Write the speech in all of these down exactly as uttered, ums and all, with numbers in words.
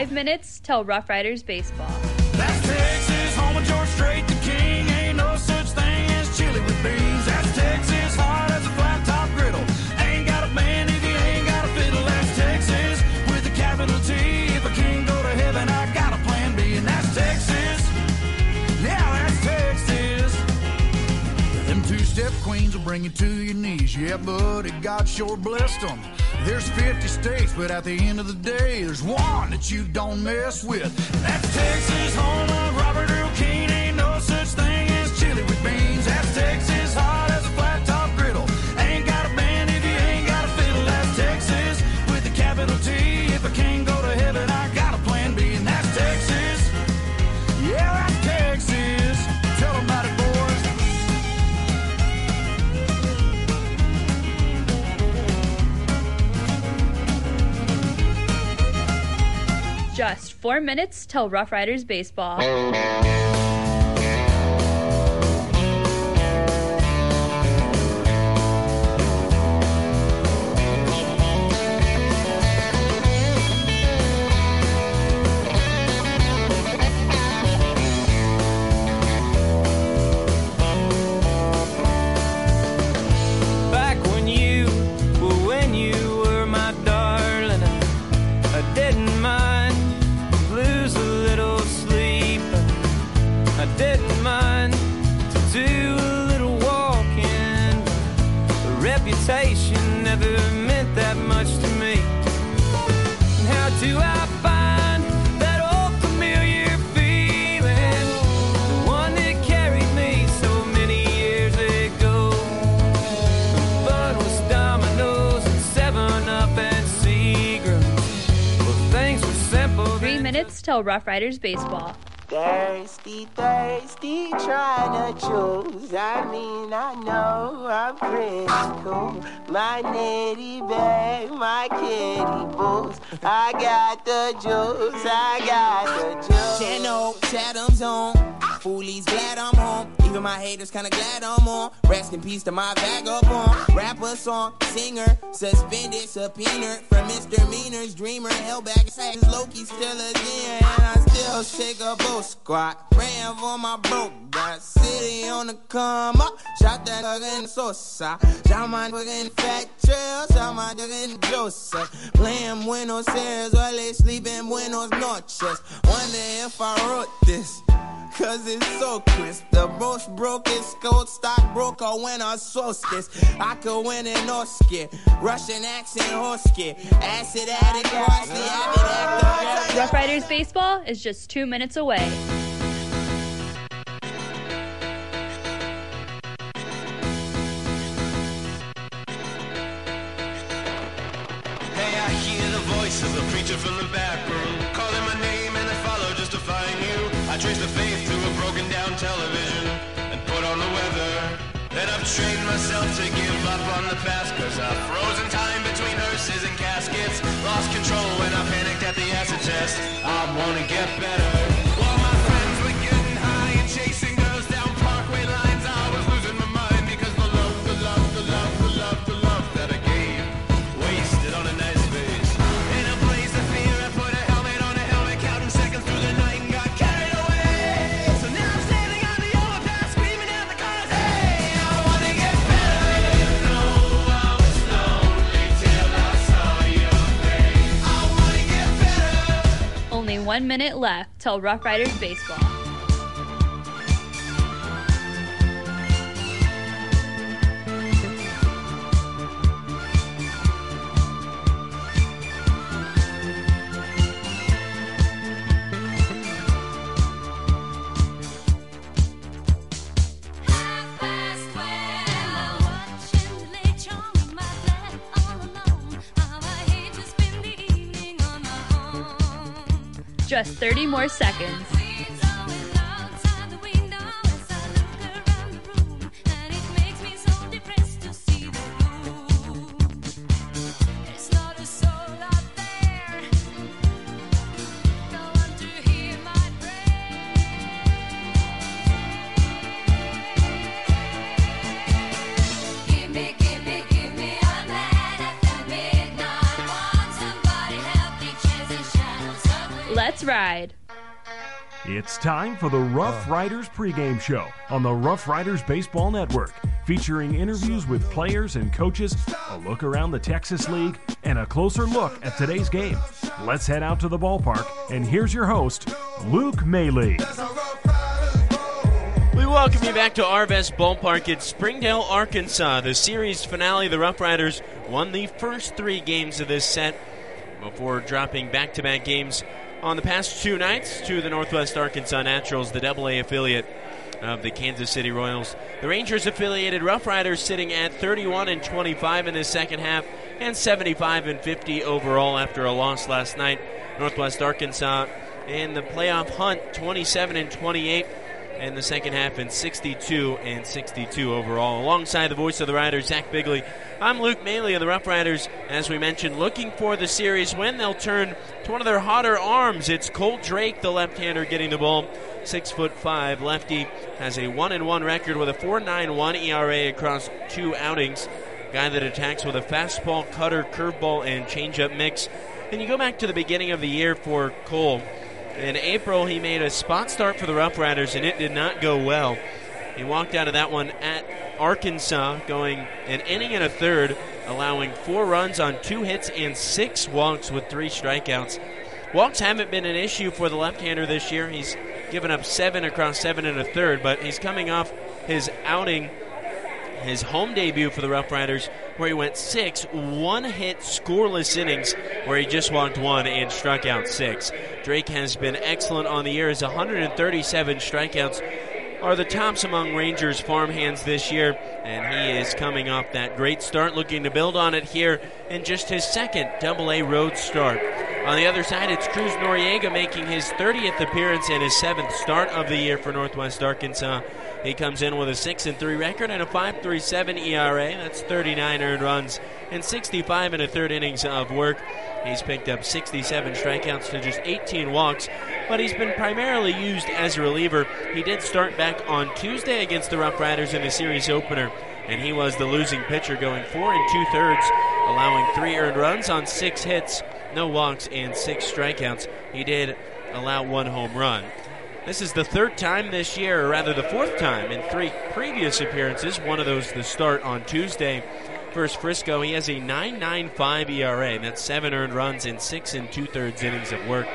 five minutes till Rough Riders baseball. That's Texas, home of George Strait, the king. Ain't no such thing as chili with beans. That's Texas, hard as a flat top griddle. Ain't got a band if you ain't got a fiddle. That's Texas, with a capital T. If I can't go to heaven, I got a plan B. And that's Texas, yeah, that's Texas. Them two-step queens will bring you to your knees. Yeah, buddy, God sure blessed them. There's fifty states, but at the end of the day, there's one that you don't mess with. That's Texas, home of Robert Earl Keen. Ain't no such thing as chili with beans. That's Texas, hot as a flat top griddle. Ain't got a band if you ain't got a fiddle. That's Texas, with a capital T. If I can't go to heaven, I got a plan B. And that's Texas, yeah, that's Texas. Tell them about it, boys. Just four minutes till Rough Riders baseball. Back when you, well, when you were my darling, I didn't mind. Lose a little sleep. I didn't mind to do a little walking. The reputation never meant that much to me. And how do I find that old familiar feeling? The one that carried me so many years ago. The fun was dominoes and seven up and Seagrams. Well, things were simple. Three minutes till Rough Riders baseball. Thirsty, thirsty, trying to choose. I mean, I know I'm critical. My nitty bag, my kitty boots. I got the juice, I got the juice. Channel, Chatham's on. Foolies glad I'm home. Even my haters kinda glad I'm on. Rest in peace to my vagabond. Rapper, song, singer, suspended, subpoenaed for misdemeanors. Dreamer, held back, says Loki still a year. And I still shake a boat squad. Praying for my broke got city on the come up. Shot that fucking Sosa. Shot my fucking fat trail. Shot my fucking Joseph. Playing Buenos Aires while they sleep in Buenos Noches. Wonder if I wrote this, cause it's so crisp. The most broke is gold stockbroker when I solstice. I could win an Oscar. Russian accent Hosky. Acid addict, cross the avid actor. Rough Riders baseball is just two minutes away. Hey, I hear the voice of the preacher from the back room, calling my name and I follow just to find you. I trace the faith to a broken down television and put on the weather. Then I've trained myself to give up on the past, cause I've frozen time between hearses and caskets. Lost control when I panicked at the acid test. I wanna get better. While my friends were getting high and chasing girls down parkway lines, I was losing my mind because the love, the love, the love, the love, the love that I gave wasted on a nice face. In a blaze of fear, I put a helmet on a helmet, counting seconds through the night and got carried away. So now I'm standing on the overpass, screaming at the cars, hey, I wanna get better. Didn't know I was lonely till I saw your face. I wanna get better. Only one minute left till Rough Riders baseball. Just thirty more seconds. Let's ride. It's time for the Rough Riders pregame show on the Rough Riders Baseball Network, featuring interviews with players and coaches, a look around the Texas League, and a closer look at today's game. Let's head out to the ballpark, and here's your host, Luke Maley. We welcome you back to Arvest Ballpark in Springdale, Arkansas. The series finale, the Rough Riders won the first three games of this set before dropping back-to-back games on the past two nights to the Northwest Arkansas Naturals, the double A affiliate of the Kansas City Royals. The Rangers-affiliated Rough Riders sitting at thirty-one and twenty-five in the second half and seventy-five and fifty overall after a loss last night. Northwest Arkansas in the playoff hunt, twenty-seven and twenty-eight in the second half and sixty-two and sixty-two overall. Alongside the voice of the Riders, Zach Bigley, I'm Luke Maley of the Rough Riders. As we mentioned, looking for the series win. They'll turn to one of their hotter arms. It's Cole Drake, the left-hander, getting the ball. Six foot five lefty, has a one and one record with a four point nine one E R A across two outings. Guy that attacks with a fastball, cutter, curveball, and changeup mix. And you go back to the beginning of the year for Cole. In April, he made a spot start for the Rough Riders, and it did not go well. He walked out of that one at Arkansas, going an inning and a third, allowing four runs on two hits and six walks with three strikeouts. Walks haven't been an issue for the left-hander this year. He's given up seven across seven and a third, but he's coming off his outing, his home debut for the Rough Riders, where he went six one-hit scoreless innings, where he just walked one and struck out six. Drake has been excellent on the year. His one hundred thirty-seven strikeouts are the tops among Rangers farmhands this year, and he is coming off that great start, looking to build on it here in just his second double A road start. On the other side, it's Cruz Noriega making his thirtieth appearance and his seventh start of the year for Northwest Arkansas. He comes in with a six and three record and a five point three seven E R A. That's thirty-nine earned runs and sixty-five and a third innings of work. He's picked up sixty-seven strikeouts to just eighteen walks, but he's been primarily used as a reliever. He did start back on Tuesday against the Rough Riders in the series opener, and he was the losing pitcher, going four and two-thirds, allowing three earned runs on six hits, no walks, and six strikeouts. He did allow one home run. This is the third time this year, or rather the fourth time in three previous appearances, one of those the start on Tuesday. Versus Frisco, he has a nine point nine five E R A. That's seven earned runs and six and two-thirds innings of work.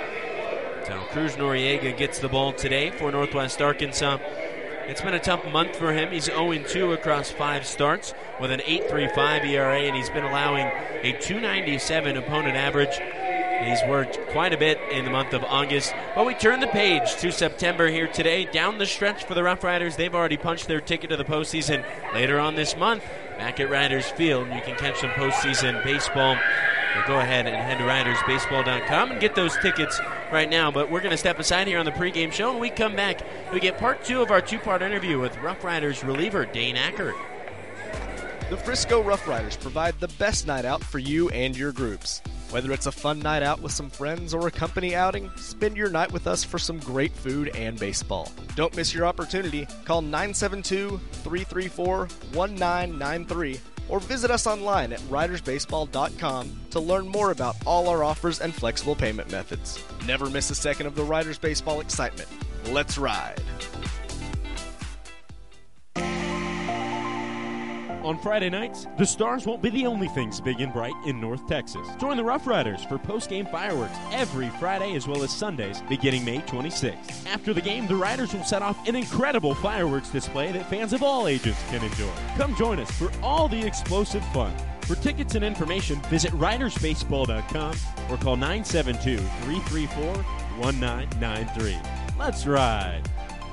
So Cruz Noriega gets the ball today for Northwest Arkansas. It's been a tough month for him. He's oh and two across five starts with an eight point three five E R A, and he's been allowing a two ninety-seven opponent average. He's worked quite a bit in the month of August. But we turn the page to September here today. Down the stretch for the Rough Riders. They've already punched their ticket to the postseason later on this month. Back at Riders Field, you can catch some postseason baseball. Well, go ahead and head to riders baseball dot com and get those tickets right now. But we're going to step aside here on the pregame show. When we come back, we get part two of our two-part interview with Rough Riders reliever Dane Ackert. The Frisco Rough Riders provide the best night out for you and your groups. Whether it's a fun night out with some friends or a company outing, spend your night with us for some great food and baseball. Don't miss your opportunity. Call nine seven two, three three four, one nine nine three or visit us online at riders baseball dot com to learn more about all our offers and flexible payment methods. Never miss a second of the Riders Baseball excitement. Let's ride. On Friday nights, the stars won't be the only things big and bright in North Texas. Join the Rough Riders for post-game fireworks every Friday as well as Sundays beginning May twenty-sixth. After the game, the Riders will set off an incredible fireworks display that fans of all ages can enjoy. Come join us for all the explosive fun. For tickets and information, visit riders baseball dot com or call nine seven two, three three four, one nine nine three. Let's ride.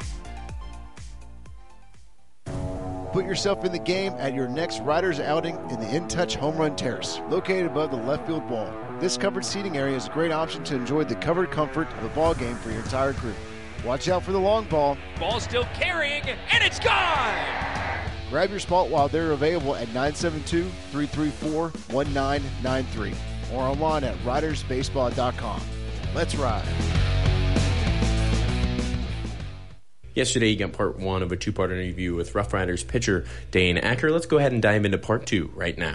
Put yourself in the game at your next Riders outing in the In Touch Home Run Terrace, located above the left field wall. This covered seating area is a great option to enjoy the covered comfort of a ball game for your entire group. Watch out for the long ball. Ball still carrying, and it's gone! Grab your spot while they're available at nine seven two, three three four, one nine nine three or online at riders baseball dot com. Let's ride. Yesterday, you got part one of a two-part interview with Rough Riders pitcher Dane Ackert. Let's go ahead and dive into part two right now.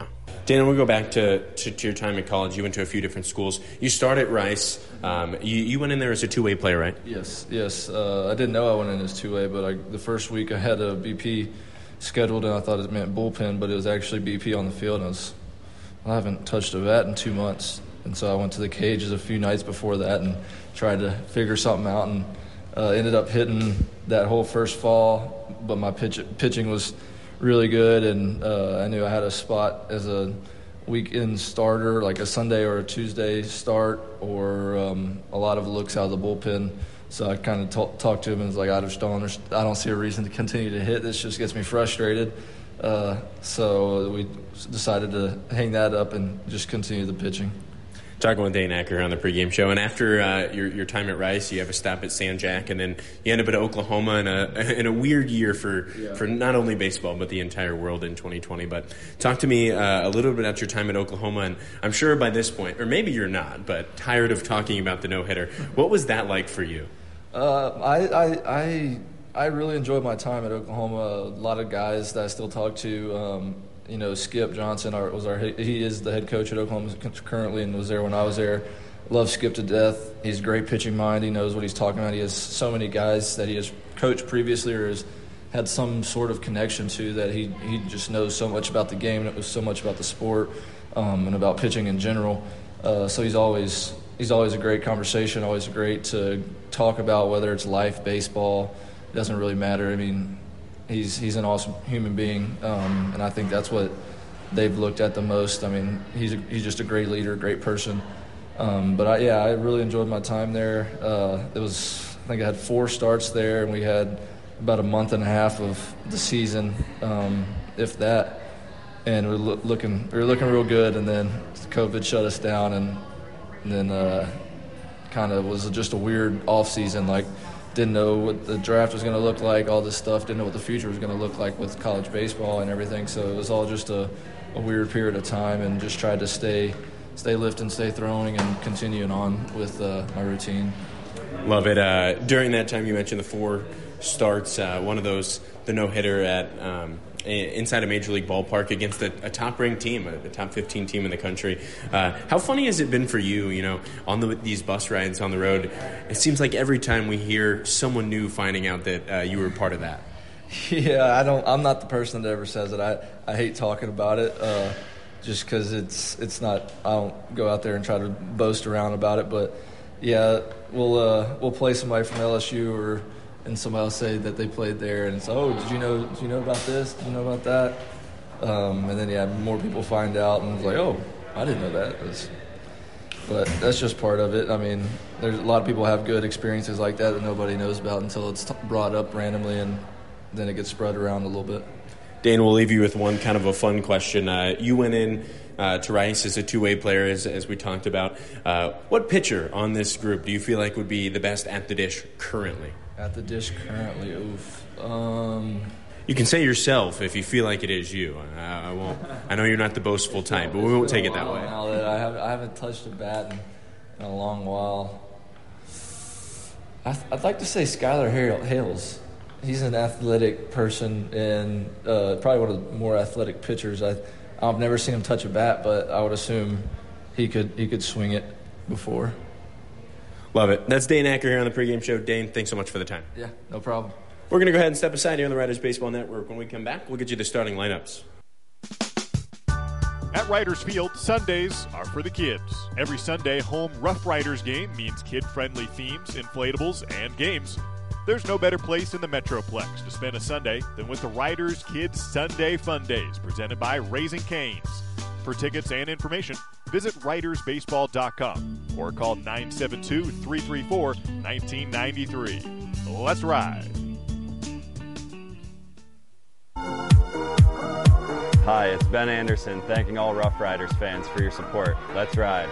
Dan, we'll go back to, to, to your time at college. You went to a few different schools. You started at Rice. Um, you, you went in there as a two-way player, right? Yes, yes. Uh, I didn't know I went in as two-way, but I, the first week I had a B P scheduled, and I thought it meant bullpen, but it was actually B P on the field. And I, was, I haven't touched a bat in two months. And so I went to the cages a few nights before that and tried to figure something out, and uh, ended up hitting that whole first fall, but my pitch, pitching was really good, and uh, I knew I had a spot as a weekend starter, like a Sunday or a Tuesday start, or um, a lot of looks out of the bullpen. So I kind of t- talked to him and was like, I just don't, I don't see a reason to continue to hit. This just gets me frustrated. Uh, so we decided to hang that up and just continue the pitching. Talking with Dane Acker on the pregame show, and after uh, your your time at Rice, you have a stop at San Jac, and then you end up at Oklahoma in a in a weird year for, yeah. for not only baseball but the entire world in twenty twenty. But talk to me uh, a little bit about your time at Oklahoma, and I'm sure by this point, or maybe you're not, but tired of talking about the no-hitter. What was that like for you? Uh, I, I I I really enjoyed my time at Oklahoma. A lot of guys that I still talk to. Um, You know, Skip Johnson our, was our he is the head coach at Oklahoma currently and was there when I was there. Love Skip to death. He's a great pitching mind. He knows what he's talking about. He has so many guys that he has coached previously or has had some sort of connection to that he, he just knows so much about the game, and it was so much about the sport um, and about pitching in general. Uh, so he's always he's always a great conversation, always great to talk about, whether it's life, baseball. It doesn't really matter. I mean, He's he's an awesome human being, um, and I think that's what they've looked at the most. I mean, he's a, he's just a great leader, great person. Um, but I, yeah, I really enjoyed my time there. Uh, it was I think I had four starts there, and we had about a month and a half of the season, um, if that. And we were looking we were looking real good, and then COVID shut us down, and, and then uh, kind of was just a weird off season, like. Didn't know what the draft was going to look like, all this stuff. Didn't know what the future was going to look like with college baseball and everything. So it was all just a, a weird period of time, and just tried to stay stay lifting, stay throwing, and continuing on with uh, my routine. Love it. Uh, during that time, you mentioned the four starts, uh, one of those, the no-hitter at um, inside a Major League ballpark against a, a top-ranked team, a, a top fifteen team in the country. Uh, how funny has it been for you, you know, on the, these bus rides on the road? It seems like every time we hear someone new finding out that uh, you were part of that. Yeah, I don't. I'm not the person that ever says it. I, I hate talking about it, uh, just because it's it's not. I don't go out there and try to boast around about it. But yeah, we'll uh, we'll play somebody from L S U or. And somebody will say that they played there, and it's, oh, did you know did you know about this? Did you know about that? Um, and then, yeah, more people find out, and it's like, oh, I didn't know that. It's, but that's just part of it. I mean, there's a lot of people have good experiences like that that nobody knows about until it's t- brought up randomly, and then it gets spread around a little bit. Dan, we'll leave you with one kind of a fun question. Uh, you went in uh, to Rice as a two-way player, as, as we talked about. Uh, what pitcher on this group do you feel like would be the best at the dish currently? At the dish currently, oof. Um, you can say yourself if you feel like it is you. I, I won't. I know you're not the boastful type, but we won't take it that way. Now that I haven't, I haven't touched a bat in, in a long while. I th- I'd like to say Skylar Hales. He's an athletic person and uh, probably one of the more athletic pitchers. I, I've never seen him touch a bat, but I would assume he could he could swing it before. Love it. That's Dane Acker here on the pregame show. Dane, thanks so much for the time. Yeah, no problem. We're going to go ahead and step aside here on the Riders Baseball Network. When we come back, we'll get you the starting lineups. At Riders Field, Sundays are for the kids. Every Sunday, home Rough Riders game means kid-friendly themes, inflatables, and games. There's no better place in the Metroplex to spend a Sunday than with the Riders Kids Sunday Fun Days, presented by Raising Cane's. For tickets and information, visit riders baseball dot com or call nine seven two, three three four, one nine nine three. Let's ride. Hi, it's Ben Anderson, thanking all Rough Riders fans for your support. Let's ride.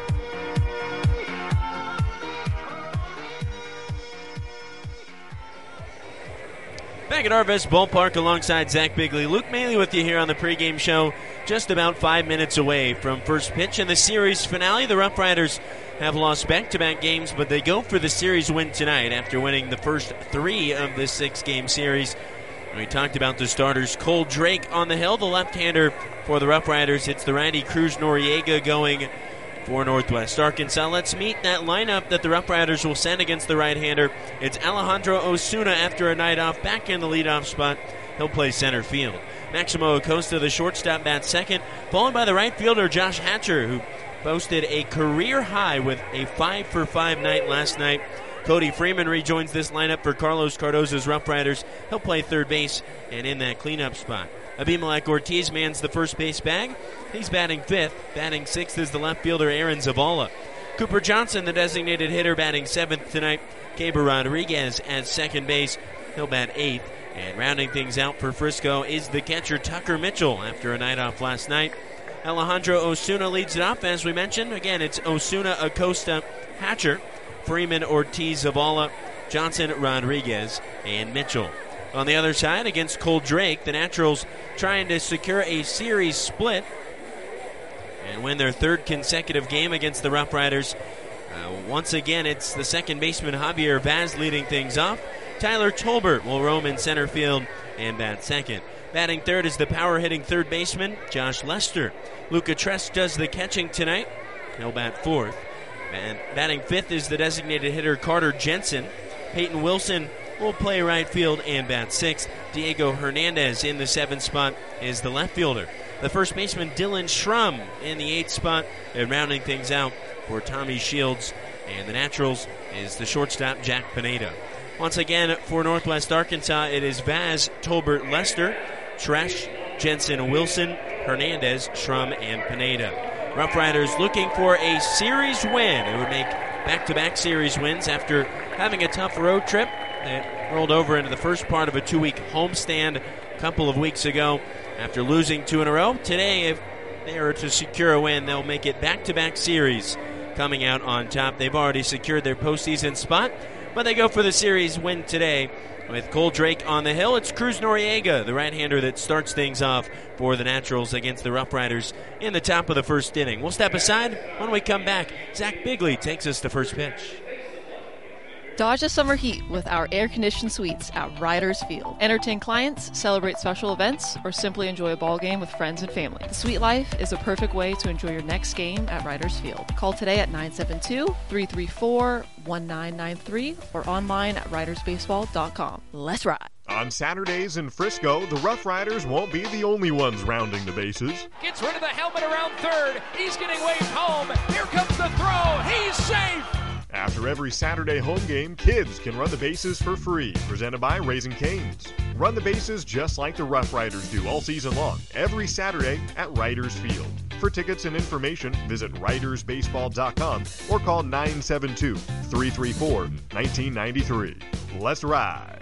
Back at Arvest Ballpark alongside Zach Bigley. Luke Maley with you here on the pregame show, just about five minutes away from first pitch in the series finale. The Rough Riders have lost back-to-back games, but they go for the series win tonight after winning the first three of this six-game series. We talked about the starters. Cole Drake on the hill, the left-hander for the Rough Riders. It's the righty Cruz Noriega going for Northwest Arkansas. Let's meet that lineup that the Rough Riders will send against the right-hander. It's Alejandro Osuna after a night off, back in the leadoff spot. He'll play center field. Maximo Acosta, the shortstop, bats second, followed by the right fielder Josh Hatcher, who posted a career high with a five for five night last night. Cody Freeman rejoins this lineup for Carlos Cardozo's Rough Riders. He'll play third base and in that cleanup spot. Abimelech Ortiz mans the first base bag. He's batting fifth. Batting sixth is the left fielder Aaron Zavala. Cooper Johnson, the designated hitter, batting seventh tonight. Gaber Rodriguez at second base. He'll bat eighth. And rounding things out for Frisco is the catcher Tucker Mitchell after a night off last night. Alejandro Osuna leads it off, as we mentioned. Again, it's Osuna, Acosta, Hatcher, Freeman, Ortiz, Zavala, Johnson, Rodriguez, and Mitchell. On the other side, against Cole Drake, the Naturals trying to secure a series split and win their third consecutive game against the Rough Riders. Uh, once again, it's the second baseman Javier Vaz leading things off. Tyler Tolbert will roam in center field and bat second. Batting third is the power-hitting third baseman, Josh Lester. Luca Tresk does the catching tonight. He'll bat fourth. And batting fifth is the designated hitter Carter Jensen. Peyton Wilson will play right field and bat sixth. Diego Hernandez in the seventh spot is the left fielder. The first baseman Dylan Schrum in the eighth spot. And rounding things out for Tommy Shields and the Naturals is the shortstop Jack Pineda. Once again, for Northwest Arkansas, it is Vaz, Tolbert, Lester, Tresh, Jensen, Wilson, Hernandez, Schrum, and Pineda. Rough Riders looking for a series win. It would make back-to-back series wins after having a tough road trip that rolled over into the first part of a two-week homestand a couple of weeks ago after losing two in a row. Today, if they are to secure a win, they'll make it back-to-back series coming out on top. They've already secured their postseason spot, but they go for the series win today. With Cole Drake on the hill, it's Cruz Noriega, the right-hander, that starts things off for the Naturals against the Rough Riders in the top of the first inning. We'll step aside. When we come back, Zach Bigley takes us to first pitch. Dodge the summer heat with our air-conditioned suites at Riders Field. Entertain clients, celebrate special events, or simply enjoy a ball game with friends and family. The suite life is a perfect way to enjoy your next game at Riders Field. Call today at nine seven two, three three four, one nine nine three or online at riders baseball dot com. Let's ride. On Saturdays in Frisco, the Rough Riders won't be the only ones rounding the bases. Gets rid of the helmet around third. He's getting waved home. Here comes the throw. He's safe. After every Saturday home game, kids can run the bases for free, presented by Raising Cane's. Run the bases just like the Rough Riders do all season long, every Saturday at Riders Field. For tickets and information, visit riders baseball dot com or call nine seven two, three three four, one nine nine three. Let's ride.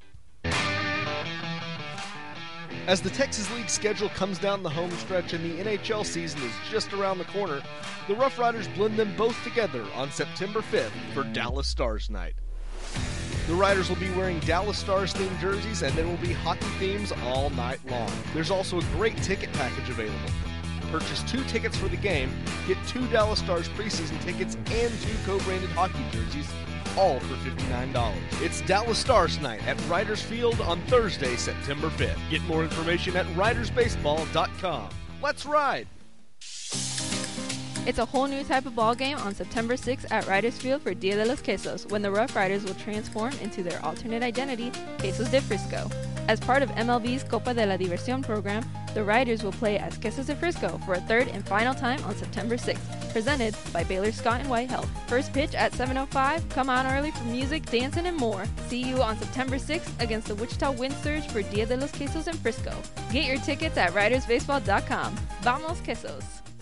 As the Texas League schedule comes down the home stretch and the N H L season is just around the corner, the Rough Riders blend them both together on September fifth for Dallas Stars Night. The Riders will be wearing Dallas Stars themed jerseys, and there will be hockey themes all night long. There's also a great ticket package available. Purchase two tickets for the game, get two Dallas Stars preseason tickets and two co-branded hockey jerseys, all for fifty-nine dollars. It's Dallas Stars Night at Riders Field on Thursday, September fifth. Get more information at riders baseball dot com. Let's ride! It's a whole new type of ball game on September sixth at Riders Field for Dia de los Quesos, when the Rough Riders will transform into their alternate identity, Quesos de Frisco. As part of M L B's Copa de la Diversión program, the Riders will play as Quesos de Frisco for a third and final time on September sixth, presented by Baylor Scott and White Health. First pitch at seven oh five. Come on early for music, dancing, and more. See you on September sixth against the Wichita Wind Surge for Dia de los Quesos in Frisco. Get your tickets at riders baseball dot com. Vamos Quesos!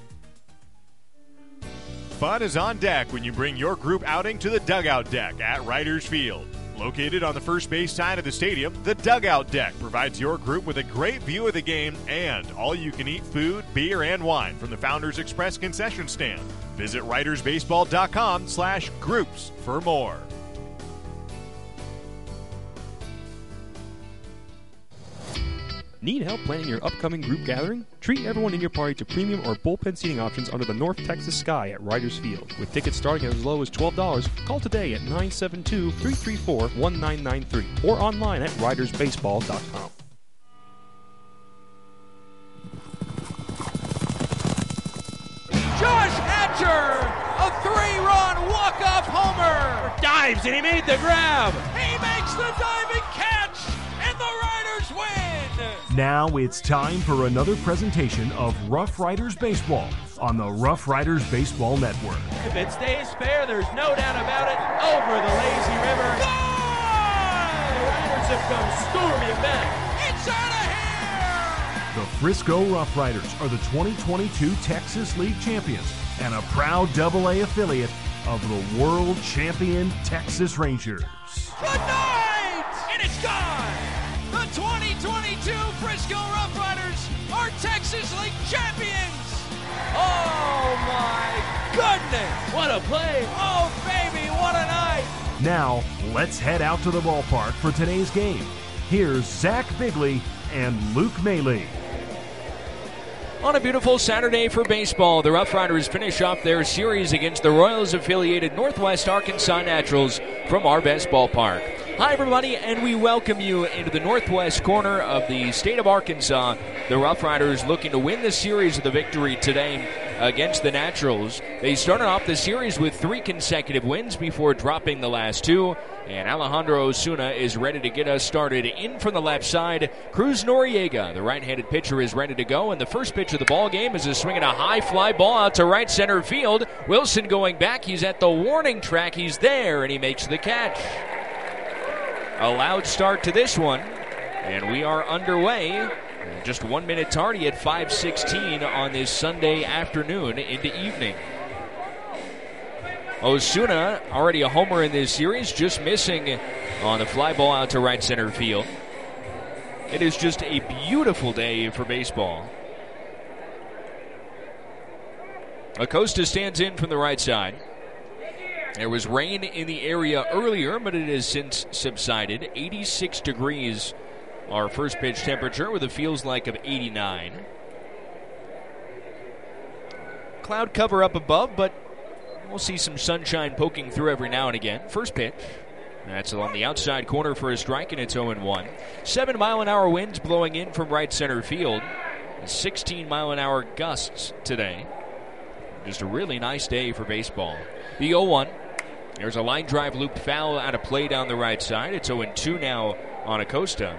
Fun is on deck when you bring your group outing to the Dugout Deck at Riders Field. Located on the first base side of the stadium, the Dugout Deck provides your group with a great view of the game and all-you-can-eat food, beer, and wine from the Founders Express concession stand. Visit riders baseball dot com slash groups for more. Need help planning your upcoming group gathering? Treat everyone in your party to premium or bullpen seating options under the North Texas sky at Riders Field. With tickets starting at as low as twelve dollars, call today at nine seven two, three three four, one nine nine three or online at riders baseball dot com. Hatcher, a three-run walk-off homer. Dives, and he made the grab. He makes the diving catch, and the Riders win. Now it's time for another presentation of Rough Riders Baseball on the Rough Riders Baseball Network. If it stays fair, there's no doubt about it. Over the lazy river. Gone! The Riders have come storming back. It's out of here! The Frisco Rough Riders are the twenty twenty-two Texas League champions and a proud double A affiliate of the world champion Texas Rangers. Good night! And it's gone! The twenty twenty-two Frisco Rough Riders are Texas League champions! Oh my goodness! What a play! Oh baby, what a night! Now, let's head out to the ballpark for today's game. Here's Zach Bigley and Luke Maley. On a beautiful Saturday for baseball, the Rough Riders finish off their series against the Royals-affiliated Northwest Arkansas Naturals from Arvest Ballpark. Hi, everybody, and we welcome you into the northwest corner of the state of Arkansas. The Rough Riders looking to win the series with a victory today against the Naturals. They started off the series with three consecutive wins before dropping the last two. And Alejandro Osuna is ready to get us started. In from the left side, Cruz Noriega, the right-handed pitcher, is ready to go. And the first pitch of the ball game is a swing and a high fly ball out to right center field. Wilson going back. He's at the warning track. He's there, and he makes the catch. A loud start to this one, and we are underway. Just one minute tardy at five sixteen on this Sunday afternoon into evening. Osuna, already a homer in this series, just missing on the fly ball out to right center field. It is just a beautiful day for baseball. Acosta stands in from the right side. There was rain in the area earlier, but it has since subsided. eighty-six degrees, our first pitch temperature, with a feels like of eighty-nine. Cloud cover up above, but we'll see some sunshine poking through every now and again. First pitch. That's along the outside corner for a strike, and it's oh and one. Seven mile an hour winds blowing in from right center field. sixteen mile an hour gusts today. Just a really nice day for baseball. The oh one. There's a line drive loop foul out of play down the right side. It's oh and two now on Acosta.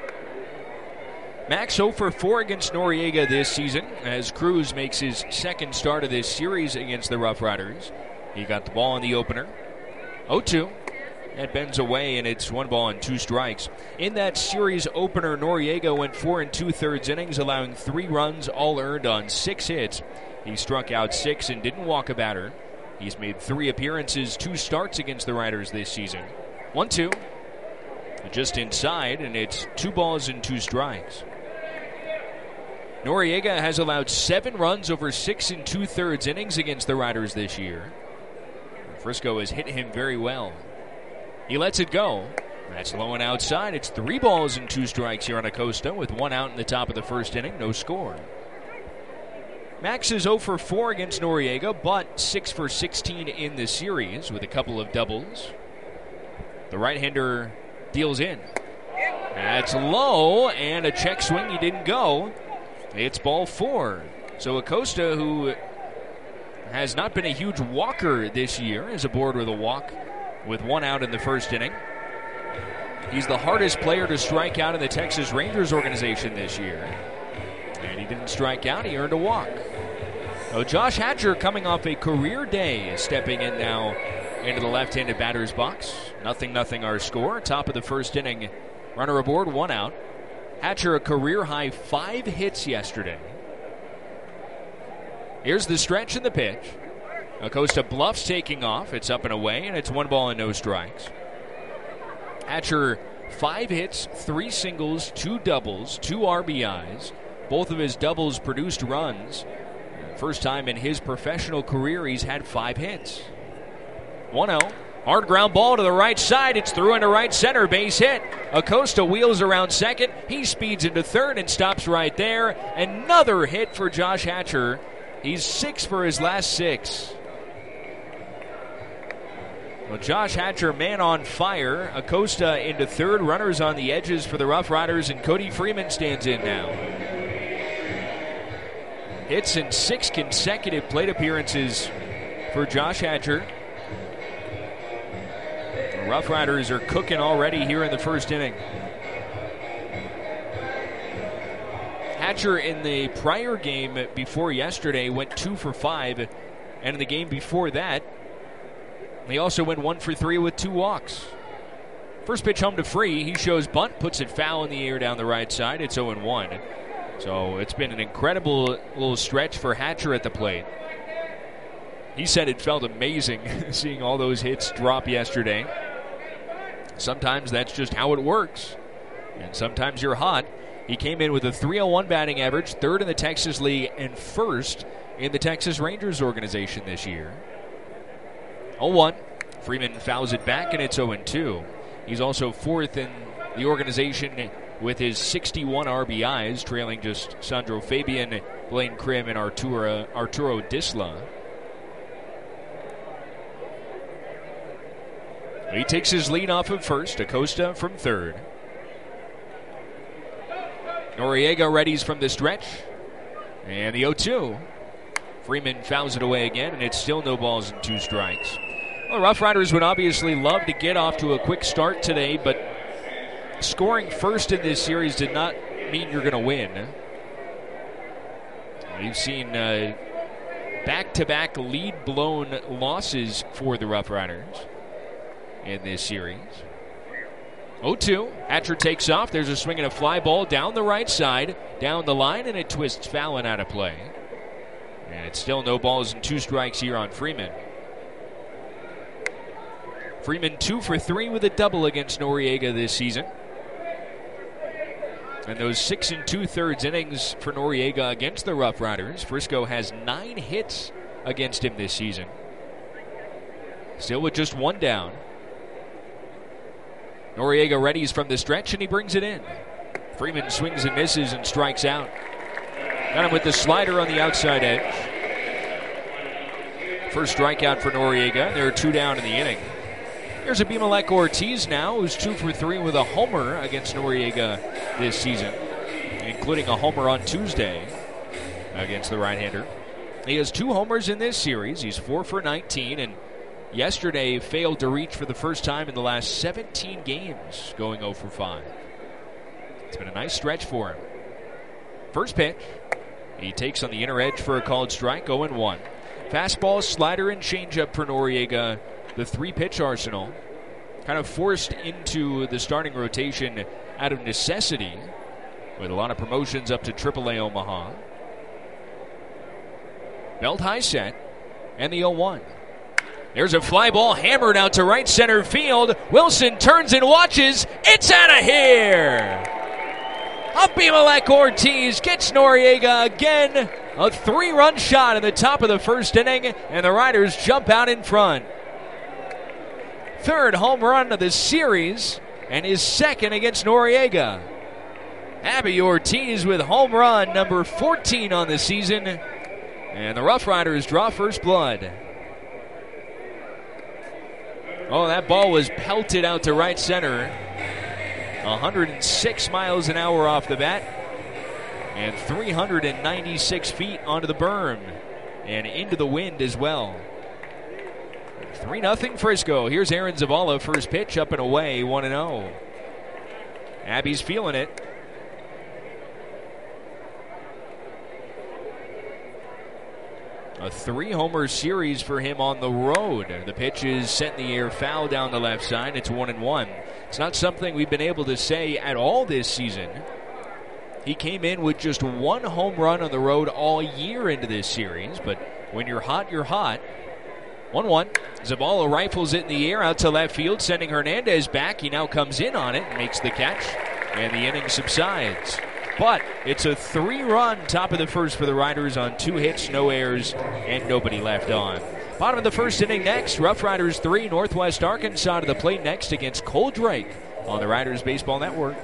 Max oh for four against Noriega this season as Cruz makes his second start of this series against the Rough Riders. He got the ball in the opener. oh two. That bends away, and it's one ball and two strikes. In that series opener, Noriega went four and two-thirds innings, allowing three runs, all earned on six hits. He struck out six and didn't walk a batter. He's made three appearances, two starts against the Riders this season. one two. Just inside, and it's two balls and two strikes. Noriega has allowed seven runs over six and two-thirds innings against the Riders this year. Frisco has hit him very well. He lets it go. That's low and outside. It's three balls and two strikes here on Acosta with one out in the top of the first inning. No score. Max is oh for four against Noriega, but six for sixteen in the series with a couple of doubles. The right-hander deals in. That's low, and a check swing. He didn't go. It's ball four. So Acosta, who has not been a huge walker this year, is aboard with a walk with one out in the first inning. He's the hardest player to strike out in the Texas Rangers organization this year. And he didn't strike out. He earned a walk. So Josh Hatcher, coming off a career day, is stepping in now into the left-handed batter's box. Nothing, nothing our score. Top of the first inning. Runner aboard, one out. Hatcher, a career-high five hits yesterday. Here's the stretch and the pitch. Acosta bluffs taking off. It's up and away, and it's one ball and no strikes. Hatcher, five hits, three singles, two doubles, two R B Is. Both of his doubles produced runs. First time in his professional career he's had five hits. one oh. Hard ground ball to the right side. It's through into right center. Base hit. Acosta wheels around second. He speeds into third and stops right there. Another hit for Josh Hatcher. He's six for his last six. Well, Josh Hatcher, man on fire. Acosta into third. Runners on the edges for the Rough Riders, and Cody Freeman stands in now. Hits in six consecutive plate appearances for Josh Hatcher. The Rough Riders are cooking already here in the first inning. Hatcher in the prior game before yesterday went two for five, and in the game before that, he also went one for three with two walks. First pitch home to Free. He shows bunt, puts it foul in the air down the right side. It's oh and one. So it's been an incredible little stretch for Hatcher at the plate. He said it felt amazing seeing all those hits drop yesterday. Sometimes that's just how it works, and sometimes you're hot. He came in with a three oh one batting average, third in the Texas League, and first in the Texas Rangers organization this year. oh one. Freeman fouls it back, and it's oh and two. He's also fourth in the organization with his sixty-one R B Is, trailing just Sandro Fabian, Blaine Krim, and Arturo, Arturo Disla. He takes his lead off of first, Acosta from third. Noriega readies from the stretch. And the oh two. Freeman fouls it away again, and it's still no balls and two strikes. Well, the Rough Riders would obviously love to get off to a quick start today, but scoring first in this series did not mean you're going to win. We've seen uh, back-to-back lead-blown losses for the Rough Riders in this series. oh two. Hatcher takes off. There's a swing and a fly ball down the right side, down the line, and it twists foul and out of play. And it's still no balls and two strikes here on Freeman. Freeman two for three with a double against Noriega this season. And those six and two-thirds innings for Noriega against the Rough Riders. Frisco has nine hits against him this season. Still with just one down. Noriega readies from the stretch, and he brings it in. Freeman swings and misses and strikes out. Got him with the slider on the outside edge. First strikeout for Noriega. There are two down in the inning. Here's Abimelech Ortiz now, who's two for three with a homer against Noriega this season, including a homer on Tuesday against the right-hander. He has two homers in this series. He's four for nineteen, and yesterday failed to reach for the first time in the last seventeen games, going oh for five. It's been a nice stretch for him. First pitch. He takes on the inner edge for a called strike, oh and one. Fastball, slider, and changeup for Noriega. The three-pitch arsenal, kind of forced into the starting rotation out of necessity, with a lot of promotions up to triple A Omaha. Belt high set, and the oh one. There's a fly ball hammered out to right center field. Wilson turns and watches. It's out of here! Abimelech Ortiz gets Noriega again. A three-run shot in the top of the first inning, and the Riders jump out in front. Third home run of the series, and his second against Noriega. Abby Ortiz with home run number fourteen on the season, and the Rough Riders draw first blood. Oh, that ball was pelted out to right center. one hundred six miles an hour off the bat, and three hundred ninety-six feet onto the berm, and into the wind as well. three nothing Frisco. Here's Aaron Zavala, first pitch, up and away, one and oh. Abby's feeling it. A three-homer series for him on the road. The pitch is set in the air, foul down the left side. It's one and one. It's not something we've been able to say at all this season. He came in with just one home run on the road all year into this series, but when you're hot, you're hot. one one. Zavala rifles it in the air out to left field, sending Hernandez back. He now comes in on it and makes the catch, and the inning subsides. But it's a three-run top of the first for the Riders on two hits, no errors, and nobody left on. Bottom of the first inning next. Rough Riders three, Northwest Arkansas to the plate next against Coldrake on the Riders Baseball Network.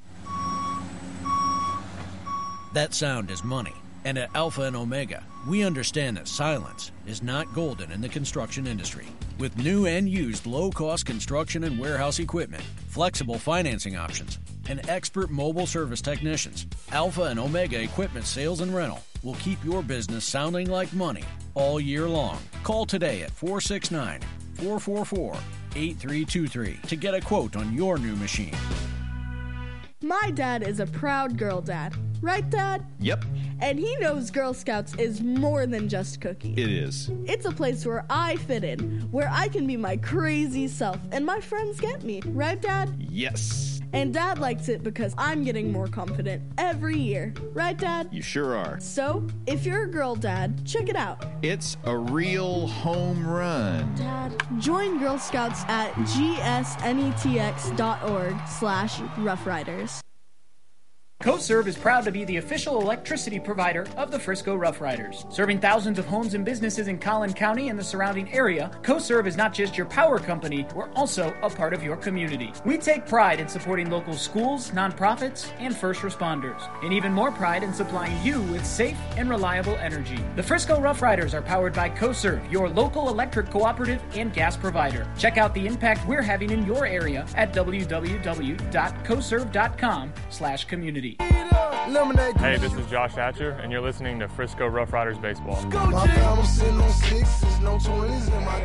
That sound is money. And at Alpha and Omega, we understand that silence is not golden in the construction industry. With new and used low-cost construction and warehouse equipment, flexible financing options, and expert mobile service technicians, Alpha and Omega Equipment Sales and Rental will keep your business sounding like money all year long. Call today at four six nine, four four four, eight three two three to get a quote on your new machine. My dad is a proud girl dad. Right, Dad? Yep, And he knows Girl Scouts is more than just cookies. it is. It's a place where I fit in, where I can be my crazy self, and my friends get me. Right, Dad? Yes, And Dad likes it because I'm getting more confident every year. Right, Dad? you sure are. So, if you're a girl dad, check it out. It's a real home run. Dad, join Girl Scouts at gsnetx.org slash Rough Riders. CoServe is proud to be the official electricity provider of the Frisco Rough Riders. Serving thousands of homes and businesses in Collin County and the surrounding area, CoServe is not just your power company, we're also a part of your community. We take pride in supporting local schools, nonprofits, and first responders, and even more pride in supplying you with safe and reliable energy. The Frisco Rough Riders are powered by CoServe, your local electric cooperative and gas provider. Check out the impact we're having in your area at www.coserve.com slash community. Hey, this is Josh Hatcher, and you're listening to Frisco Rough Riders Baseball. My family's sitting on sixes, no twenties in my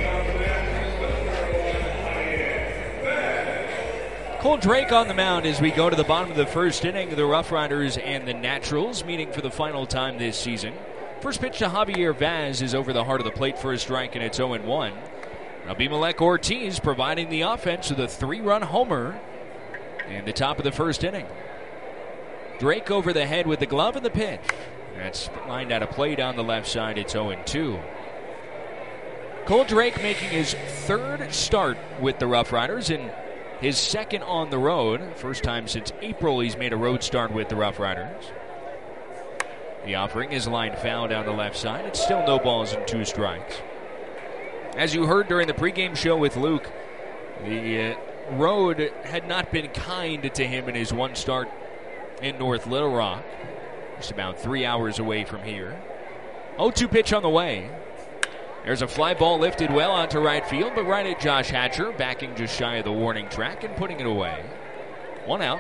gun. Cole Drake on the mound as we go to the bottom of the first inning. The Rough Riders and the Naturals meeting for the final time this season. First pitch to Javier Vaz is over the heart of the plate for a strike, and it's oh and one. Abimelech Ortiz providing the offense with a three-run homer in the top of the first inning. Drake over the head with the glove and the pitch. That's lined out of play down the left side. It's oh and two. Cole Drake making his third start with the Rough Riders and his second on the road. First time since April he's made a road start with the Rough Riders. The offering is lined foul down the left side. It's still no balls and two strikes. As you heard during the pregame show with Luke, the uh, road had not been kind to him in his one start in North Little Rock. Just about three hours away from here. oh two pitch on the way. There's a fly ball lifted well onto right field, but right at Josh Hatcher, backing just shy of the warning track and putting it away. One out.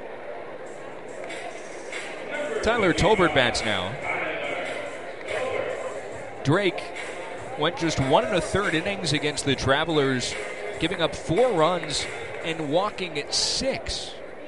Tyler Tolbert bats now. Drake went just one and a third innings against the Travelers, giving up four runs and walking at six.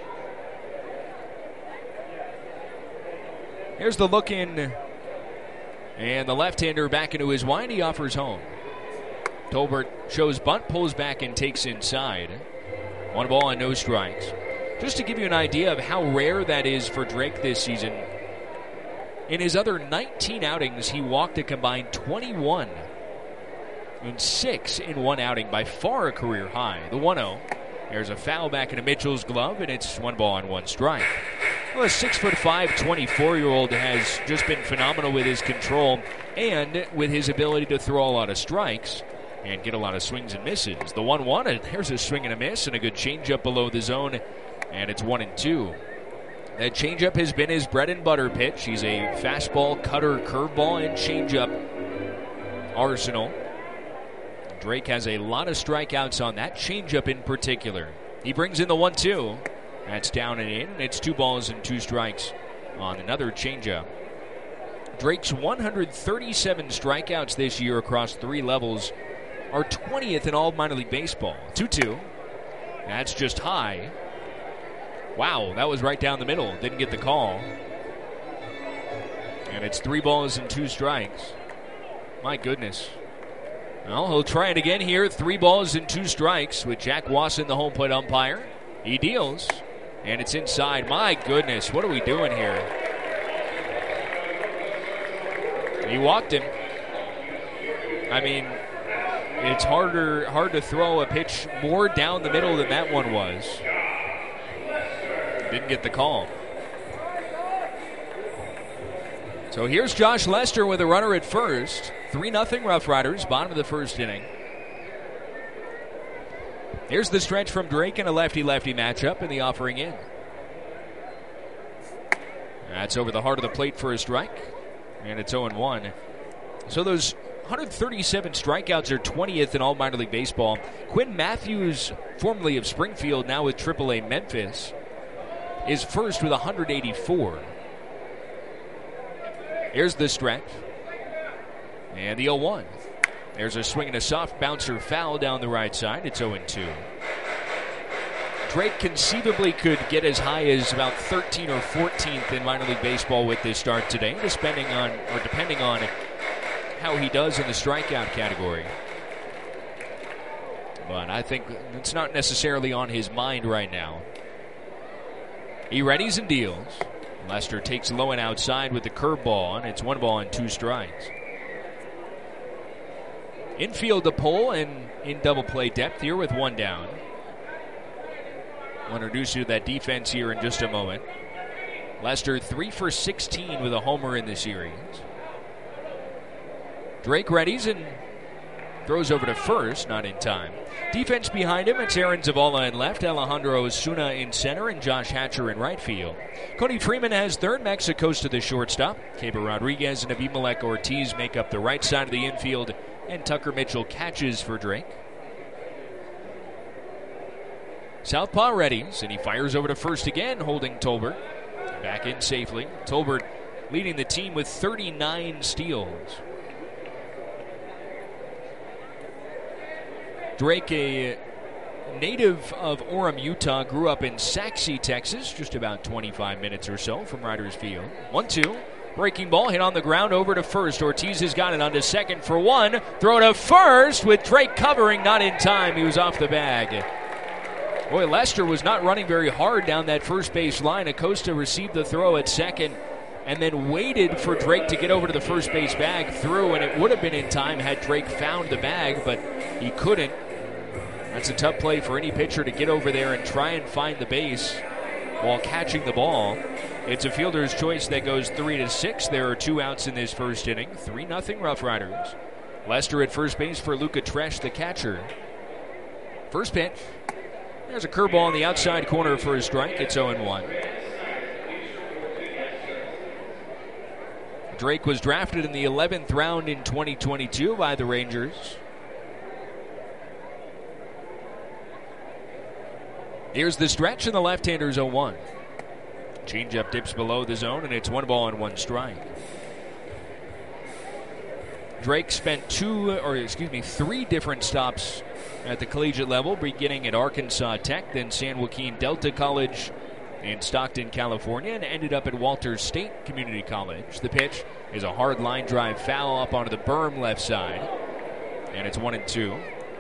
Here's the look in, and the left-hander back into his wind. He offers home. Tolbert shows bunt, pulls back, and takes inside. One ball and no strikes. Just to give you an idea of how rare that is for Drake this season, in his other nineteen outings, he walked a combined twenty-one and six in one outing, by far a career high. The one oh. There's a foul back into Mitchell's glove, and it's one ball and one strike. Well, a six foot five, twenty-four-year-old has just been phenomenal with his control and with his ability to throw a lot of strikes and get a lot of swings and misses. The one one, there's a swing and a miss and a good changeup below the zone, and it's one and two. That changeup has been his bread and butter pitch. He's a fastball, cutter, curveball, and changeup arsenal. Drake has a lot of strikeouts on that changeup in particular. He brings in the one two. That's down and in, and it's two balls and two strikes on another changeup. Drake's one hundred thirty-seven strikeouts this year across three levels are twentieth in all minor league baseball. two two. That's just high. Wow, that was right down the middle. Didn't get the call. And it's three balls and two strikes. My goodness. Well, he'll try it again here. Three balls and two strikes with Jack Wasson, the home plate umpire. He deals, and it's inside. My goodness, what are we doing here? He walked him. I mean, it's harder hard to throw a pitch more down the middle than that one was. Didn't get the call. So here's Josh Lester with a runner at first. three nothing Rough Riders, bottom of the first inning. Here's the stretch from Drake in a lefty-lefty matchup, and the offering in. That's over the heart of the plate for a strike, and it's oh and one. So those one hundred thirty-seven strikeouts are twentieth in all minor league baseball. Quinn Matthews, formerly of Springfield, now with triple A Memphis, is first with one hundred eighty-four. Here's the stretch. And the oh one. There's a swing and a soft bouncer foul down the right side. It's oh two. Drake conceivably could get as high as about thirteenth or fourteenth in minor league baseball with this start today, depending on or depending on how he does in the strikeout category. But I think it's not necessarily on his mind right now. He readies and deals. Lester takes low and outside with the curveball, and it's one ball and two strikes. Infield to pull and in double play depth here with one down. I'll introduce you to that defense here in just a moment. Lester three for sixteen with a homer in the series. Drake readies and throws over to first, not in time. Defense behind him, it's Aaron Zavala in left, Alejandro Osuna in center, and Josh Hatcher in right field. Cody Freeman has third, Max Acosta the shortstop. Keber Rodriguez and Abimelech Ortiz make up the right side of the infield, and Tucker Mitchell catches for Drake. Southpaw readies, and he fires over to first again, holding Tolbert. Back in safely. Tolbert leading the team with thirty-nine steals. Drake, a native of Orem, Utah, grew up in Saxe, Texas, just about twenty-five minutes or so from Riders Field. one two. Breaking ball hit on the ground over to first. Ortiz has got it onto second for one. Throw to first with Drake covering, not in time. He was off the bag. Boy, Lester was not running very hard down that first base line. Acosta received the throw at second and then waited for Drake to get over to the first base bag, through, and it would have been in time had Drake found the bag, but he couldn't. That's a tough play for any pitcher to get over there and try and find the base while catching the ball. It's a fielder's choice that goes three to six. There are two outs in this first inning. three nothing Rough Riders. Lester at first base for Luca Tresh, the catcher. First pitch. There's a curveball on the outside corner for a strike. It's oh one. Drake was drafted in the eleventh round in twenty twenty-two by the Rangers. Here's the stretch, and the left-hander's oh one. Changeup dips below the zone, and it's one ball and one strike. Drake spent two, or excuse me, three different stops at the collegiate level, beginning at Arkansas Tech, then San Joaquin Delta College in Stockton, California, and ended up at Walters State Community College. The pitch is a hard line drive foul up onto the berm left side, and it's one and two.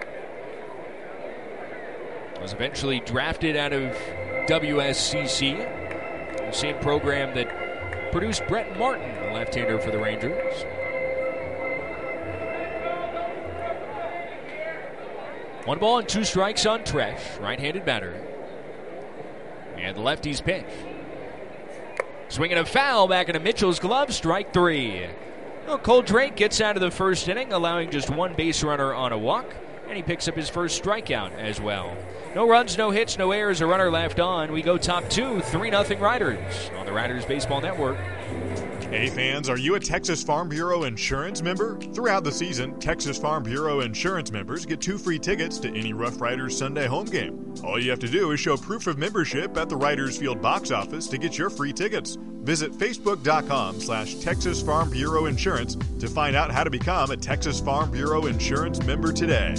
Was eventually drafted out of W S C C, the same program that produced Brett Martin, the left-hander for the Rangers. One ball and two strikes on Tresh, right-handed batter. And the lefty's pitch. Swinging a foul back into Mitchell's glove, strike three. Well, Cole Drake gets out of the first inning, allowing just one base runner on a walk, and he picks up his first strikeout as well. No runs, no hits, no errors, a runner left on. We go top two, three nothing Riders on the Riders Baseball Network. Hey fans, are you a Texas Farm Bureau insurance member? Throughout the season, Texas Farm Bureau insurance members get two free tickets to any Rough Riders Sunday home game. All you have to do is show proof of membership at the Riders Field box office to get your free tickets. Visit facebook.com slash Texas Farm Bureau Insurance to find out how to become a Texas Farm Bureau insurance member today.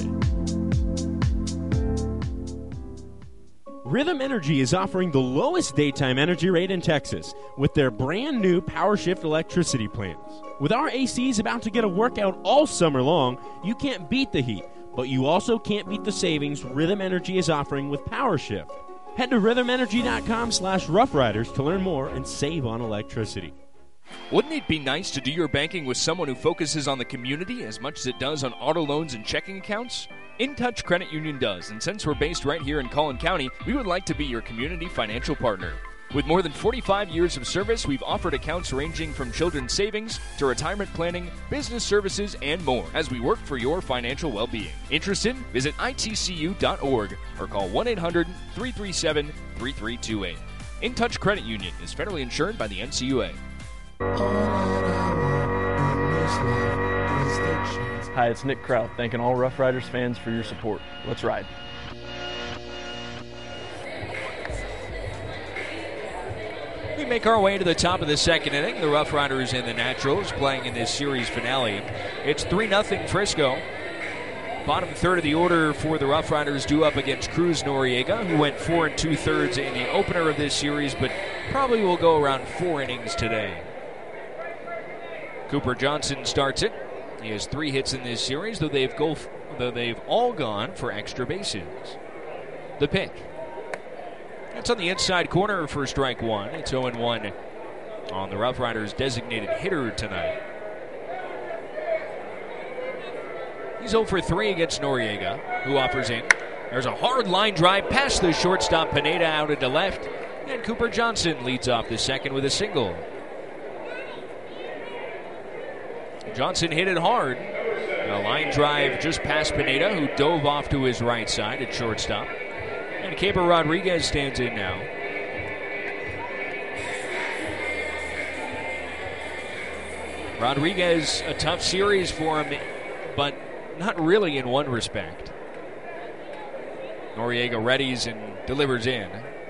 Rhythm Energy is offering the lowest daytime energy rate in Texas with their brand new PowerShift electricity plans. With our A Cs about to get a workout all summer long, you can't beat the heat, but you also can't beat the savings Rhythm Energy is offering with PowerShift. Head to rhythmenergy.com slash Rough Riders to learn more and save on electricity. Wouldn't it be nice to do your banking with someone who focuses on the community as much as it does on auto loans and checking accounts? InTouch Credit Union does, and since we're based right here in Collin County, we would like to be your community financial partner. With more than forty-five years of service, we've offered accounts ranging from children's savings to retirement planning, business services, and more as we work for your financial well-being. Interested? Visit I T C U dot org or call one eight hundred, three three seven, three three two eight. InTouch Credit Union is federally insured by the N C U A. Hi, it's Nick Kraut, thanking all Rough Riders fans for your support. Let's ride. The we make our way to the top of the second inning. The Rough Riders and the Naturals playing in this series finale. It's three nothing Frisco. Bottom third of the order for the Rough Riders due up against Cruz Noriega, who went four and two-thirds in the opener of this series, but probably will go around four innings today. Cooper Johnson starts it. He has three hits in this series, though they've, go f- though they've all gone for extra bases. The pitch. That's on the inside corner for strike one. It's oh and one on the Rough Riders' designated hitter tonight. He's oh for three against Noriega, who offers in. There's a hard line drive past the shortstop, Pineda out into left, and Cooper Johnson leads off the second with a single. Johnson hit it hard. A line drive just past Pineda, who dove off to his right side at shortstop. And Keber Rodriguez stands in now. Rodriguez, a tough series for him, but not really in one respect. Noriega readies and delivers in.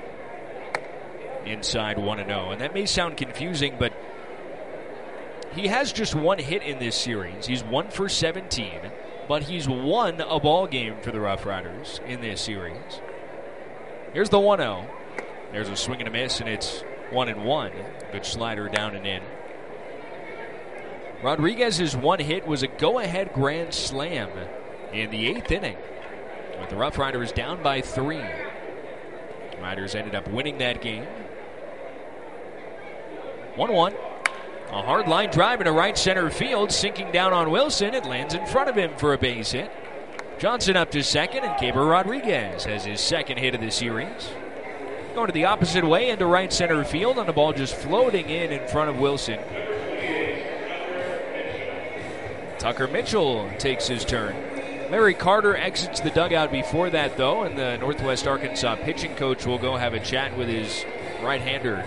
Inside one and oh. And that may sound confusing, but he has just one hit in this series. He's one for seventeen, but he's won a ball game for the Rough Riders in this series. Here's the one oh. There's a swing and a miss, and it's one and one. Good slider down and in. Rodriguez's one hit was a go-ahead grand slam in the eighth inning, with the Rough Riders down by three. The Riders ended up winning that game. one one. A hard line drive into right center field, sinking down on Wilson. It lands in front of him for a base hit. Johnson up to second, and Keber Rodriguez has his second hit of the series. Going to the opposite way into right center field on the ball just floating in in front of Wilson. Tucker Mitchell takes his turn. Larry Carter exits the dugout before that, though, and the Northwest Arkansas pitching coach will go have a chat with his right-hander.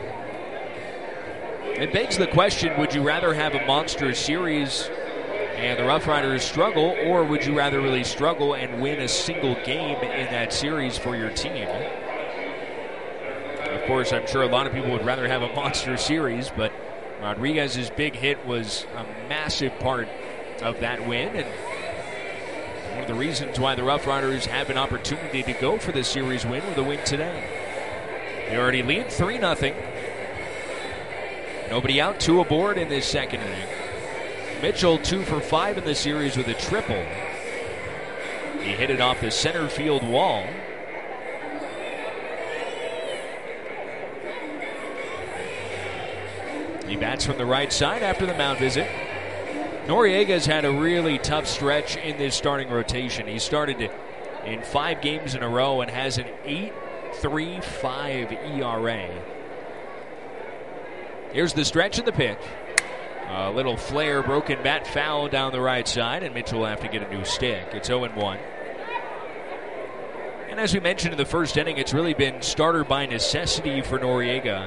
It begs the question, would you rather have a monster series and the Rough Riders struggle, or would you rather really struggle and win a single game in that series for your team? Of course, I'm sure a lot of people would rather have a monster series, but Rodriguez's big hit was a massive part of that win, and one of the reasons why the Rough Riders have an opportunity to go for the series win with a win today. They already lead three nothing. Nobody out, two aboard in this second inning. Mitchell two for five in the series with a triple. He hit it off the center field wall. He bats from the right side after the mound visit. Noriega's had a really tough stretch in this starting rotation. He started in five games in a row and has an eight point three five E R A. Here's the stretch of the pitch. A little flare, broken bat foul down the right side, and Mitchell will have to get a new stick. It's oh and one. And as we mentioned in the first inning, it's really been starter by necessity for Noriega.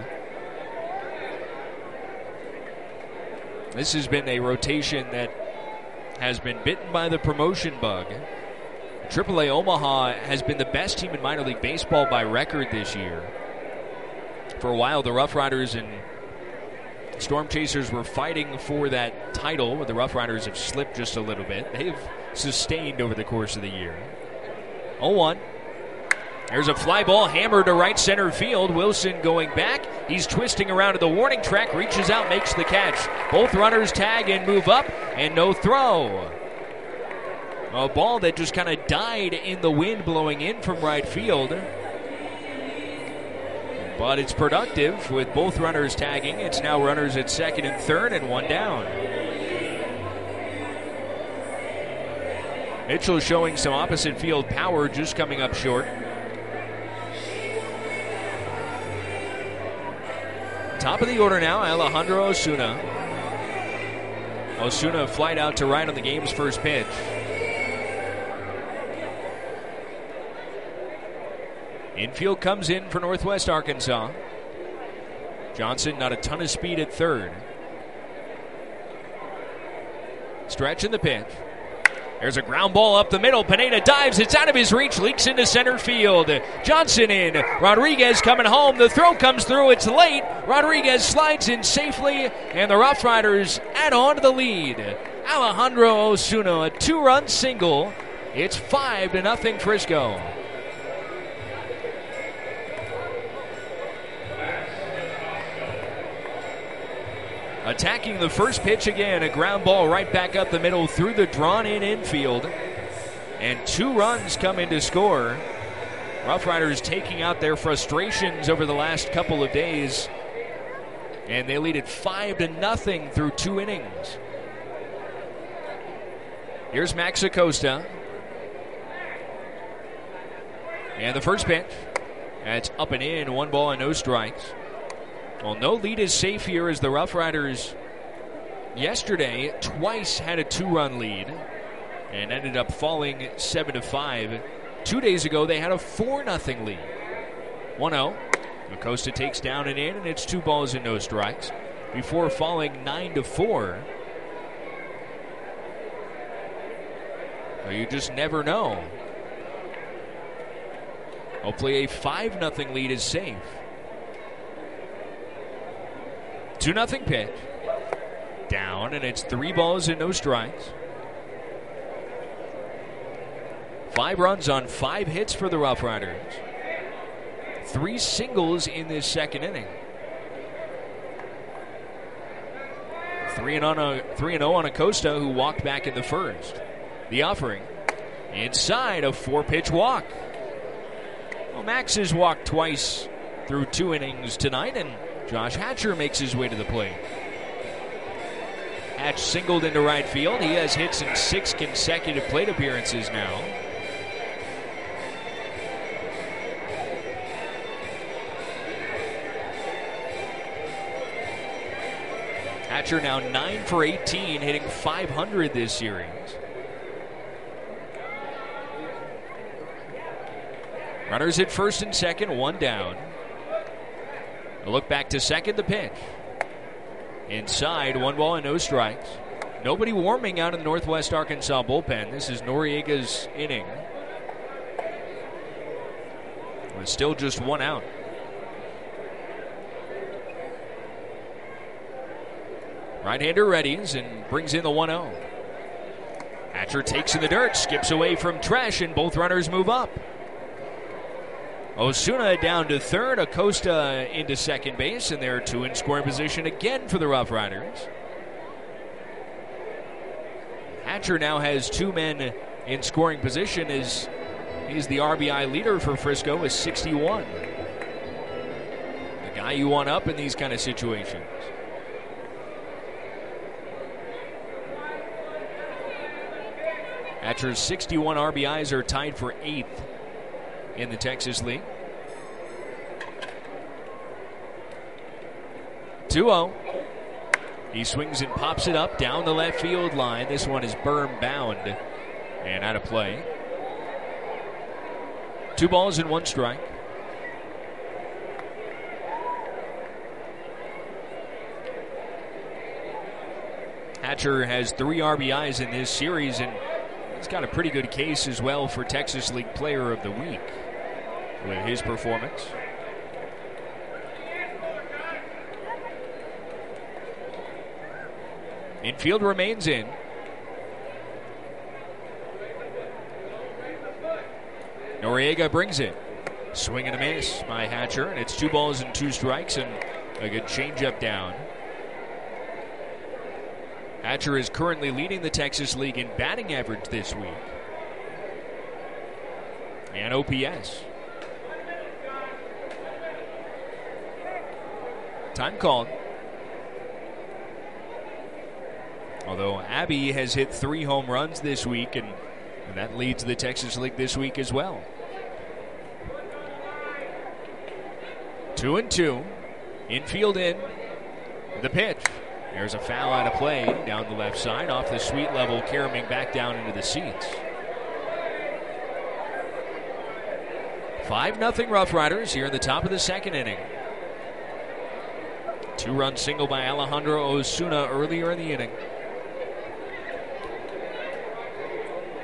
This has been a rotation that has been bitten by the promotion bug. triple A Omaha has been the best team in minor league baseball by record this year. For a while, the Rough Riders and Storm Chasers were fighting for that title, but the Rough Riders have slipped just a little bit. They've sustained over the course of the year. oh one. There's a fly ball hammered to right center field. Wilson going back. He's twisting around to the warning track, reaches out, makes the catch. Both runners tag and move up, and no throw. A ball that just kind of died in the wind blowing in from right field. But it's productive with both runners tagging. It's now runners at second and third and one down. Mitchell showing some opposite field power, just coming up short. Top of the order now, Alejandro Osuna. Osuna flight out to right on the game's first pitch. Infield comes in for Northwest Arkansas. Johnson, not a ton of speed at third. Stretch in the pitch. There's a ground ball up the middle. Pineda dives. It's out of his reach. Leaks into center field. Johnson in. Rodriguez coming home. The throw comes through. It's late. Rodriguez slides in safely, and the Rough Riders add on to the lead. Alejandro Osuna, a two-run single. It's five to nothing Frisco. Attacking the first pitch again, a ground ball right back up the middle through the drawn-in infield. And two runs come in to score. Rough Riders taking out their frustrations over the last couple of days. And they lead it five to nothing through two innings. Here's Max Acosta. And the first pitch. That's up and in, one ball and no strikes. Well, no lead is safe here as the Rough Riders yesterday twice had a two-run lead and ended up falling seven to five. Two days ago, they had a four nothing lead. one oh. Acosta takes down and in, and it's two balls and no strikes before falling nine to four. Well, you just never know. Hopefully a five nothing lead is safe. two nothing pitch. Down, and it's three balls and no strikes. Five runs on five hits for the Rough Riders. Three singles in this second inning. three and oh on Acosta, who walked back in the first. The offering. Inside, a four-pitch walk. Well, Max has walked twice through two innings tonight, and Josh Hatcher makes his way to the plate. Hatch singled into right field. He has hits in six consecutive plate appearances now. Hatcher now nine for eighteen, hitting five hundred this series. Runners at first and second, one down. A look back to second, the pitch. Inside, one ball and no strikes. Nobody warming out in the Northwest Arkansas bullpen. This is Noriega's inning. With still just one out. Right-hander readies and brings in the one oh. Hatcher takes in the dirt, skips away from Tresh, and both runners move up. Osuna down to third, Acosta into second base, and they're two in scoring position again for the Rough Riders. Hatcher now has two men in scoring position as he's the R B I leader for Frisco with sixty-one. The guy you want up in these kind of situations. Hatcher's sixty-one R B Is are tied for eighth in the Texas League. two oh. He swings and pops it up down the left field line. This one is berm bound and out of play. Two balls and one strike. Hatcher has three R B Is in this series, and he's got a pretty good case as well for Texas League Player of the Week with his performance. Infield remains in. Noriega brings it. Swing and a miss by Hatcher, and it's two balls and two strikes and a good changeup down. Hatcher is currently leading the Texas League in batting average this week. And O P S. Time called. Although Abbey has hit three home runs this week, and, and that leads the Texas League this week as well. Two and two. Infield in. The pitch. There's a foul out of play down the left side off the sweet level, caroming back down into the seats. five nothing Rough Riders here in the top of the second inning. Two-run single by Alejandro Osuna earlier in the inning.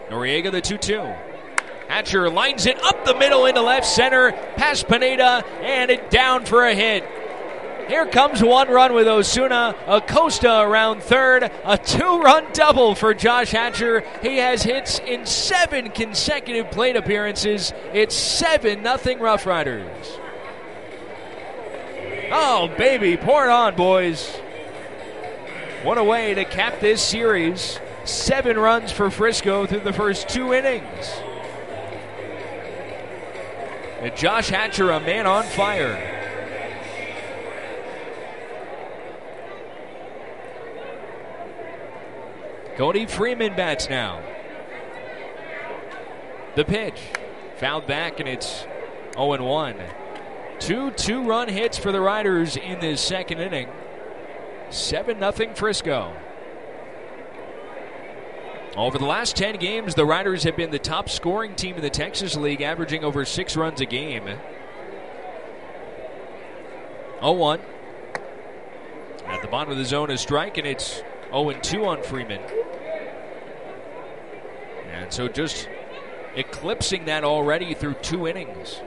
Noriega the two two. Hatcher lines it up the middle into left center, past Pineda, and it down for a hit. Here comes one run with Osuna. Acosta around third. A two-run double for Josh Hatcher. He has hits in seven consecutive plate appearances. It's seven nothing Rough Riders. Oh, baby, pour it on, boys. What a way to cap this series. Seven runs for Frisco through the first two innings. And Josh Hatcher, a man on fire. Cody Freeman bats now. The pitch. Fouled back, and it's oh and one. Two two-run hits for the Riders in this second inning. seven nothing Frisco. Over the last ten games, the Riders have been the top scoring team in the Texas League, averaging over six runs a game. oh one. At the bottom of the zone, a strike, and it's oh and two on Freeman. And so just eclipsing that already through two innings.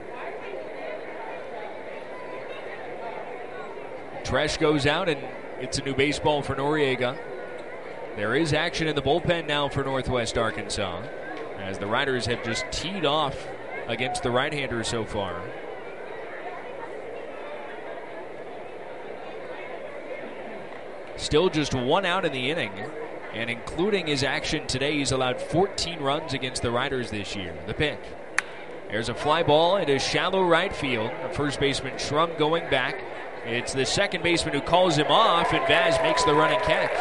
Tresh goes out, and it's a new baseball for Noriega. There is action in the bullpen now for Northwest Arkansas, as the Riders have just teed off against the right-hander so far. Still just one out in the inning, and including his action today, he's allowed fourteen runs against the Riders this year. The pitch. There's a fly ball into shallow right field. The first baseman Schrung going back. It's the second baseman who calls him off, and Vaz makes the running catch.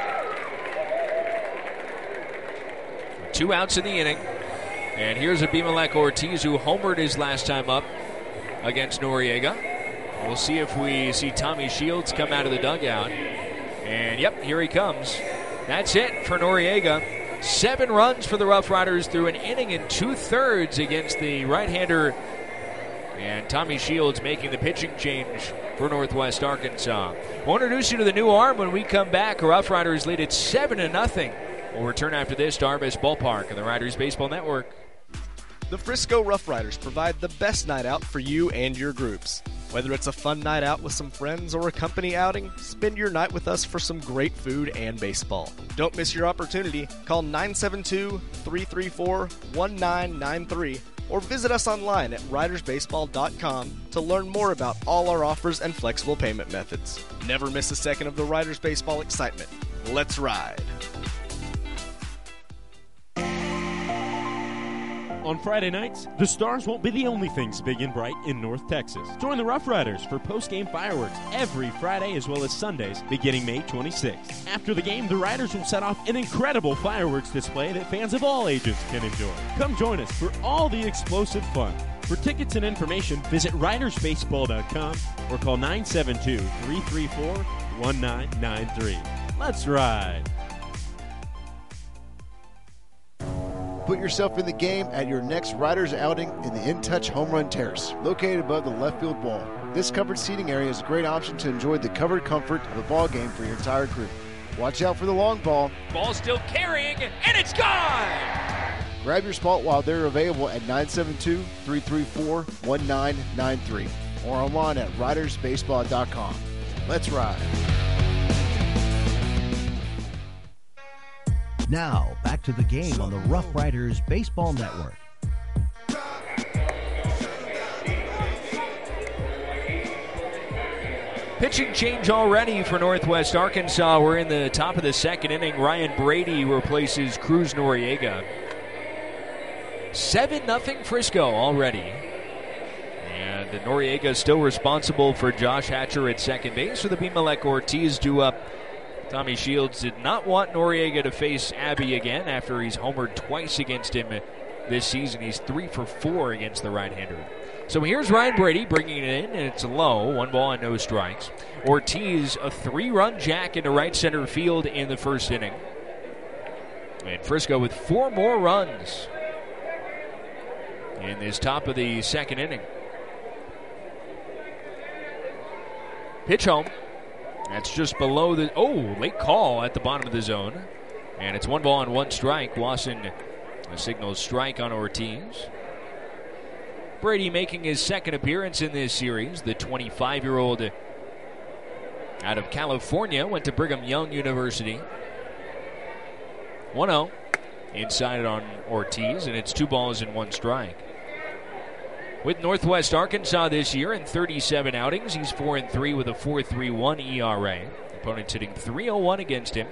Two outs in the inning. And here's Abimelech Ortiz, who homered his last time up against Noriega. We'll see if we see Tommy Shields come out of the dugout. And yep, here he comes. That's it for Noriega. Seven runs for the Rough Riders through an inning and two-thirds against the right-hander. And Tommy Shields making the pitching change for Northwest Arkansas. We'll introduce you to the new arm when we come back. Rough Riders lead at seven to nothing. We'll return after this to Arvest Ballpark and the Riders Baseball Network. The Frisco Rough Riders provide the best night out for you and your groups. Whether it's a fun night out with some friends or a company outing, spend your night with us for some great food and baseball. Don't miss your opportunity. Call nine seven two, three three four, one nine nine three or visit us online at riders baseball dot com to learn more about all our offers and flexible payment methods. Never miss a second of the Riders Baseball excitement. Let's ride. On Friday nights, the Stars won't be the only things big and bright in North Texas. Join the Rough Riders for post-game fireworks every Friday as well as Sundays beginning May twenty-sixth. After the game, the Riders will set off an incredible fireworks display that fans of all ages can enjoy. Come join us for all the explosive fun. For tickets and information, visit riders baseball dot com or call nine seven two, three three four, one nine nine three. Let's ride. Put yourself in the game at your next Riders outing in the In Touch Home Run Terrace, located above the left field wall. This covered seating area is a great option to enjoy the covered comfort of a ball game for your entire group. Watch out for the long ball. Ball still carrying, and it's gone! Grab your spot while they're available at nine seven two, three three four, one nine nine three or online at riders baseball dot com. Let's ride. Now, back to the game on the Rough Riders Baseball Network. Pitching change already for Northwest Arkansas. We're in the top of the second inning. Ryan Brady replaces Cruz Noriega. seven nothing Frisco already. And Noriega still responsible for Josh Hatcher at second base with Abimelech Ortiz due up. Tommy Shields did not want Noriega to face Abby again after he's homered twice against him this season. He's three for four against the right-hander. So here's Ryan Brady bringing it in, and it's low. One ball and no strikes. Ortiz, a three-run jack into right center field in the first inning. And Frisco with four more runs in this top of the second inning. Pitch home. That's just below the, oh, late call at the bottom of the zone. And it's one ball and one strike. Wasson A signal strike on Ortiz. Brady making his second appearance in this series. The twenty-five-year-old out of California went to Brigham Young University. one oh. Inside it on Ortiz, and it's two balls and one strike. With Northwest Arkansas this year in thirty-seven outings, he's four and three with a four point three one E R A. Opponent's hitting three oh one against him.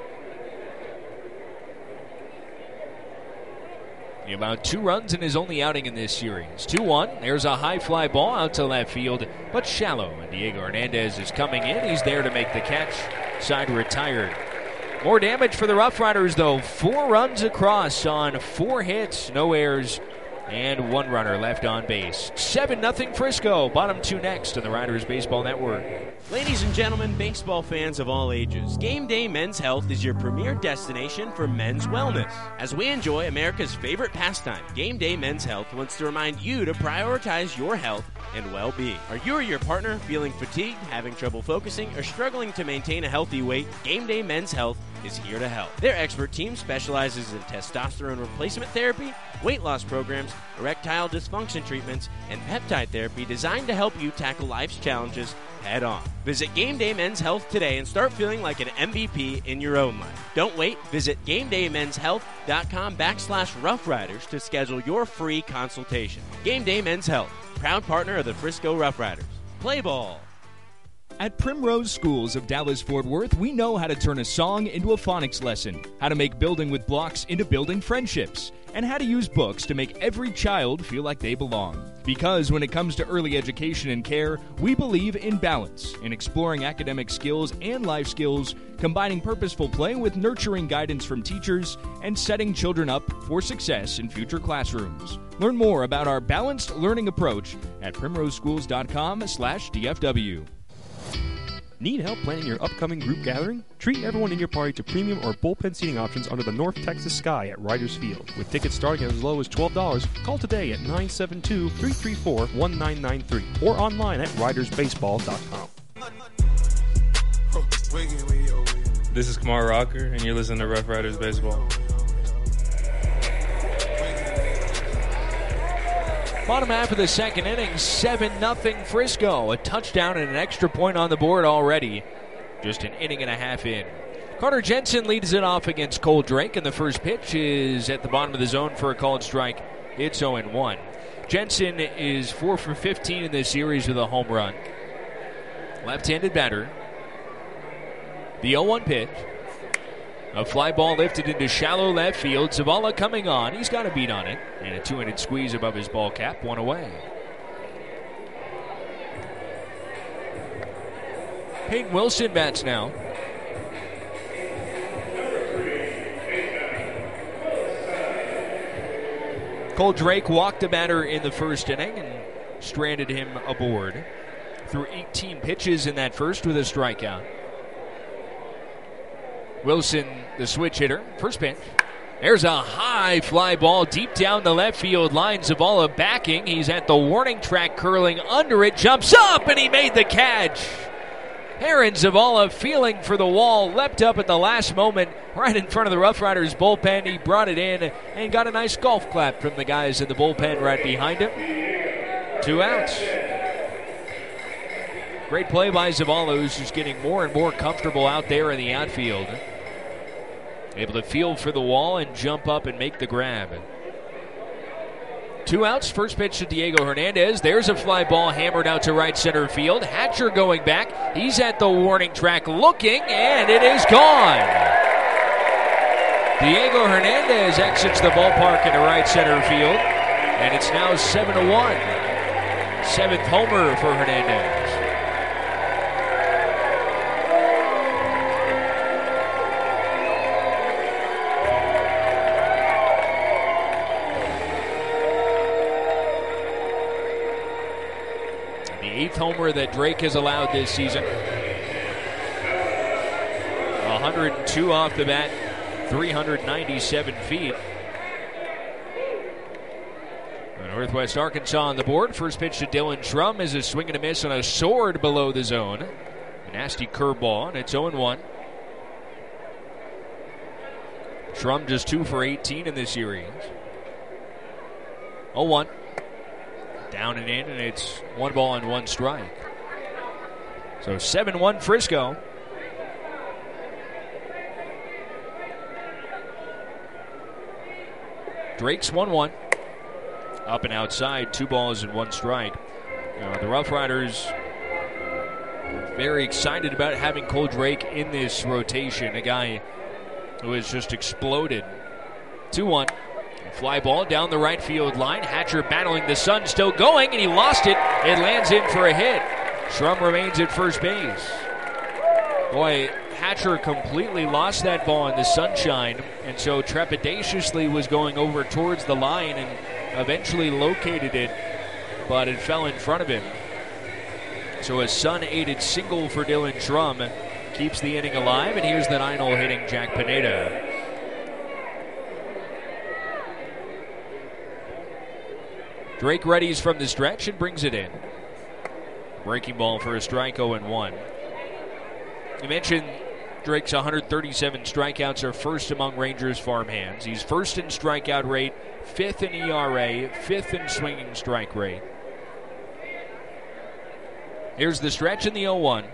About two runs in his only outing in this series. two one. There's a high fly ball out to left field, but shallow. And Diego Hernandez is coming in. He's there to make the catch. Side retired. More damage for the Rough Riders, though. Four runs across on four hits, no errors, and one runner left on base. seven nothing Frisco. Bottom two next on the Riders Baseball Network. Ladies and gentlemen, baseball fans of all ages, Game Day Men's Health is your premier destination for men's wellness. As we enjoy America's favorite pastime, Game Day Men's Health wants to remind you to prioritize your health and well-being. Are you or your partner feeling fatigued, having trouble focusing, or struggling to maintain a healthy weight? Game Day Men's Health is here to help. Their expert team specializes in testosterone replacement therapy, weight loss programs, erectile dysfunction treatments, and peptide therapy designed to help you tackle life's challenges head on. Visit Game Day Men's Health today and start feeling like an M V P in your own life. Don't wait. Visit GameDayMen'sHealth.com backslash Rough Riders to schedule your free consultation. Game Day Men's Health, proud partner of the Frisco Rough Riders. Play ball. At Primrose Schools of Dallas-Fort Worth, we know how to turn a song into a phonics lesson, how to make building with blocks into building friendships, and how to use books to make every child feel like they belong. Because when it comes to early education and care, we believe in balance, in exploring academic skills and life skills, combining purposeful play with nurturing guidance from teachers, and setting children up for success in future classrooms. Learn more about our balanced learning approach at primroseschools.com slash DFW. Need help planning your upcoming group gathering? Treat everyone in your party to premium or bullpen seating options under the North Texas sky at Riders Field. With tickets starting at as low as twelve dollars, call today at nine seven two, three three four, one nine nine three or online at riders baseball dot com. This is Kamar Rocker, and you're listening to Rough Riders Baseball. Bottom half of the second inning, seven nothing Frisco. A touchdown and an extra point on the board already. Just an inning and a half in. Carter Jensen leads it off against Cole Drake, and the first pitch is at the bottom of the zone for a called strike. It's oh and one. Jensen is four for fifteen in this series with a home run. Left-handed batter. The oh one pitch. A fly ball lifted into shallow left field. Zavala coming on. He's got a beat on it. And a two-handed squeeze above his ball cap. One away. Peyton Wilson bats now. Cole Drake walked a batter in the first inning and stranded him aboard. Threw eighteen pitches in that first with a strikeout. Wilson, the switch hitter. First pitch. There's a high fly ball deep down the left field line. Zavala backing. He's at the warning track, curling under it. Jumps up, and he made the catch. Aaron Zavala feeling for the wall. Leapt up at the last moment right in front of the Rough Riders bullpen. He brought it in and got a nice golf clap from the guys in the bullpen right behind him. Two outs. Great play by Zavala, who's just getting more and more comfortable out there in the outfield. Able to feel for the wall and jump up and make the grab. Two outs. First pitch to Diego Hernandez. There's a fly ball hammered out to right center field. Hatcher going back. He's at the warning track looking, and it is gone. Diego Hernandez exits the ballpark into right center field, and it's now seven to one. Seventh homer for Hernandez. Eighth homer that Drake has allowed this season. one hundred two off the bat, three hundred ninety-seven feet. Northwest Arkansas on the board. First pitch to Dylan Schrum is a swing and a miss on a sword below the zone. A nasty curveball, and it's oh and one. Schrum just two for eighteen in this series. oh one. Down and in, and it's one ball and one strike. So seven one Frisco. Drake's one one. Up and outside, two balls and one strike. Uh, the Rough Riders very excited about having Cole Drake in this rotation, a guy who has just exploded. two one. Fly ball down the right field line. Hatcher battling the sun, still going, and he lost it. It lands in for a hit. Schrum remains at first base. Boy, Hatcher completely lost that ball in the sunshine, and so trepidatiously was going over towards the line and eventually located it, but it fell in front of him. So a sun-aided single for Dylan Schrum keeps the inning alive, and here's the nine-hole hitting Jack Pineda. Drake readies from the stretch and brings it in. Breaking ball for a strike, oh and one. You mentioned Drake's one hundred thirty-seven strikeouts are first among Rangers farmhands. He's first in strikeout rate, fifth in E R A, fifth in swinging strike rate. Here's the stretch in the oh one.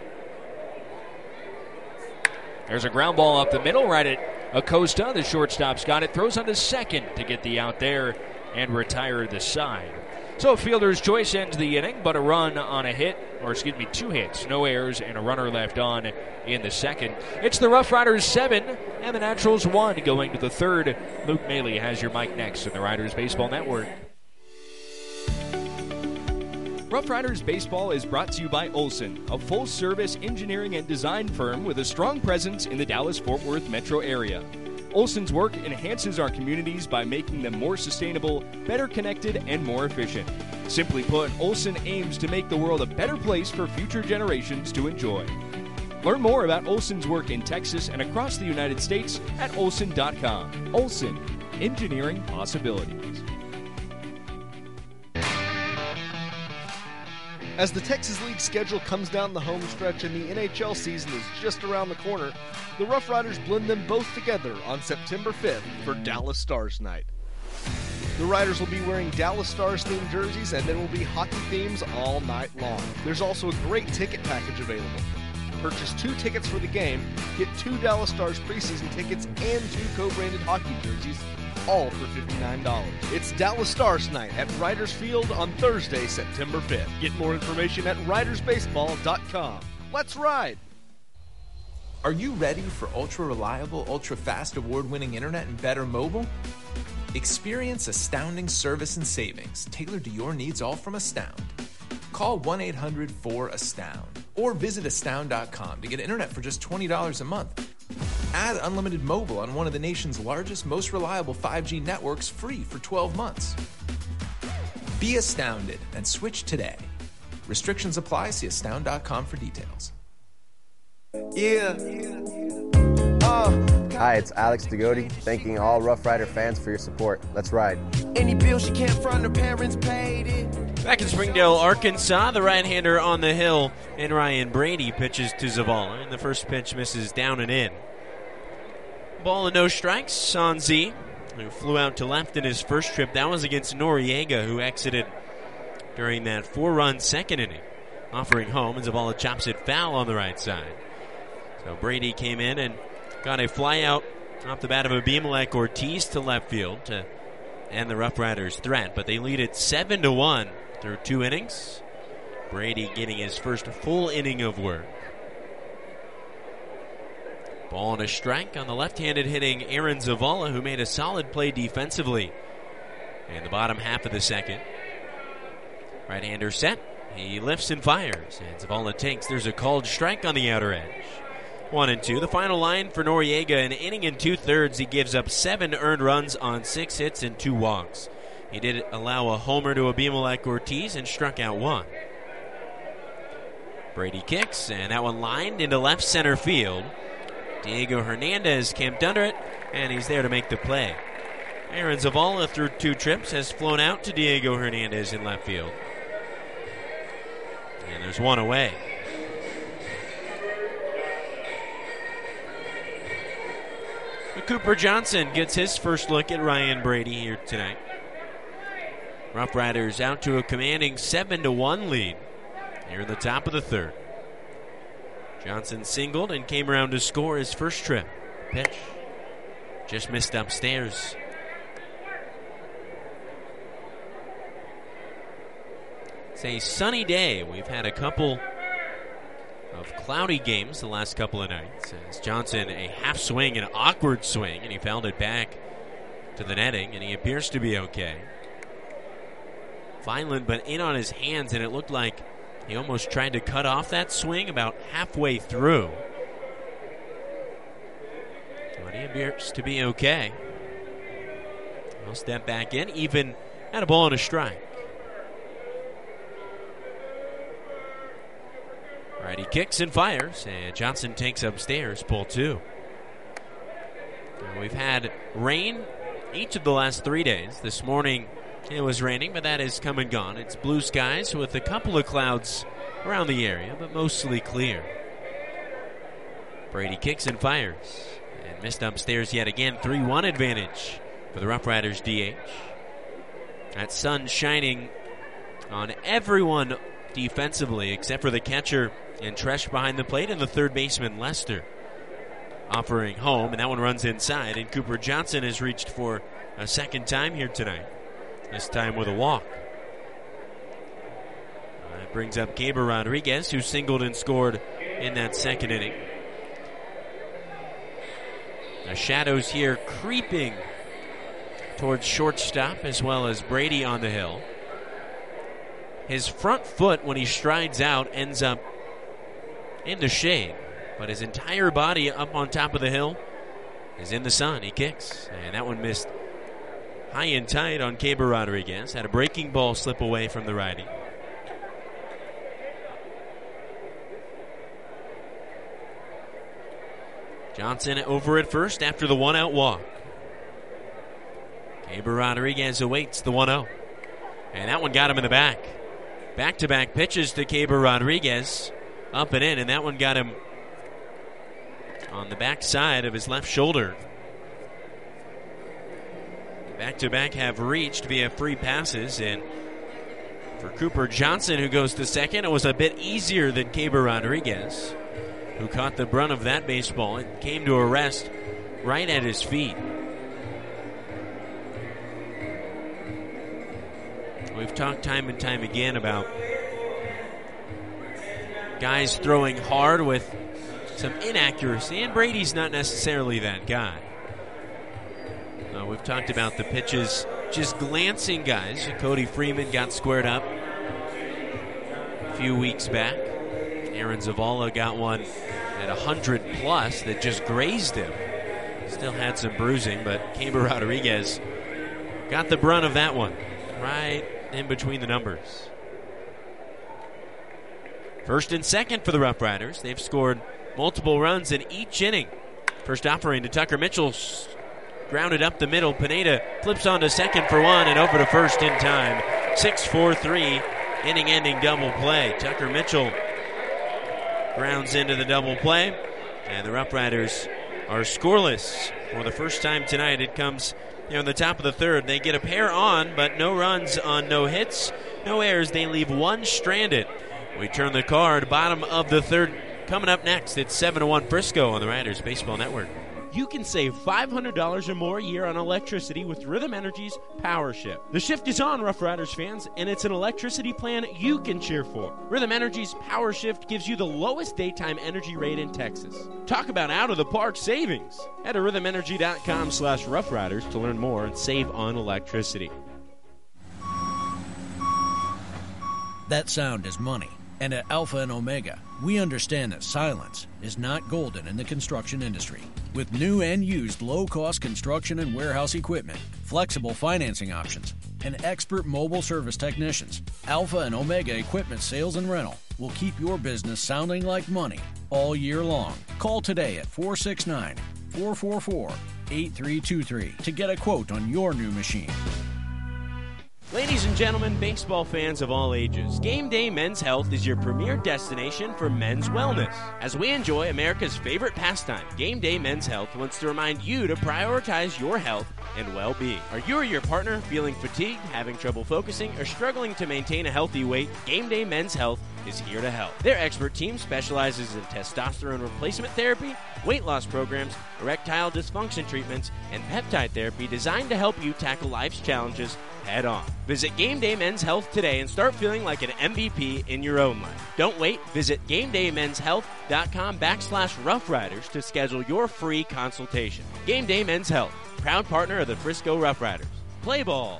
There's a ground ball up the middle, right at Acosta. The shortstop's got it, throws on to second to get the out there and retire the side. So fielder's choice ends the inning, but a run on a hit, or excuse me, two hits, no errors, and a runner left on in the second. It's the Rough Riders seven and the Naturals one going to the third. Luke Maley has your mic next on the Riders Baseball Network. Rough Riders Baseball is brought to you by Olson, a full-service engineering and design firm with a strong presence in the Dallas-Fort Worth metro area. Olson's work enhances our communities by making them more sustainable, better connected, and more efficient. Simply put, Olson aims to make the world a better place for future generations to enjoy. Learn more about Olson's work in Texas and across the United States at olson dot com. Olson, engineering possibilities. As the Texas League schedule comes down the home stretch and the N H L season is just around the corner, the Rough Riders blend them both together on September fifth for Dallas Stars Night. The Riders will be wearing Dallas Stars-themed jerseys, and there will be hockey themes all night long. There's also a great ticket package available. Purchase two tickets for the game, get two Dallas Stars preseason tickets, and two co-branded hockey jerseys, all for fifty-nine dollars. It's Dallas Stars Night at Riders Field on Thursday, September fifth. Get more information at riders baseball dot com. Let's ride! Are you ready for ultra-reliable, ultra-fast, award-winning internet and better mobile? Experience astounding service and savings tailored to your needs, all from Astound. Call one eight hundred four astound or visit astound dot com to get internet for just twenty dollars a month. Add unlimited mobile on one of the nation's largest, most reliable five G networks free for twelve months. Be astounded and switch today. Restrictions apply. See astound dot com for details. Yeah. Uh. Hi, it's Alex Degodi, thanking all Rough Rider fans for your support. Let's ride. Any bill she can't front, her parents paid it. Back in Springdale, Arkansas, the right-hander on the hill, and Ryan Brady pitches to Zavala, and the first pitch misses down and in. Ball and no strikes. Sanzi, who flew out to left in his first trip. That was against Noriega, who exited during that four-run second inning, offering home, and Zavala chops it foul on the right side. So Brady came in and got a fly out off the bat of Abimelech Ortiz to left field to end the Rough Riders' threat, but they lead it seven to one through two innings. Brady getting his first full inning of work. Ball and a strike on the left-handed hitting Aaron Zavala, who made a solid play defensively in the bottom half of the second. Right-hander set. He lifts and fires, and Zavala takes. There's a called strike on the outer edge. One and two. The final line for Noriega, an inning and two-thirds. He gives up seven earned runs on six hits and two walks. He did allow a homer to Abimelech Ortiz and struck out one. Brady kicks, and that one lined into left center field. Diego Hernandez camped under it, and he's there to make the play. Aaron Zavala, through two trips, has flown out to Diego Hernandez in left field. And there's one away. Cooper Johnson gets his first look at Ryan Brady here tonight. Rough Riders out to a commanding seven to one lead here in the top of the third. Johnson singled and came around to score his first trip. Pitch just missed upstairs. It's a sunny day. We've had a couple of cloudy games the last couple of nights. As Johnson, a half swing, an awkward swing, and he fouled it back to the netting, and he appears to be okay. Violent, but in on his hands, and it looked like he almost tried to cut off that swing about halfway through. But he appears to be okay. He'll step back in, even at a ball and a strike. All right, he kicks and fires, and Johnson takes upstairs, pull two. Now we've had rain each of the last three days. This morning it was raining, but that is come and gone. It's blue skies with a couple of clouds around the area, but mostly clear. Brady kicks and fires, and missed upstairs yet again. three one advantage for the Rough Riders D H. That sun shining on everyone defensively except for the catcher and Tresh behind the plate, and the third baseman Lester offering home, and that one runs inside, and Cooper Johnson has reached for a second time here tonight, this time with a walk. Uh, that brings up Gabriel Rodriguez, who singled and scored in that second inning. The shadows here creeping towards shortstop, as well as Brady on the hill. His front foot, when he strides out, ends up in the shade, but his entire body up on top of the hill is in the sun. He kicks, and that one missed high and tight on Gabriel Rodriguez. Had a breaking ball slip away from the righty. Johnson over at first after the one-out walk. Gabriel Rodriguez awaits the one oh, and that one got him in the back. Back-to-back pitches to Gabriel Rodriguez. Up and in, and that one got him on the back side of his left shoulder. Back-to-back have reached via free passes, and for Cooper Johnson, who goes to second, it was a bit easier than Gabriel Rodriguez, who caught the brunt of that baseball and came to a rest right at his feet. We've talked time and time again about guys throwing hard with some inaccuracy, and Brady's not necessarily that guy. Uh, we've talked about the pitches just glancing guys. Cody Freeman got squared up a few weeks back. Aaron Zavala got one at one hundred plus that just grazed him. Still had some bruising, but Gabriel Rodriguez got the brunt of that one right in between the numbers. First and second for the Rough Riders. They've scored multiple runs in each inning. First offering to Tucker Mitchell, grounded up the middle. Pineda flips on to second for one and over to first in time. six four three, inning-ending double play. Tucker Mitchell grounds into the double play, and the Rough Riders are scoreless for the first time tonight. It comes you know, in the top of the third. They get a pair on, but no runs on no hits, no errors. They leave one stranded. We turn the card, bottom of the third. Coming up next, it's seven to one Frisco on the Riders Baseball Network. You can save five hundred dollars or more a year on electricity with Rhythm Energy's Power Shift. The shift is on, Rough Riders fans, and it's an electricity plan you can cheer for. Rhythm Energy's Power Shift gives you the lowest daytime energy rate in Texas. Talk about out-of-the-park savings. Head to rhythm energy dot com slash rough riders to learn more and save on electricity. That sound is money. And at Alpha and Omega, we understand that silence is not golden in the construction industry. With new and used low-cost construction and warehouse equipment, flexible financing options, and expert mobile service technicians, Alpha and Omega Equipment Sales and Rental will keep your business sounding like money all year long. Call today at four six nine, four four four, eight three two three to get a quote on your new machine. Ladies and gentlemen, baseball fans of all ages, Game Day Men's Health is your premier destination for men's wellness. As we enjoy America's favorite pastime, Game Day Men's Health wants to remind you to prioritize your health and well-being. Are you or your partner feeling fatigued, having trouble focusing, or struggling to maintain a healthy weight? Game Day Men's Health is here to help. Their expert team specializes in testosterone replacement therapy, weight loss programs, erectile dysfunction treatments, and peptide therapy designed to help you tackle life's challenges head on. Visit Game Day Men's Health today and start feeling like an M V P in your own life. Don't wait. Visit GameDayMen'sHealth.com backslash Rough Riders to schedule your free consultation. Game Day Men's Health, proud partner of the Frisco Rough Riders. Play ball.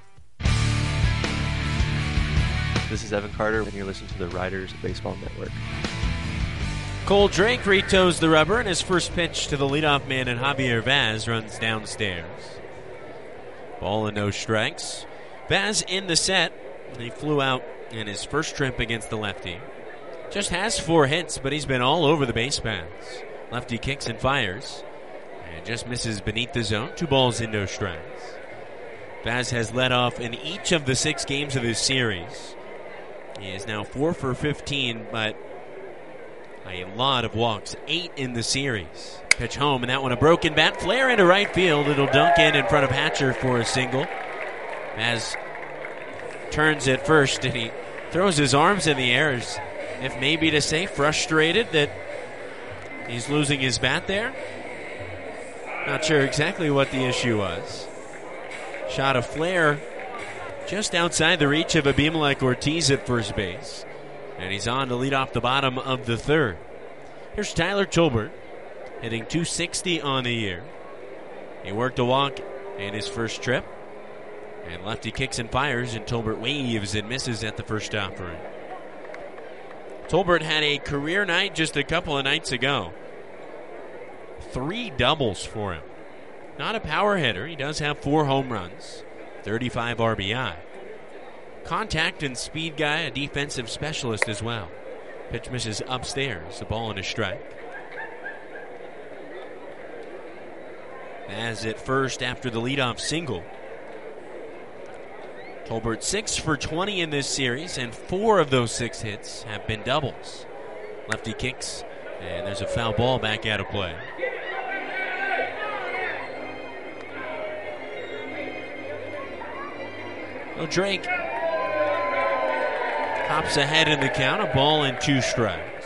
This is Evan Carter, and you're listening to the Riders Baseball Network. Cole Drake retoes the rubber, and his first pitch to the leadoff man, and Javier Vaz runs downstairs. Ball and no strikes. Vaz in the set. He flew out in his first trip against the lefty. Just has four hits, but he's been all over the base paths. Lefty kicks and fires, and just misses beneath the zone. Two balls and no strikes. Vaz has led off in each of the six games of this series. He is now four for fifteen, but a lot of walks. Eight in the series. Pitch home, and that one a broken bat. Flare into right field. It'll dunk in in front of Hatcher for a single. As turns at first, and he throws his arms in the air as if maybe to say frustrated that he's losing his bat there. Not sure exactly what the issue was. Shot a flare just outside the reach of Abimelec Ortiz at first base. And he's on to lead off the bottom of the third. Here's Tyler Tolbert, hitting two sixty on the year. He worked a walk in his first trip. And lefty kicks and fires, and Tolbert waves and misses at the first offering. Tolbert had a career night just a couple of nights ago. Three doubles for him. Not a power hitter. He does have four home runs, thirty-five R B I. Contact and speed guy, a defensive specialist as well. Pitch misses upstairs, a ball and a strike. As at first after the leadoff single. Tolbert six for twenty in this series, and four of those six hits have been doubles. Lefty kicks, and there's a foul ball back out of play. Well, Drake hops ahead in the count, a ball and two strikes.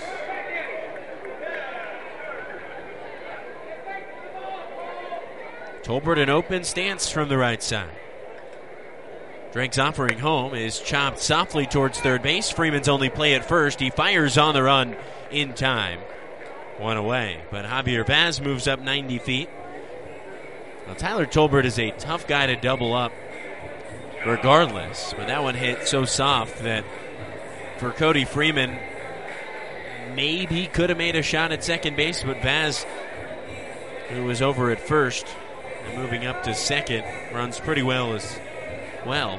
Tolbert an open stance from the right side. Drake's offering home is chopped softly towards third base. Freeman's only play at first. He fires on the run in time. One away, but Javier Vaz moves up ninety feet. Now, Tyler Tolbert is a tough guy to double up regardless, but that one hit so soft that for Cody Freeman, maybe he could have made a shot at second base, but Vaz, who was over at first and moving up to second, runs pretty well as well.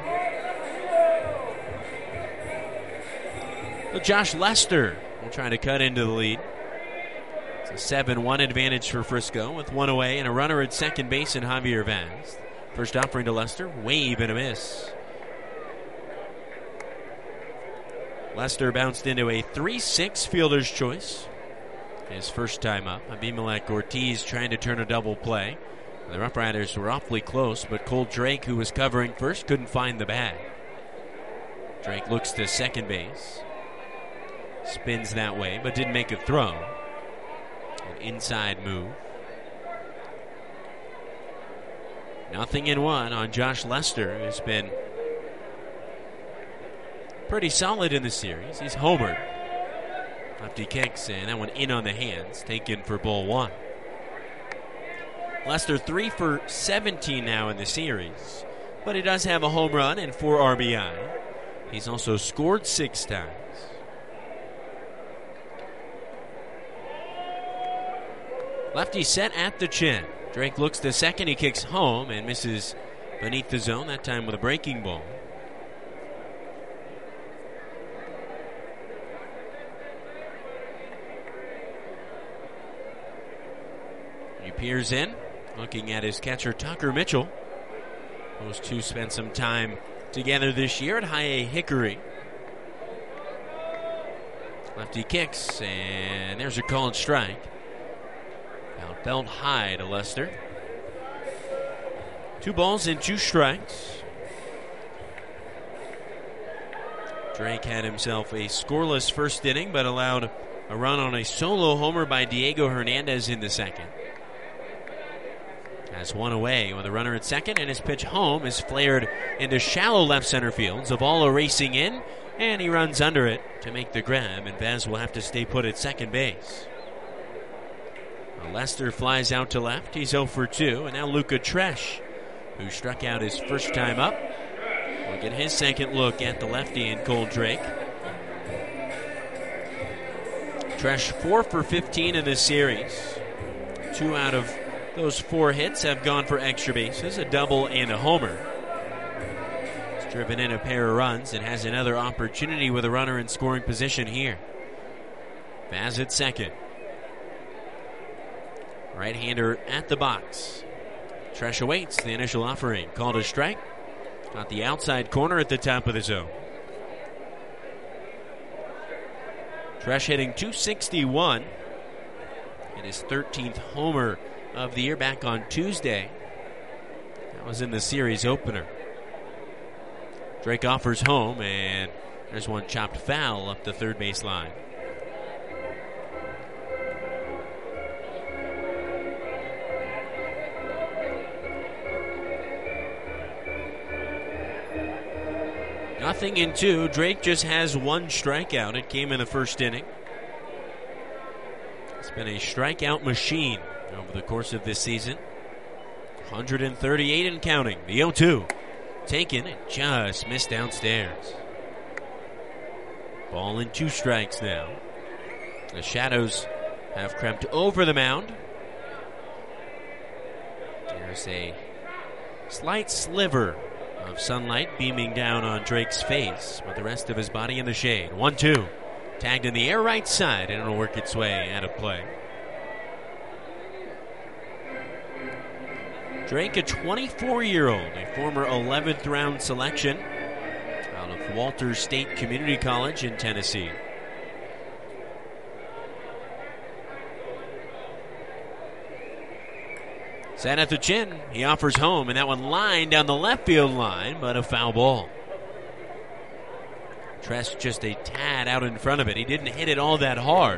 Well, Josh Lester will try to cut into the lead. It's a seven one advantage for Frisco with one away and a runner at second base in Javier Vaz. First offering to Lester, wave and a miss. Lester bounced into a three six fielder's choice. His first time up. Abimelec Ortiz trying to turn a double play. The Rough Riders were awfully close, but Cole Drake, who was covering first, couldn't find the bag. Drake looks to second base. Spins that way, but didn't make a throw. An inside move. Nothing in one on Josh Lester, who's been pretty solid in the series. He's homered. Lefty kicks, and that one in on the hands, taken for ball one. Lester three for seventeen now in the series, but he does have a home run and four R B I. He's also scored six times. Lefty set at the chin. Drake looks to second. He kicks home and misses beneath the zone, that time with a breaking ball. He peers in, looking at his catcher, Tucker Mitchell. Those two spent some time together this year at High A Hickory. Lefty kicks, and there's a called strike. Out belt high to Lester. Two balls and two strikes. Drake had himself a scoreless first inning, but allowed a run on a solo homer by Diego Hernandez in the second. Has one away with a runner at second, and his pitch home is flared into shallow left center field. Zavala racing in, and he runs under it to make the grab, and Vaz will have to stay put at second base. Now Lester flies out to left. He's oh for two, and now Luca Tresh, who struck out his first time up, will get his second look at the lefty in Cole Drake. Tresh four for fifteen in this series. Two out of those four hits have gone for extra bases, a double and a homer. He's driven in a pair of runs and has another opportunity with a runner in scoring position here. Vaz at second. Right-hander at the box. Tresh awaits the initial offering. Called a strike. Got the outside corner at the top of the zone. Tresh hitting two sixty-one. And his thirteenth homer of the year back on Tuesday. That was in the series opener. Drake offers home, and there's one chopped foul up the third base line. Nothing in two. Drake just has one strikeout. It came in the first inning. It's been a strikeout machine over the course of this season. one thirty-eight and counting. The oh two. Taken and just missed downstairs. Ball and two strikes now. The shadows have crept over the mound. There's a slight sliver of sunlight beaming down on Drake's face, with the rest of his body in the shade. one two. Tagged in the air right side, and it'll work its way out of play. Drake, a twenty-four-year-old, a former eleventh round selection out of Walters State Community College in Tennessee. Set at the chin, he offers home, and that one lined down the left field line, but a foul ball. Tresh just a tad out in front of it. He didn't hit it all that hard.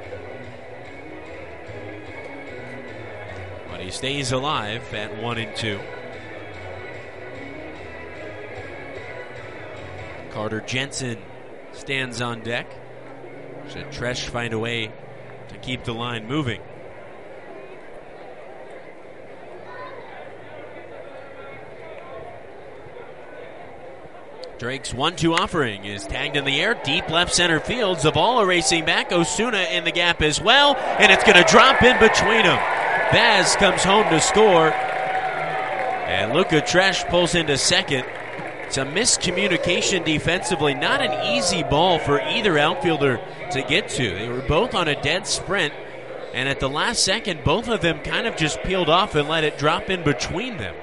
But he stays alive at one and two. Carter Jensen stands on deck. Should Tresh find a way to keep the line moving? Drake's one two offering is tagged in the air, deep left center field. Zavala racing back, Osuna in the gap as well, and it's going to drop in between them. Vaz comes home to score, and Luca Tresh pulls into second. It's a miscommunication defensively, not an easy ball for either outfielder to get to. They were both on a dead sprint, and at the last second, both of them kind of just peeled off and let it drop in between them.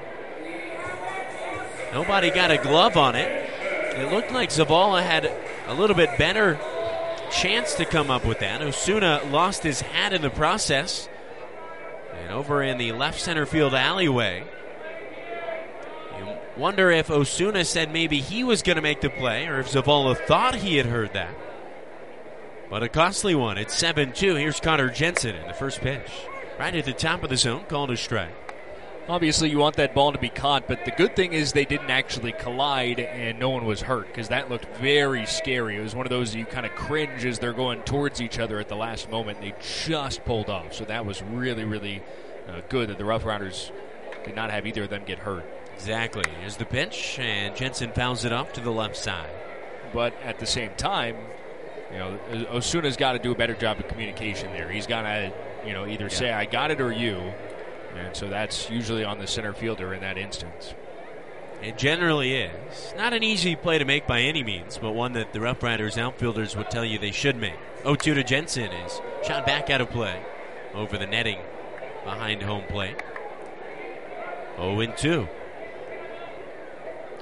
Nobody got a glove on it. It looked like Zavala had a little bit better chance to come up with that. Osuna lost his hat in the process. And over in the left center field alleyway, you wonder if Osuna said maybe he was going to make the play, or if Zavala thought he had heard that. But a costly one. It's seven two. Here's Carter Jensen in the first pitch. Right at the top of the zone, called a strike. Obviously, you want that ball to be caught, but the good thing is they didn't actually collide and no one was hurt, because that looked very scary. It was one of those you kind of cringe as they're going towards each other at the last moment. They just pulled off, so that was really, really uh, good that the Rough Riders did not have either of them get hurt. Exactly. Here's the pitch, and Jensen fouls it off to the left side. But at the same time, you know, Osuna's got to do a better job of communication there. He's got to, you know, either yeah. say, I got it, or you. And so that's usually on the center fielder in that instance. It generally is. Not an easy play to make by any means, but one that the Rough Riders outfielders would tell you they should make. oh two to Jensen is shot back out of play over the netting behind home plate. oh and two.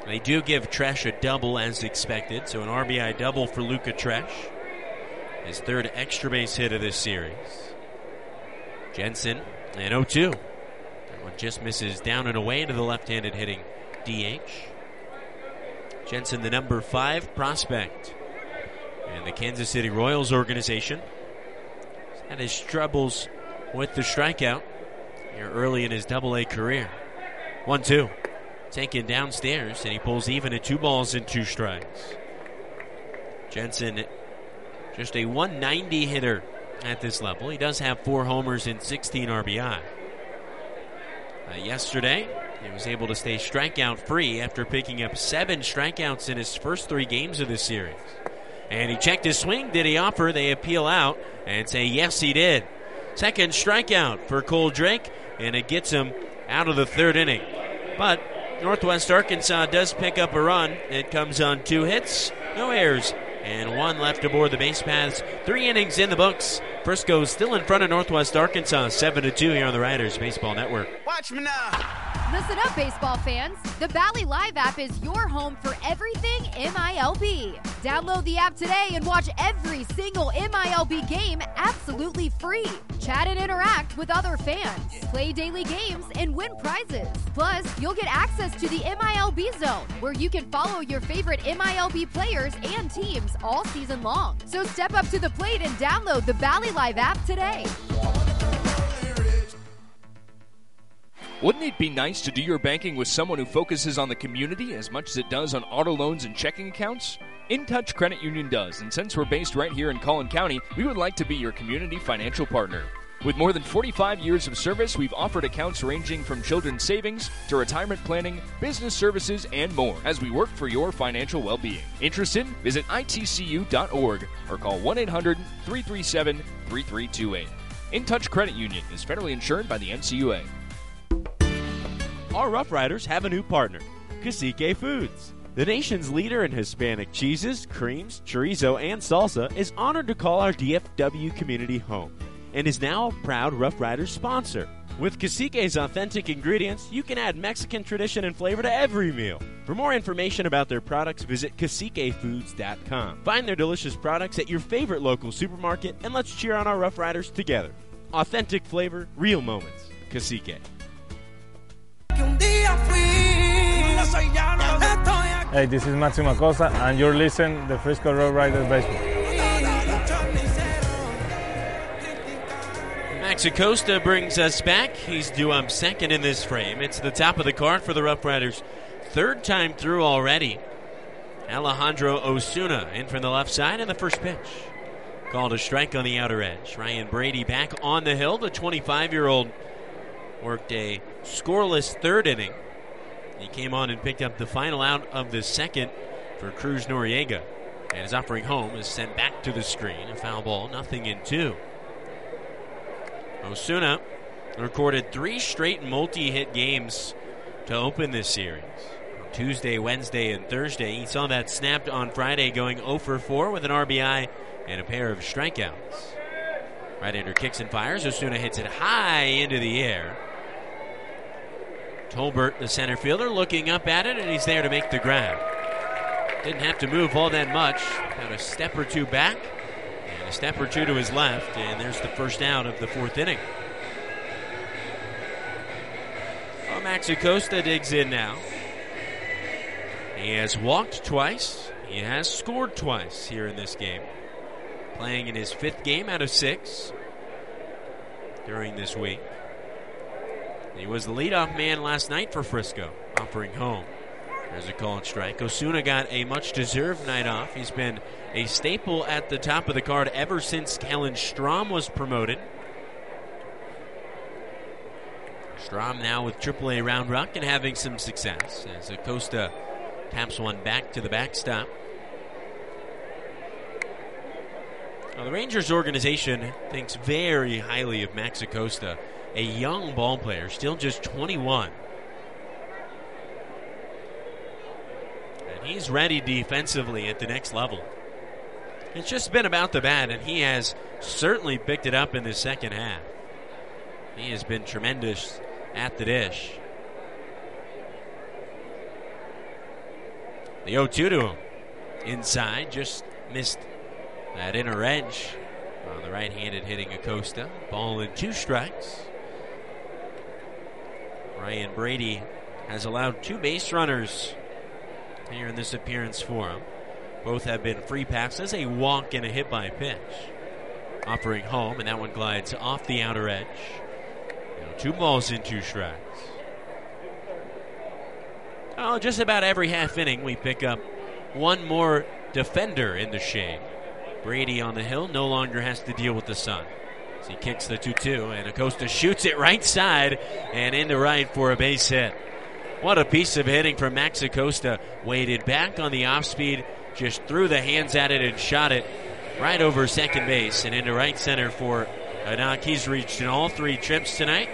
They do give Tresh a double as expected, so an R B I double for Luca Tresh. His third extra base hit of this series. Jensen and oh two. That one just misses down and away to the left-handed hitting D H. Jensen, the number five prospect in the Kansas City Royals organization. He's had his troubles with the strikeout here early in his double-A career. one two. Taken downstairs, and he pulls even at two balls and two strikes. Jensen, just a one ninety hitter at this level. He does have four homers and sixteen R B I. Uh, yesterday, he was able to stay strikeout free after picking up seven strikeouts in his first three games of this series. And he checked his swing. Did he offer? They appeal out and say, yes, he did. Second strikeout for Cole Drake, and it gets him out of the third inning. But Northwest Arkansas does pick up a run. It comes on two hits, no errors, and one left aboard the base paths. Three innings in the books. Frisco still in front of Northwest Arkansas, seven to two here on the Riders Baseball Network. Watch me now. Listen up, baseball fans. The Bally Live app is your home for everything M I L B. Download the app today and watch every single M I L B game absolutely free. Chat and interact with other fans. Play daily games and win prizes. Plus, you'll get access to the M I L B Zone, where you can follow your favorite M I L B players and teams all season long. So step up to the plate and download the Bally Live app today. Wouldn't it be nice to do your banking with someone who focuses on the community as much as it does on auto loans and checking accounts? InTouch Credit Union does, and since we're based right here in Collin County, we would like to be your community financial partner. With more than forty-five years of service, we've offered accounts ranging from children's savings to retirement planning, business services, and more as we work for your financial well-being. Interested? Visit I T C U dot org or call one eight hundred, three three seven, three three two eight. InTouch Credit Union is federally insured by the N C U A. Our Rough Riders have a new partner, Cacique Foods. The nation's leader in Hispanic cheeses, creams, chorizo, and salsa is honored to call our D F W community home and is now a proud Rough Riders sponsor. With Cacique's authentic ingredients, you can add Mexican tradition and flavor to every meal. For more information about their products, visit cacique foods dot com. Find their delicious products at your favorite local supermarket, and let's cheer on our Rough Riders together. Authentic flavor, real moments. Cacique. Hey, this is Máximo Acosta, and you're listening to the Frisco Rough Riders Baseball. Max Acosta brings us back. He's due up second in this frame. It's the top of the card for the Rough Riders. Third time through already. Alejandro Osuna in from the left side, and the first pitch called a strike on the outer edge. Ryan Brady back on the hill. The twenty-five-year-old worked a scoreless third inning. He came on and picked up the final out of the second for Cruz Noriega. And his offering home is sent back to the screen. A foul ball, nothing in two. Osuna recorded three straight multi-hit games to open this series. On Tuesday, Wednesday, and Thursday. He saw that snapped on Friday, going oh for four with an R B I and a pair of strikeouts. Right-hander kicks and fires. Osuna hits it high into the air. Tolbert, the center fielder, looking up at it, and he's there to make the grab. Didn't have to move all that much. Got a step or two back, and a step or two to his left, and there's the first out of the fourth inning. Well, Max Acosta digs in now. He has walked twice. He has scored twice here in this game. Playing in his fifth game out of six during this week. He was the leadoff man last night for Frisco, offering home. There's a called strike. Osuna got a much-deserved night off. He's been a staple at the top of the card ever since Kellen Strom was promoted. Strom now with triple A Round Rock and having some success as Acosta taps one back to the backstop. Well, the Rangers organization thinks very highly of Max Acosta, a young ball player, still just twenty-one. And he's ready defensively at the next level. It's just been about the bat, and he has certainly picked it up in the second half. He has been tremendous at the dish. The oh two to him. Inside, just missed that inner edge on the right-handed hitting Acosta. Ball in two strikes. Ryan Brady has allowed two base runners here in this appearance for him. Both have been free passes, a walk and a hit by pitch. Offering home, and that one glides off the outer edge. You know, two balls in two strikes. Oh, just about every half inning we pick up one more defender in the shade. Brady on the hill no longer has to deal with the sun. As he kicks the two two, and Acosta shoots it right side and into right for a base hit. What a piece of hitting from Max Acosta. Weighted back on the off speed, just threw the hands at it and shot it right over second base and into right center for a knock. He's reached in all three trips tonight.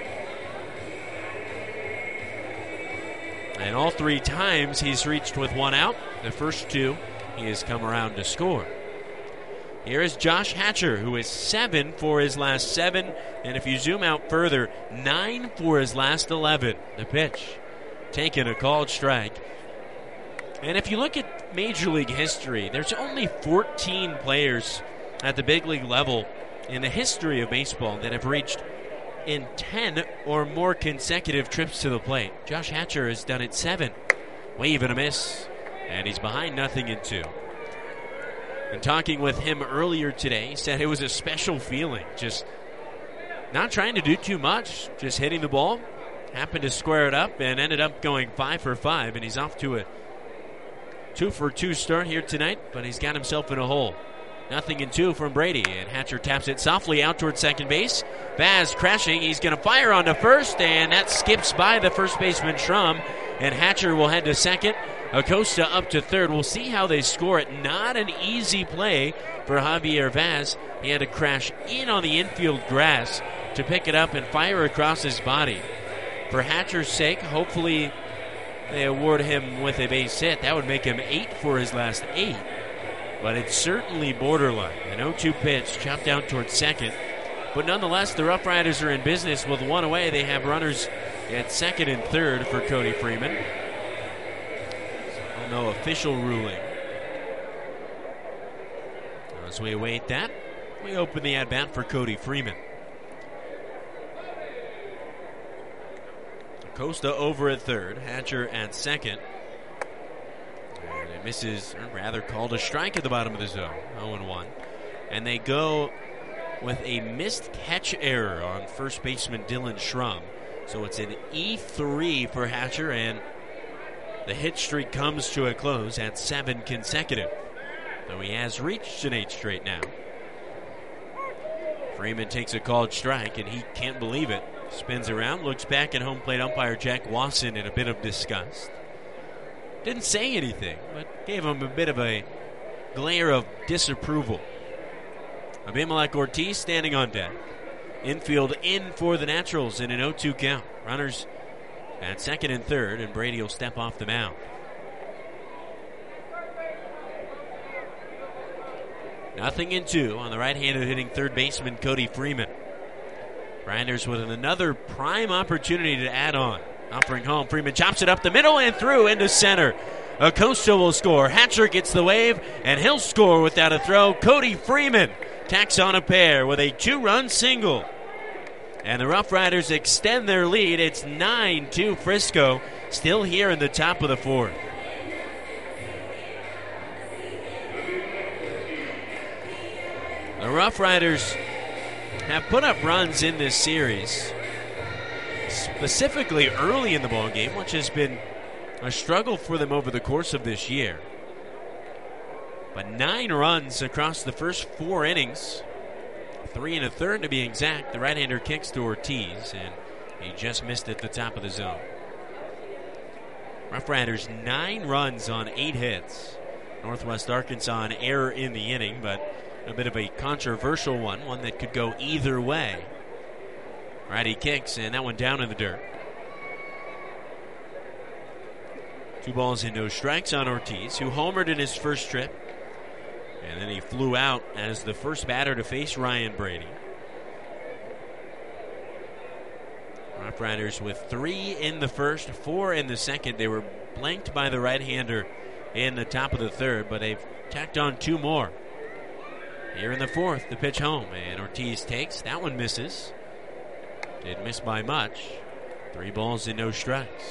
And all three times he's reached with one out. The first two, he has come around to score. Here is Josh Hatcher, who is seven for his last seven. And if you zoom out further, nine for his last eleven. The pitch, taking a called strike. And if you look at Major League history, there's only fourteen players at the big league level in the history of baseball that have reached in ten or more consecutive trips to the plate. Josh Hatcher has done it seven. Wave and a miss. And he's behind nothing in two. And talking with him earlier today, he said it was a special feeling. Just not trying to do too much. Just hitting the ball. Happened to square it up and ended up going five for five. And he's off to a two for two start here tonight. But he's got himself in a hole. Nothing in two from Brady, and Hatcher taps it softly out towards second base. Baz crashing. He's going to fire on to first, and that skips by the first baseman Schrum, and Hatcher will head to second. Acosta up to third. We'll see how they score it. Not an easy play for Javier Vaz. He had to crash in on the infield grass to pick it up and fire across his body. For Hatcher's sake, hopefully they award him with a base hit. That would make him eight for his last eight. But it's certainly borderline. An oh two pitch chopped out towards second. But nonetheless, the Rough Riders are in business with one away. They have runners at second and third for Cody Freeman. So no official ruling. As we await that, we open the at-bat for Cody Freeman. Acosta over at third. Hatcher at second. Misses, or rather called a strike at the bottom of the zone, oh and one. And they go with a missed catch error on first baseman Dylan Schrum. So it's an E three for Hatcher, and the hit streak comes to a close at seven consecutive. Though he has reached an eight straight now. Freeman takes a called strike, and he can't believe it. Spins around, looks back at home plate umpire Jack Wasson in a bit of disgust. Didn't say anything, but gave him a bit of a glare of disapproval. Abimelec Ortiz standing on deck. Infield in for the Naturals in an oh two count. Runners at second and third, and Brady will step off the mound. Nothing in two on the right-handed hitting third baseman Cody Freeman. Grinders with another prime opportunity to add on. Offering home, Freeman chops it up the middle and through into center. Acosta will score. Hatcher gets the wave, and he'll score without a throw. Cody Freeman tacks on a pair with a two-run single. And the Rough Riders extend their lead. It's nine two Frisco, still here in the top of the fourth. The Rough Riders have put up runs in this series, specifically early in the ball game, which has been a struggle for them over the course of this year. But nine runs across the first four innings, three and a third to be exact. The right-hander kicks to Ortiz, and he just missed at the top of the zone. Rough Riders nine runs on eight hits. Northwest Arkansas an error in the inning, but a bit of a controversial one, one that could go either way. Righty kicks, and that one down in the dirt. Two balls and no strikes on Ortiz, who homered in his first trip. And then he flew out as the first batter to face Ryan Brady. Rough Riders with three in the first, four in the second. They were blanked by the right-hander in the top of the third, but they've tacked on two more. Here in the fourth, the pitch home, and Ortiz takes. That one misses. Didn't miss by much. Three balls and no strikes.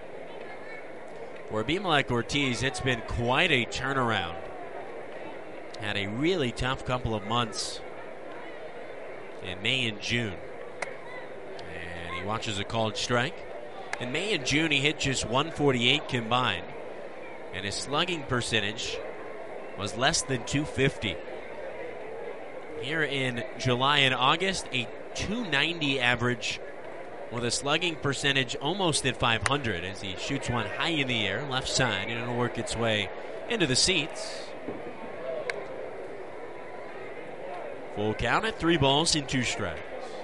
For Abimelec Ortiz, it's been quite a turnaround. Had a really tough couple of months in May and June. And he watches a called strike. In May and June, he hit just one forty-eight combined. And his slugging percentage was less than two fifty. Here in July and August, a two ninety average with a slugging percentage almost at five hundred as he shoots one high in the air, left side, and it'll work its way into the seats. Full count at three balls and two strikes.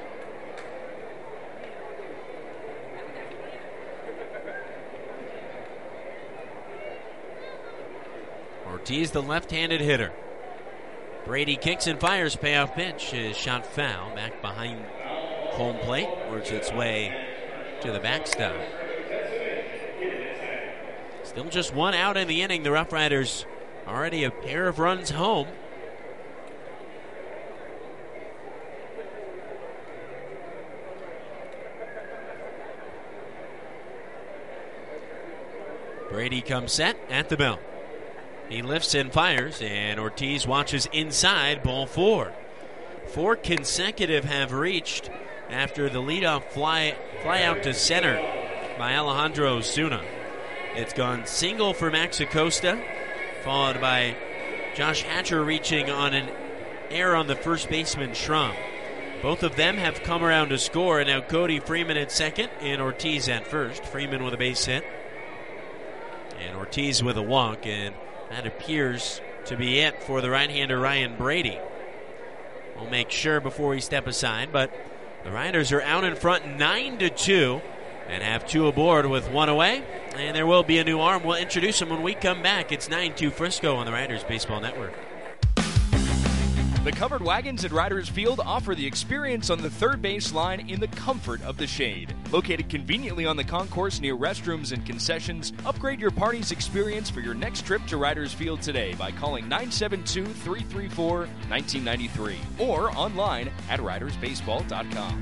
Ortiz, the left-handed hitter. Brady kicks and fires. Payoff pitch is shot foul. Back behind home plate. Works its way to the backstop. Still just one out in the inning. The Rough Riders already a pair of runs home. Brady comes set at the belt. He lifts and fires, and Ortiz watches inside, ball four. Four consecutive have reached after the leadoff fly, fly out to center by Alejandro Osuna. It's gone single for Max Acosta, followed by Josh Hatcher reaching on an error on the first baseman, Schrum. Both of them have come around to score, and now Cody Freeman at second and Ortiz at first. Freeman with a base hit, and Ortiz with a walk, and that appears to be it for the right-hander Ryan Brady. We'll make sure before we step aside, but the Riders are out in front nine to two and have two aboard with one away, and there will be a new arm. We'll introduce him when we come back. It's nine two Frisco on the Riders Baseball Network. The covered wagons at Riders Field offer the experience on the third base line in the comfort of the shade. Located conveniently on the concourse near restrooms and concessions, upgrade your party's experience for your next trip to Riders Field today by calling nine seven two, three three four, one nine nine three or online at riders baseball dot com.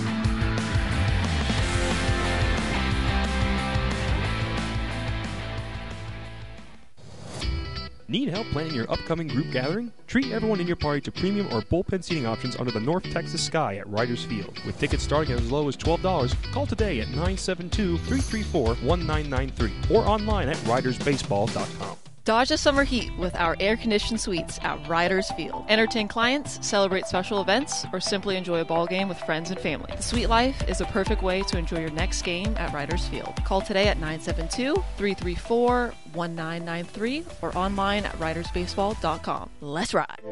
Need help planning your upcoming group gathering? Treat everyone in your party to premium or bullpen seating options under the North Texas sky at Riders Field. With tickets starting at as low as twelve dollars, call today at nine seven two, three three four, one nine nine three or online at riders baseball dot com. Dodge the summer heat with our air-conditioned suites at Riders Field. Entertain clients, celebrate special events, or simply enjoy a ball game with friends and family. The suite life is a perfect way to enjoy your next game at Riders Field. Call today at nine seven two, three three four, one nine nine three or online at riders baseball dot com. Let's ride!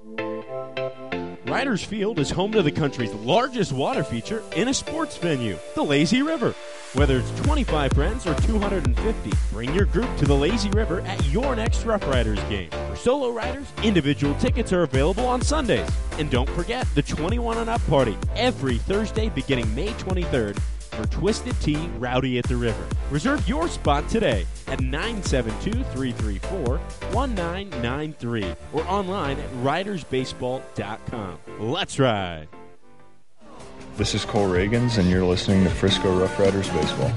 Riders Field is home to the country's largest water feature in a sports venue, the Lazy River. Whether it's twenty-five friends or two hundred fifty, bring your group to the Lazy River at your next Rough Riders game. For solo riders, individual tickets are available on Sundays. And don't forget the twenty-one and up party every Thursday beginning May twenty-third for Twisted Tea Rowdy at the River. Reserve your spot today at nine seven two, three three four, one nine nine three or online at riders baseball dot com. Let's ride! This is Cole Reagans, and you're listening to Frisco Rough Riders Baseball.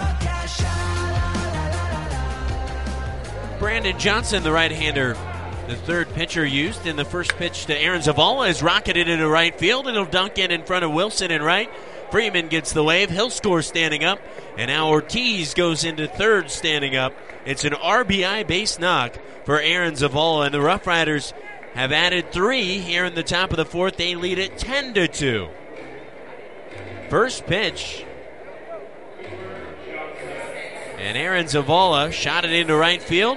Brandon Johnson, the right-hander, the third pitcher used in the first pitch to Aaron Zavala, is rocketed into right field, and he'll dunk in in front of Wilson in right. Freeman gets the wave. He'll score standing up, and now Ortiz goes into third standing up. It's an R B I base knock for Aaron Zavala, and the Rough Riders have added three here in the top of the fourth. They lead it ten to two. First pitch, and Aaron Zavala shot it into right field.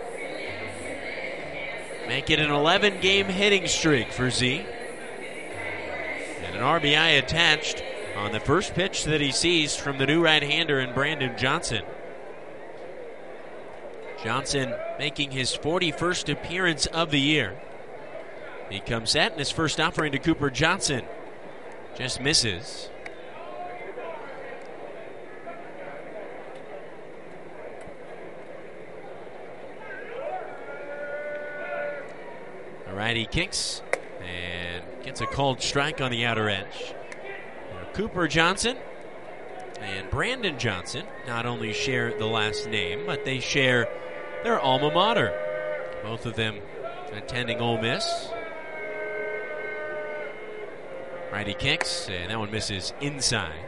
Make it an eleven-game hitting streak for Z. And an R B I attached on the first pitch that he sees from the new right-hander in Brandon Johnson. Johnson making his forty-first appearance of the year. He comes set, and his first offering to Cooper Johnson just misses. righty kicks and gets a called strike on the outer edge. Cooper Johnson and Brandon Johnson not only share the last name, but they share their alma mater. Both of them attending Ole Miss. Righty kicks, and that one misses inside.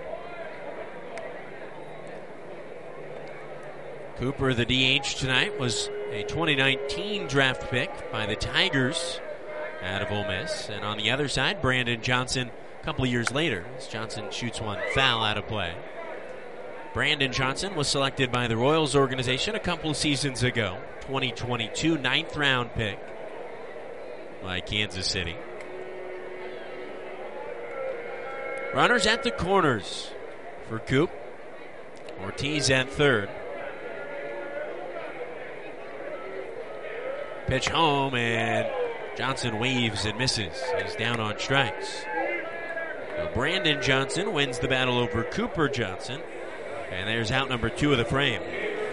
Cooper, the D H tonight, was a twenty nineteen draft pick by the Tigers out of Ole Miss. And on the other side, Brandon Johnson, a couple of years later, as Johnson shoots one foul out of play. Brandon Johnson was selected by the Royals organization a couple of seasons ago. twenty twenty-two ninth round pick by Kansas City. Runners at the corners for Coop. Ortiz at third. Pitch home, and Johnson waves and misses. He's down on strikes. So Brandon Johnson wins the battle over Cooper Johnson. And there's out number two of the frame.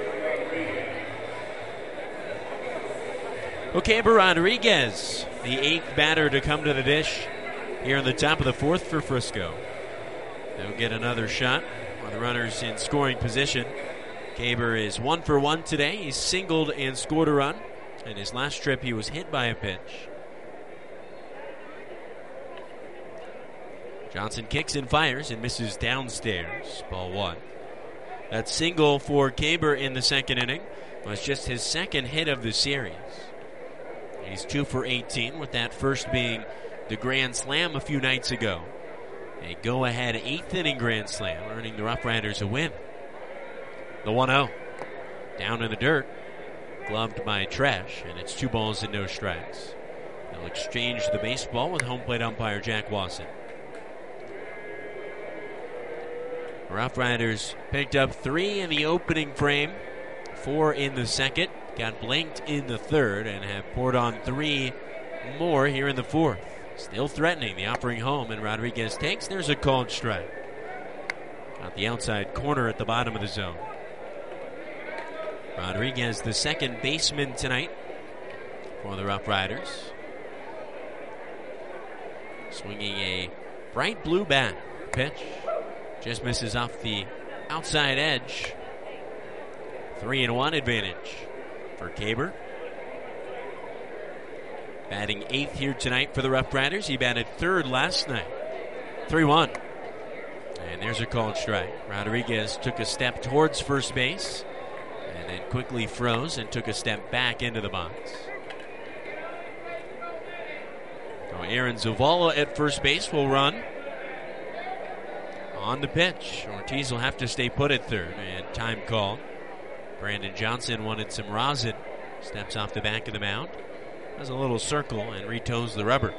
Okay, Rodriguez, the eighth batter to come to the dish here in the top of the fourth for Frisco. They'll get another shot on the runners in scoring position. Gaber is one for one today. He's singled and scored a run. In his last trip, he was hit by a pitch. Johnson kicks and fires and misses downstairs. Ball one. That single for Gaber in the second inning was just his second hit of the series. He's two for eighteen, with that first being the grand slam a few nights ago. A go-ahead eighth inning grand slam, earning the Rough Riders a win. The one oh. Down in the dirt. Gloved by Tresh, and it's two balls and no strikes. They'll exchange the baseball with home plate umpire Jack Wasson. Rough Riders picked up three in the opening frame, four in the second, got blanked in the third, and have poured on three more here in the fourth. Still threatening the offering home, and Rodriguez takes. There's a called strike. Got the outside corner at the bottom of the zone. Rodriguez, the second baseman tonight for the Rough Riders. Swinging a bright blue bat. Pitch just misses off the outside edge. Three and one advantage for Gaber. Batting eighth here tonight for the Rough Riders. He batted third last night. three one. And there's a called strike. Rodriguez took a step towards first base, and then quickly froze and took a step back into the box. So Aaron Zavala at first base will run. On the pitch, Ortiz will have to stay put at third, and time called. Brandon Johnson wanted some rosin. Steps off the back of the mound, does a little circle, and retoes the rubber.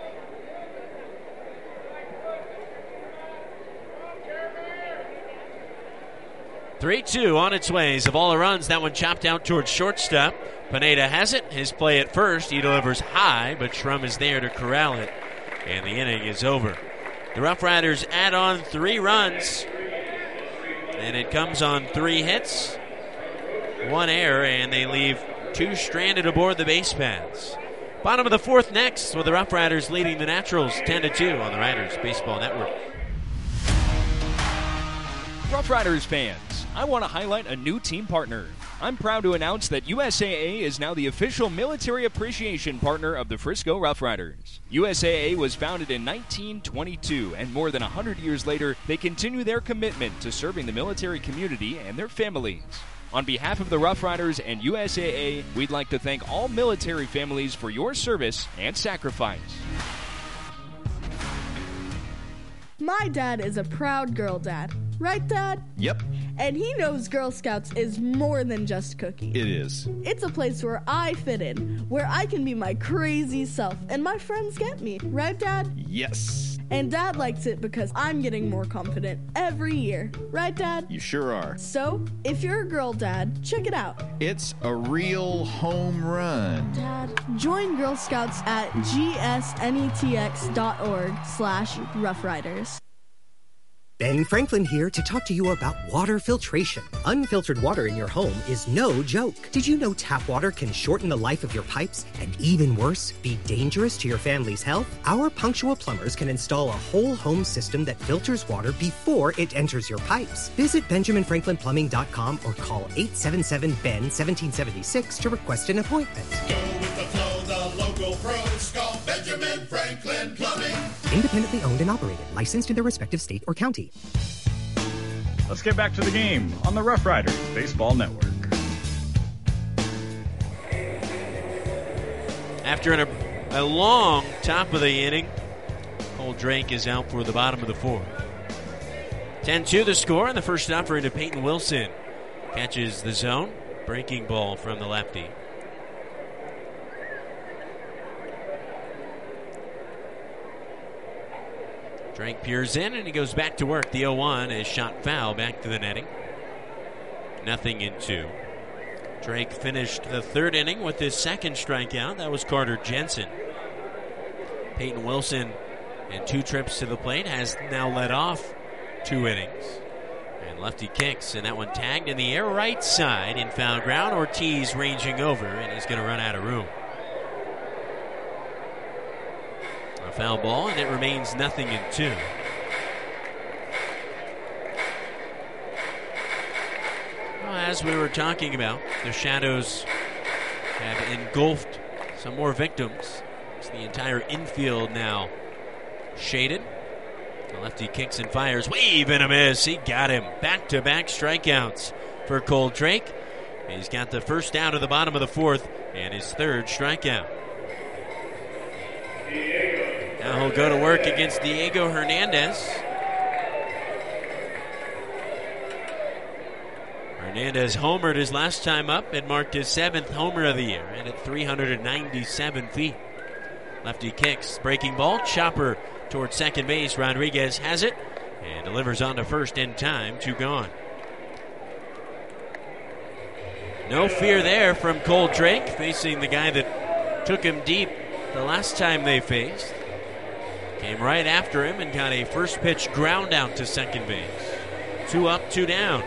three two on its way. Zavala runs. That one chopped out towards shortstop. Pineda has it. His play at first. He delivers high, but Schrum is there to corral it. And the inning is over. The Rough Riders add on three runs. And it comes on three hits, one error, and they leave two stranded aboard the base paths. Bottom of the fourth next, with the Rough Riders leading the Naturals ten to two on the Riders Baseball Network. Rough Riders fans, I want to highlight a new team partner. I'm proud to announce that U S A A is now the official military appreciation partner of the Frisco Rough Riders. U S A A was founded in nineteen twenty-two, and more than one hundred years later, they continue their commitment to serving the military community and their families. On behalf of the Rough Riders and U S A A, we'd like to thank all military families for your service and sacrifice. My dad is a proud girl dad. Right, Dad? Yep. And he knows Girl Scouts is more than just cookies. It is. It's a place where I fit in, where I can be my crazy self, and my friends get me. Right, Dad? Yes. And Dad likes it because I'm getting more confident every year. Right, Dad? You sure are. So, if you're a girl dad, check it out. It's a real home run. Dad, join Girl Scouts at gsnetx dot org slash Rough Riders. Ben Franklin here to talk to you about water filtration. Unfiltered water in your home is no joke. Did you know tap water can shorten the life of your pipes and, even worse, be dangerous to your family's health? Our punctual plumbers can install a whole home system that filters water before it enters your pipes. Visit benjamin franklin plumbing dot com or call eight seven seven B E N one seven seven six to request an appointment. Go with the flow, the local pros call Benjamin Franklin Plumbing. Independently owned and operated, licensed in their respective state or county. Let's get back to the game on the Rough Riders Baseball Network. After an, a long top of the inning, Cole Drake is out for the bottom of the fourth. ten two the score, and the first stopper into Peyton Wilson. Catches the zone. Breaking ball from the lefty. Drake peers in, and he goes back to work. The oh one is shot foul back to the netting. Nothing in two. Drake finished the third inning with his second strikeout. That was Carter Jensen. Peyton Wilson, in two trips to the plate, has now led off two innings. And lefty kicks, and that one tagged in the air right side in foul ground. Ortiz ranging over, and he's going to run out of room. A foul ball, and it remains nothing in two. Well, as we were talking about, the shadows have engulfed some more victims. It's the entire infield now shaded. The lefty kicks and fires. Wave and a miss. He got him. Back-to-back strikeouts for Cole Drake. He's got the first out of the bottom of the fourth and his third strikeout. Now he'll go to work against Diego Hernandez. Hernandez homered his last time up and marked his seventh homer of the year, and at three hundred ninety-seven feet. Lefty kicks, breaking ball, chopper towards second base. Rodriguez has it and delivers on to first in time. Two gone. No fear there from Cole Drake, facing the guy that took him deep the last time they faced. Came right after him and got a first pitch ground out to second base. Two up, two down.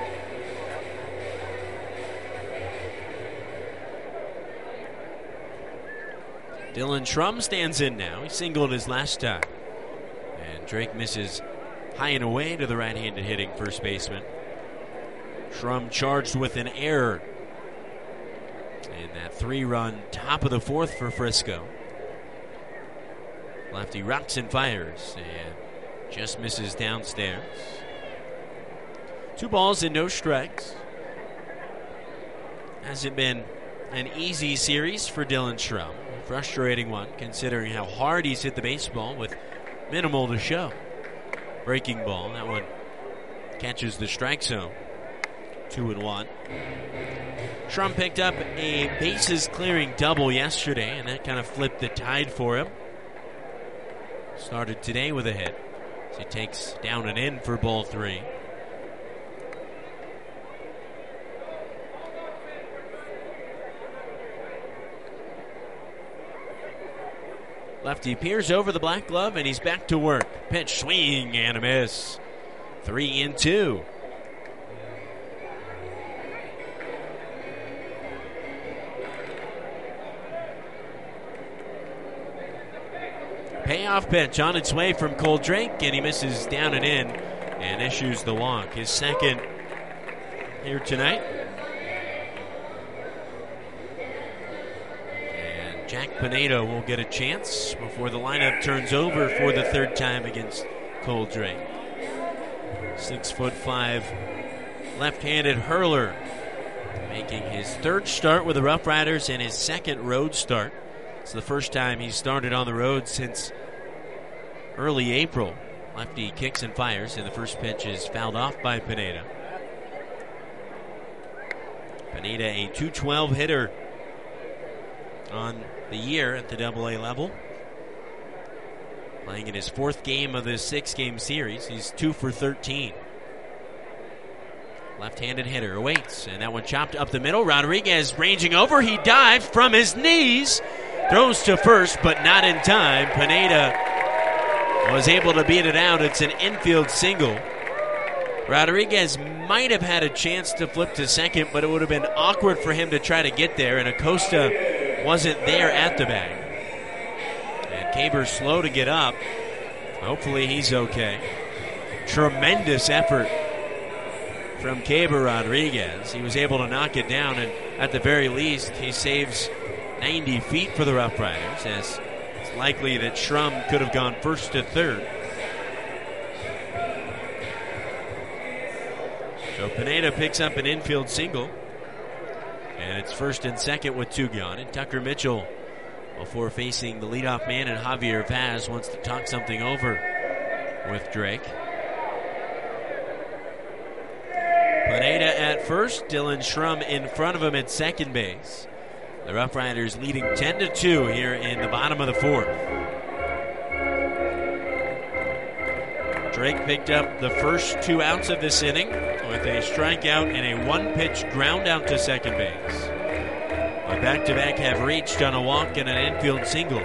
Dylan Schrum stands in now. He singled his last time. And Drake misses high and away to the right-handed hitting first baseman. Schrum charged with an error in that three-run top of the fourth for Frisco. Lefty rocks and fires and just misses downstairs. Two balls and no strikes. Hasn't been an easy series for Dylan Schrum. A frustrating one, considering how hard he's hit the baseball with minimal to show. Breaking ball, that one catches the strike zone. Two and one. Schrum picked up a bases clearing double yesterday, and that kind of flipped the tide for him. Started today with a hit. So he takes down and in for ball three. Lefty peers over the black glove, and he's back to work. Pitch, swing, and a miss. Three and two. Payoff pitch on its way from Cole Drake, and he misses down and in and issues the walk. His second here tonight. And Jack Pineda will get a chance before the lineup turns over for the third time against Cole Drake. Six foot five left-handed hurler, making his third start with the Rough Riders and his second road start. It's the first time he started on the road since early April. Lefty kicks and fires, and the first pitch is fouled off by Pineda. Pineda, a two twelve hitter on the year at the double A level. Playing in his fourth game of this six-game series. He's two for thirteen. Left-handed hitter awaits, and that one chopped up the middle. Rodriguez ranging over. He dived from his knees. Throws to first, but not in time. Pineda was able to beat it out. It's an infield single. Rodriguez might have had a chance to flip to second, but it would have been awkward for him to try to get there, and Acosta wasn't there at the bag. And Kaber's slow to get up. Hopefully he's okay. Tremendous effort from Kaber Rodriguez. He was able to knock it down, and at the very least, he saves ninety feet for the Rough Riders, as it's likely that Schrum could have gone first to third. So Pineda picks up an infield single, and it's first and second with two gone. And Tucker Mitchell, before facing the leadoff man and Javier Vaz, wants to talk something over with Drake. Pineda at first, Dylan Schrum in front of him at second base. The Rough Riders leading ten to two here in the bottom of the fourth. Drake picked up the first two outs of this inning with a strikeout and a one-pitch ground out to second base. But back-to-back have reached on a walk and an infield single.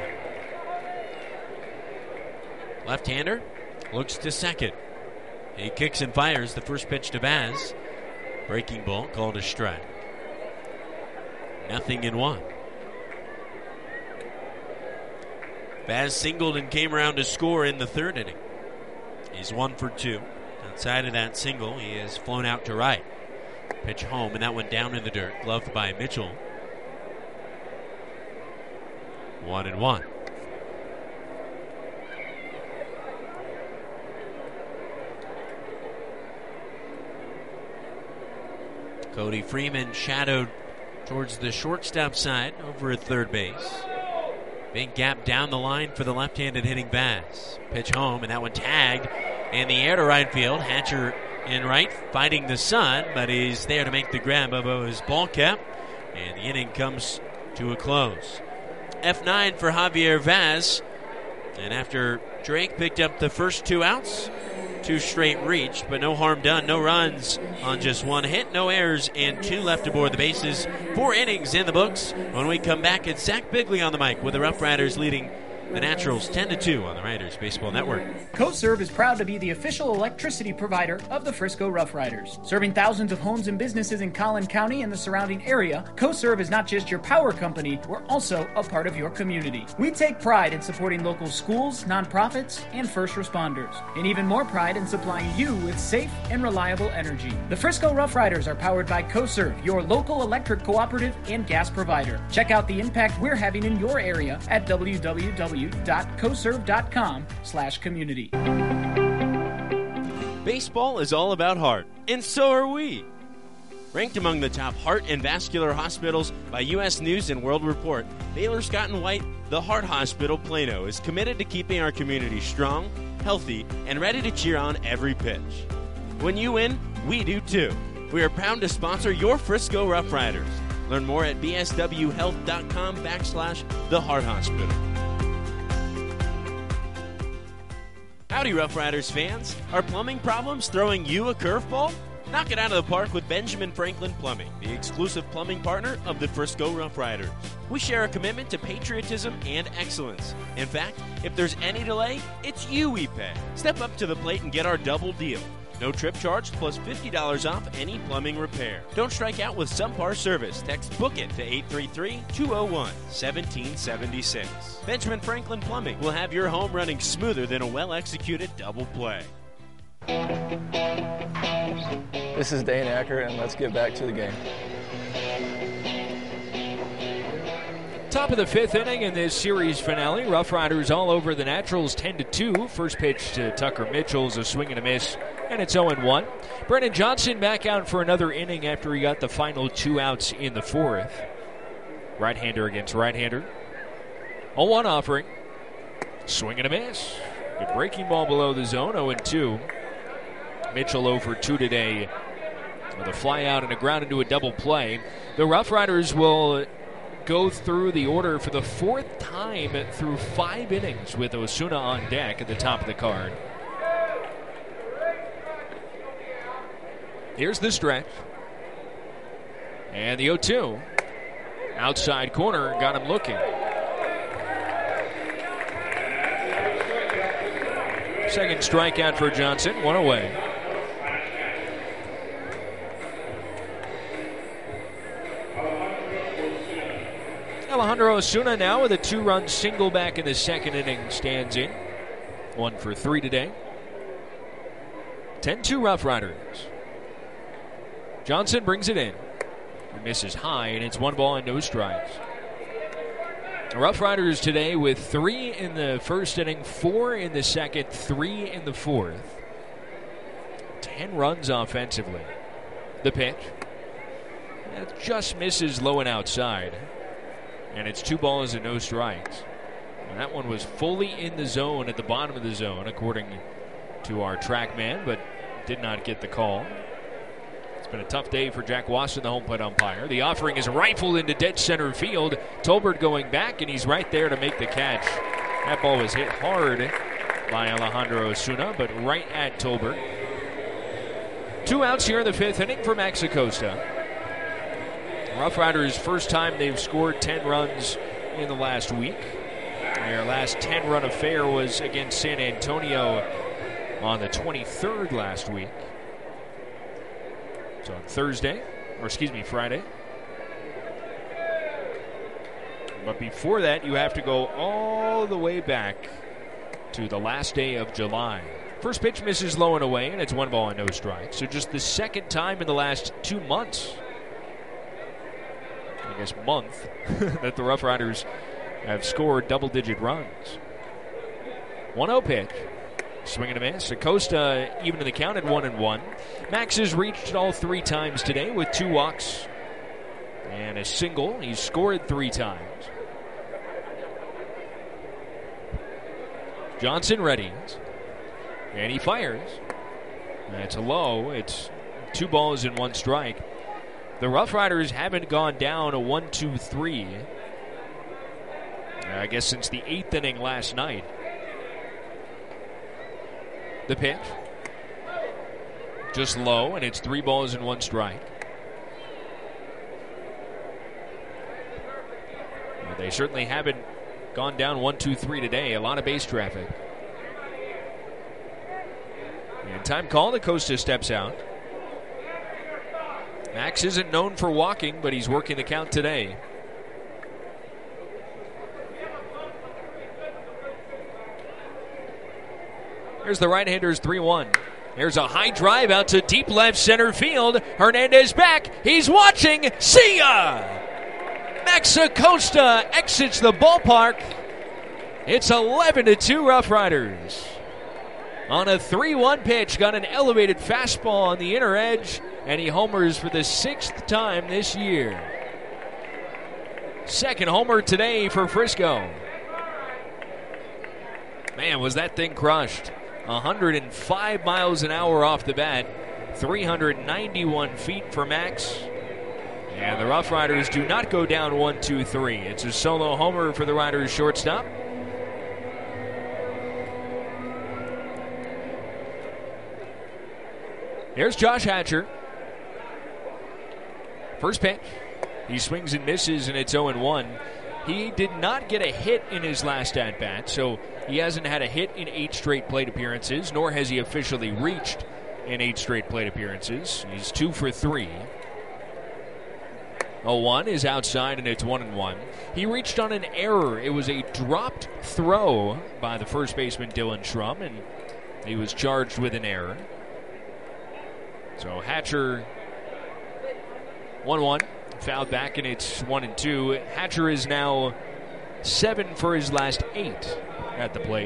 Left-hander looks to second. He kicks and fires the first pitch to Vaz. Breaking ball called a strike. Nothing in one. Vaz singled and came around to score in the third inning. He's one for two. Outside of that single, he has flown out to right. Pitch home, and that went down in the dirt. Gloved by Mitchell. One and one. Cody Freeman shadowed towards the shortstop side over at third base. Big gap down the line for the left-handed hitting Vaz. Pitch home, and that one tagged in the air to right field. Hatcher in right, fighting the sun, but he's there to make the grab above his ball cap, and the inning comes to a close. F nine for Javier Vaz, and after Drake picked up the first two outs, two straight reached, but no harm done. No runs on just one hit, no errors, and two left aboard the bases. Four innings in the books. When we come back, it's Zach Bigley on the mic with the Rough Riders leading the Naturals ten to two on the Riders Baseball Network. CoServe is proud to be the official electricity provider of the Frisco Rough Riders. Serving thousands of homes and businesses in Collin County and the surrounding area, CoServe is not just your power company, we're also a part of your community. We take pride in supporting local schools, nonprofits, and first responders, and even more pride in supplying you with safe and reliable energy. The Frisco Rough Riders are powered by CoServe, your local electric cooperative and gas provider. Check out the impact we're having in your area at w w w dot coserve dot com slash community. Baseball is all about heart, and so are we. Ranked among the top heart and vascular hospitals by U S News and World Report, Baylor Scott and White, the Heart Hospital Plano, is committed to keeping our community strong, healthy, and ready to cheer on every pitch. When you win, we do too. We are proud to sponsor your Frisco Rough Riders. Learn more at b s w health dot com backslash the Heart Hospital. Howdy, Rough Riders fans. Are plumbing problems throwing you a curveball? Knock it out of the park with Benjamin Franklin Plumbing, the exclusive plumbing partner of the Frisco Rough Riders. We share a commitment to patriotism and excellence. In fact, if there's any delay, it's you we pay. Step up to the plate and get our double deal. No trip charge plus fifty dollars off any plumbing repair. Don't strike out with Subpar service. Text BOOK IT to eight three three, two oh one, one seven seven six. Benjamin Franklin Plumbing will have your home running smoother than a well-executed double play. This is Dane Acker, and let's get back to the game. Top of the fifth inning in this series finale. Rough Riders all over the Naturals ten to two. First pitch to Tucker Mitchell is a swing and a miss, and it's oh and one. Brennan Johnson back out for another inning after he got the final two outs in the fourth. Right-hander against right-hander. oh one offering. Swing and a miss. Good breaking ball below the zone, oh and two. Mitchell oh for two today with a fly out and a ground into a double play. The Rough Riders will go through the order for the fourth time through five innings with Osuna on deck at the top of the card. Here's the stretch. And the oh two. Outside corner, got him looking. Second strikeout for Johnson, one away. Alejandro Osuna now with a two-run single back in the second inning stands in. One for three today. ten two Rough Riders. Johnson brings it in. He misses high, and it's one ball and no strikes. The Rough Riders today with three in the first inning, four in the second, three in the fourth. Ten runs offensively. The pitch. That just misses low and outside. And it's two balls and no strikes. And that one was fully in the zone at the bottom of the zone, according to our track man, but did not get the call. It's been a tough day for Jack Wasson, the home plate umpire. The offering is rifled into dead center field. Tolbert going back, and he's right there to make the catch. That ball was hit hard by Alejandro Osuna, but right at Tolbert. Two outs here in the fifth inning for Max Acosta. Rough Riders' first time they've scored ten runs in the last week. Their last ten-run affair was against San Antonio on the twenty-third last week. So on Thursday, or excuse me, Friday. But before that, you have to go all the way back to the last day of July. First pitch misses low and away, and it's one ball and no strike. So just the second time in the last two months, I guess month, that the Rough Riders have scored double-digit runs. one oh pitch. Swing and a miss. Acosta even in the count at one and one. Max has reached all three times today with two walks and a single. He's scored three times. Johnson readies. And he fires. That's a low. It's two balls and one strike. The Rough Riders haven't gone down a one two three, I guess, since the eighth inning last night. The pitch. Just low, and it's three balls and one strike. Well, they certainly haven't gone down one two three today. A lot of base traffic. And time called. Acosta steps out. Max isn't known for walking, but he's working the count today. Here's the right-hander's three one. There's a high drive out to deep left center field. Hernandez back. He's watching. See ya! Max Acosta exits the ballpark. It's eleven to two Rough Riders. On a three one pitch, got an elevated fastball on the inner edge, and he homers for the sixth time this year. Second homer today for Frisco. Man, was that thing crushed. one hundred five miles an hour off the bat, three hundred ninety-one feet for Max. And the Rough Riders do not go down one two three. It's a solo homer for the Riders shortstop. Here's Josh Hatcher. First pitch. He swings and misses, and it's oh and one. He did not get a hit in his last at-bat, so he hasn't had a hit in eight straight plate appearances, nor has he officially reached in eight straight plate appearances. He's two for three. oh one is outside, and it's one and one. He reached on an error. It was a dropped throw by the first baseman, Dylan Schrum, and he was charged with an error. So Hatcher, one one, fouled back, and it's one and two. Hatcher is now seven for his last eight at the plate.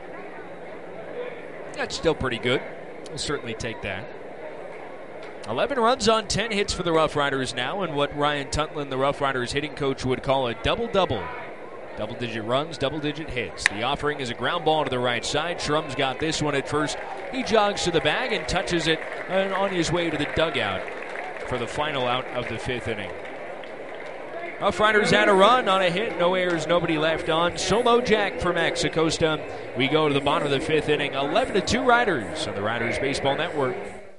That's still pretty good. We'll certainly take that. eleven runs on ten hits for the Rough Riders now, and what Ryan Tuntlin, the Rough Riders hitting coach, would call a double-double. Double-digit runs, double-digit hits. The offering is a ground ball to the right side. Shrum's got this one at first. He jogs to the bag and touches it on his way to the dugout for the final out of the fifth inning. Rough Riders had a run on a hit. No errors, nobody left on. Solo jack for Max Acosta. We go to the bottom of the fifth inning. eleven to two Riders on the Riders Baseball Network.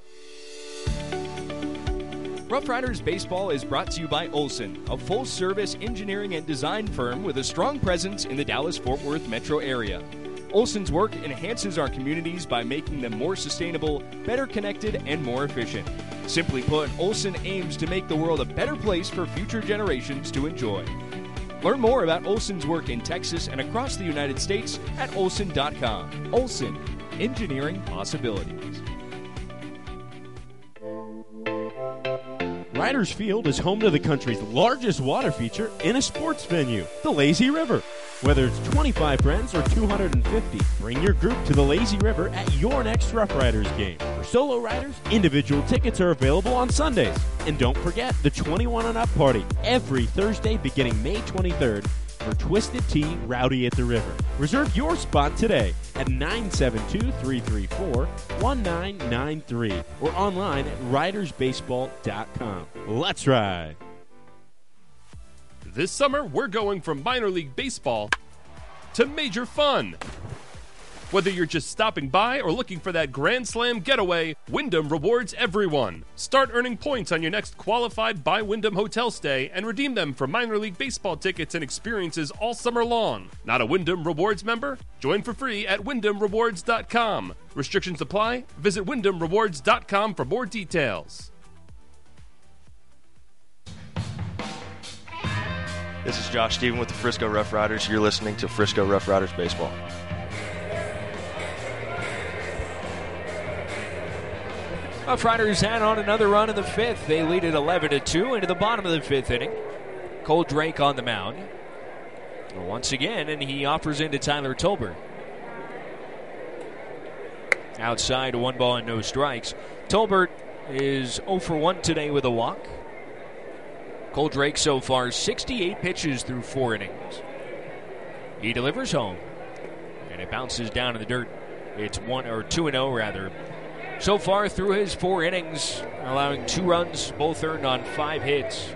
Rough Riders Baseball is brought to you by Olson, a full-service engineering and design firm with a strong presence in the Dallas-Fort Worth metro area. Olson's work enhances our communities by making them more sustainable, better connected, and more efficient. Simply put, Olson aims to make the world a better place for future generations to enjoy. Learn more about Olson's work in Texas and across the United States at olson dot com. Olson, engineering possibilities. Riders Field is home to the country's largest water feature in a sports venue, the Lazy River. Whether it's twenty-five friends or two hundred fifty, bring your group to the Lazy River at your next Rough Riders game. For solo riders, individual tickets are available on Sundays. And don't forget the twenty-one and up party every Thursday beginning May twenty-third for Twisted Tea Rowdy at the River. Reserve your spot today at nine seven two, three three four, one nine nine three or online at riders baseball dot com. Let's ride! This summer, we're going from minor league baseball to major fun. Whether you're just stopping by or looking for that Grand Slam getaway, Wyndham rewards everyone. Start earning points on your next qualified by Wyndham hotel stay and redeem them for minor league baseball tickets and experiences all summer long. Not a Wyndham Rewards member? Join for free at wyndham rewards dot com. Restrictions apply. Visit wyndham rewards dot com for more details. This is Josh Stephen with the Frisco Rough Riders. You're listening to Frisco Rough Riders Baseball. Rough Riders had on another run in the fifth. They lead it eleven to two into the bottom of the fifth inning. Cole Drake on the mound. Once again, and he offers into Tyler Tolbert. Outside, one ball and no strikes. Tolbert is oh for one today with a walk. Cole Drake so far sixty-eight pitches through four innings. He delivers home, and it bounces down in the dirt. It's one or two and zero rather. So far through his four innings, allowing two runs, both earned on five hits.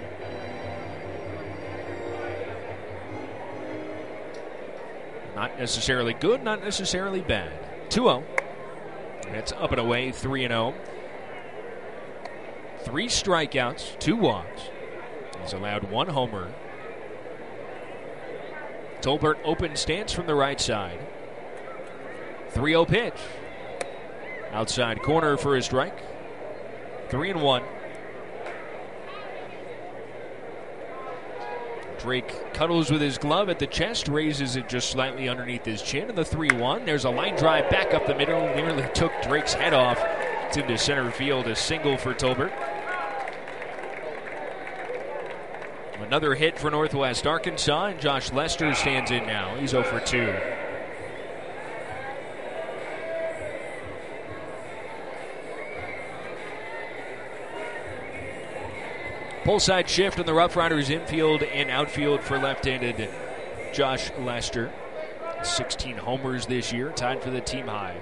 Not necessarily good, not necessarily bad. two oh. That's up and away, three and oh. Three strikeouts, two walks. He's allowed one homer. Tolbert open stance from the right side. three oh pitch. Outside corner for a strike. Three and one. Drake cuddles with his glove at the chest, raises it just slightly underneath his chin, and the three one. There's a line drive back up the middle, nearly took Drake's head off. It's into center field, a single for Tolbert. Another hit for Northwest Arkansas, and Josh Lester stands in now. He's oh for two. Pull side shift on the Rough Riders infield and outfield for left-handed Josh Lester. sixteen homers this year, tied for the team high.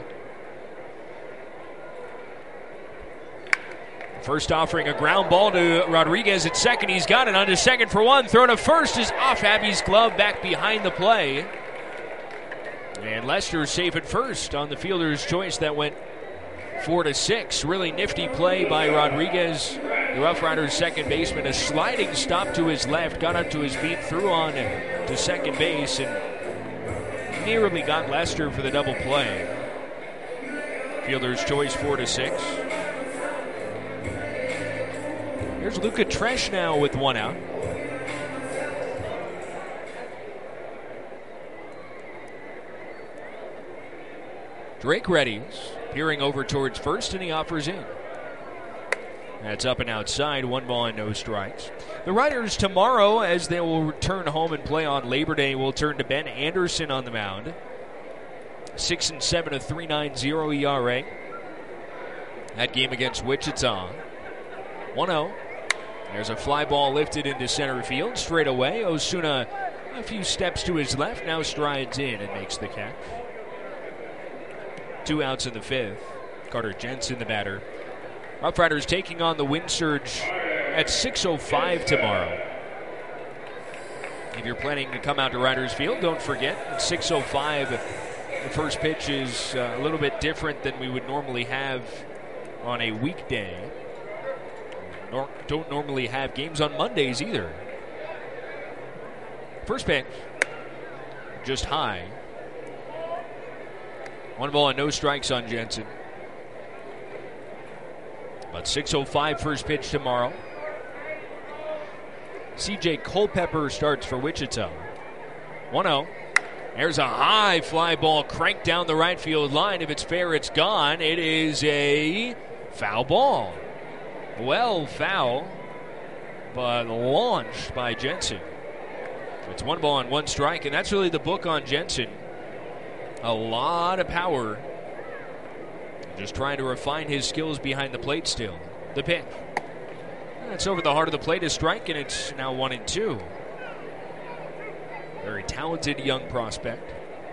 First offering a ground ball to Rodriguez at second. He's got it on to second for one. Throw to first is off Abby's glove, back behind the play. And Lester safe at first on the fielder's choice that went four to six. Really nifty play by Rodriguez. The Rough Riders second baseman, a sliding stop to his left, got up to his feet, threw on to second base, and nearly got Lester for the double play. Fielder's choice four to six. Here's Luca Tresh now with one out. Drake readies, peering over towards first, and he offers in. That's up and outside, one ball and no strikes. The Riders tomorrow, as they will return home and play on Labor Day, will turn to Ben Anderson on the mound. Six and seven, a three point nine oh E R A. That game against Wichita. one oh. There's a fly ball lifted into center field. Straight away, Osuna a few steps to his left, now strides in and makes the catch. Two outs in the fifth. Carter Jensen, the batter. Rough Riders taking on the Wind Surge at six oh five tomorrow. If you're planning to come out to Riders Field, don't forget, at six oh five, the first pitch is uh, a little bit different than we would normally have on a weekday. Nor- don't normally have games on Mondays either. First pitch, just high. One ball and no strikes on Jensen. But six oh five first pitch tomorrow. C J Culpepper starts for Wichita. one oh. There's a high fly ball cranked down the right field line. If it's fair, it's gone. It is a foul ball. Well, foul, but launched by Jensen. It's one ball and one strike, and that's really the book on Jensen. A lot of power. Just trying to refine his skills behind the plate still. The pitch. That's over the heart of the plate, a strike, and it's now one and two. Very talented young prospect.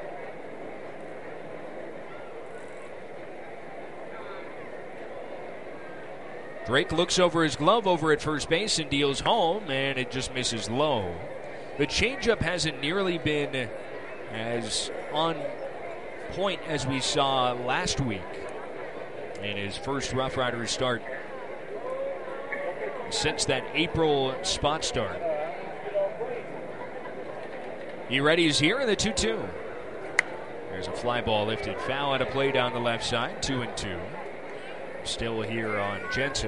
Drake looks over his glove over at first base and deals home, and it just misses low. The changeup hasn't nearly been as on point as we saw last week in his first Rough Riders start since that April spot start. He readies here in the two two. There's a fly ball lifted foul at a play down the left side, two and two. Still here on Jensen.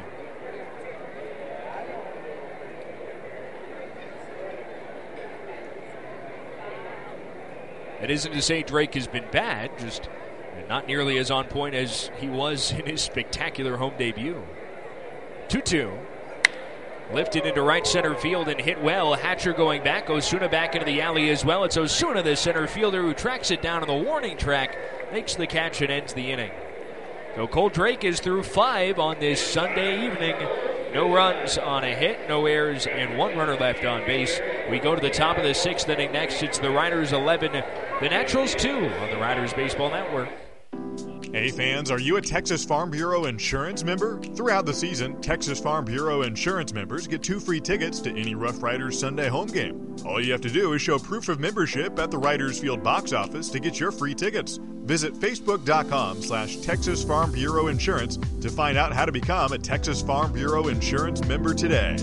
It isn't to say Drake has been bad, just not nearly as on point as he was in his spectacular home debut. two two. Lifted into right center field and hit well. Hatcher going back. Osuna back into the alley as well. It's Osuna, the center fielder, who tracks it down on the warning track, makes the catch and ends the inning. So Cole Drake is through five on this Sunday evening. No runs on a hit, no errors, and one runner left on base. We go to the top of the sixth inning next. It's the Riders eleven, the Naturals two on the Riders Baseball Network. Hey fans, are you a Texas Farm Bureau insurance member? Throughout the season, Texas Farm Bureau insurance members get two free tickets to any Rough Riders Sunday home game. All you have to do is show proof of membership at the Riders Field box office to get your free tickets. Visit facebook.com slash Texas Farm Bureau Insurance to find out how to become a Texas Farm Bureau insurance member today.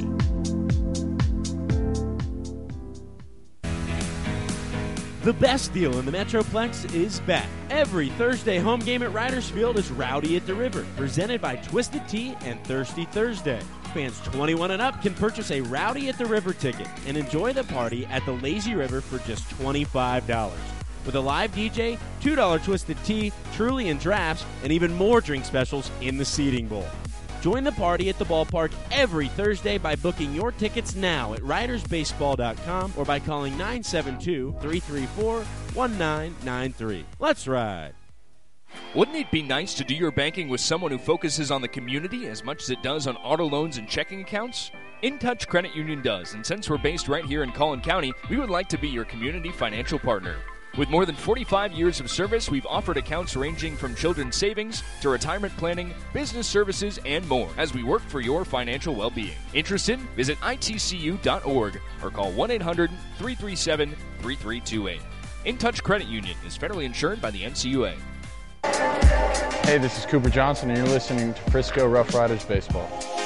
The best deal in the Metroplex is back. Every Thursday home game at Riders Field is Rowdy at the River, presented by Twisted Tea and Thirsty Thursday. Fans twenty-one and up can purchase a Rowdy at the River ticket and enjoy the party at the Lazy River for just twenty-five dollars. With a live D J, two dollars Twisted Tea, Truly, and drafts, and even more drink specials in the seating bowl. Join the party at the ballpark every Thursday by booking your tickets now at riders baseball dot com or by calling nine seven two, three three four, one nine nine three. Let's ride. Wouldn't it be nice to do your banking with someone who focuses on the community as much as it does on auto loans and checking accounts? InTouch Credit Union does, and since we're based right here in Collin County, we would like to be your community financial partner. With more than forty-five years of service, we've offered accounts ranging from children's savings to retirement planning, business services, and more as we work for your financial well-being. Interested? Visit I T C U dot org or call one eight hundred, three three seven, three three two eight. InTouch Credit Union is federally insured by the N C U A. Hey, this is Cooper Johnson, and you're listening to Frisco Rough Riders Baseball.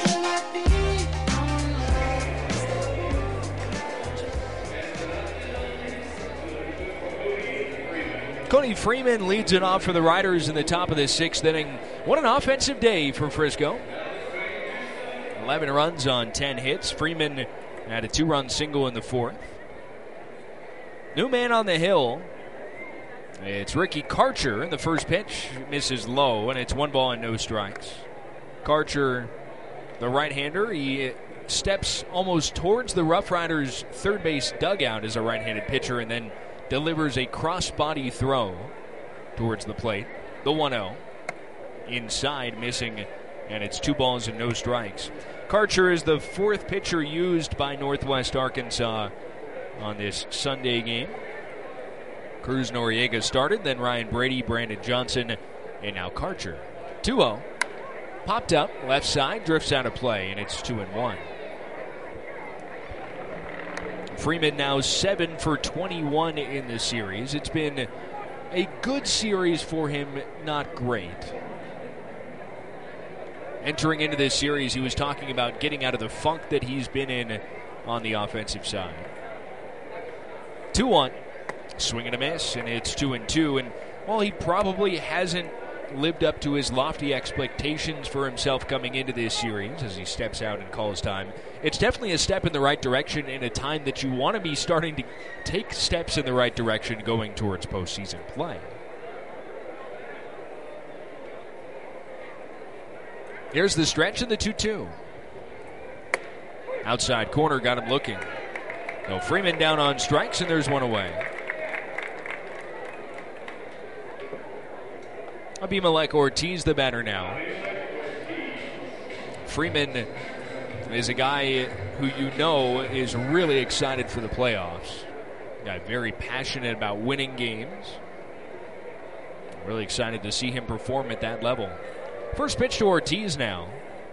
Cody Freeman leads it off for the Riders in the top of the sixth inning. What an offensive day for Frisco. eleven runs on ten hits. Freeman had a two-run single in the fourth. New man on the hill. It's Ricky Karcher, and the first pitch misses low, and it's one ball and no strikes. Karcher, the right-hander, he steps almost towards the Rough Riders' third base dugout as a right-handed pitcher, and then delivers a cross-body throw towards the plate. The one oh. Inside, missing, and it's two balls and no strikes. Karcher is the fourth pitcher used by Northwest Arkansas on this Sunday game. Cruz Noriega started, then Ryan Brady, Brandon Johnson, and now Karcher. two oh. Popped up, left side, drifts out of play, and it's two and one. Freeman now seven for twenty-one in the series. It's been a good series for him, not great. Entering into this series, he was talking about getting out of the funk that he's been in on the offensive side. two one. Swing and a miss, and it's two and two. And while he probably hasn't lived up to his lofty expectations for himself coming into this series as he steps out and calls time. It's definitely a step in the right direction in a time that you want to be starting to take steps in the right direction going towards postseason play. Here's the stretch in the two two. Outside corner got him looking. No, Freeman down on strikes, and there's one away. Abimelech Ortiz, the batter now. Freeman is a guy who you know is really excited for the playoffs. Guy very passionate about winning games. Really excited to see him perform at that level. First pitch to Ortiz now.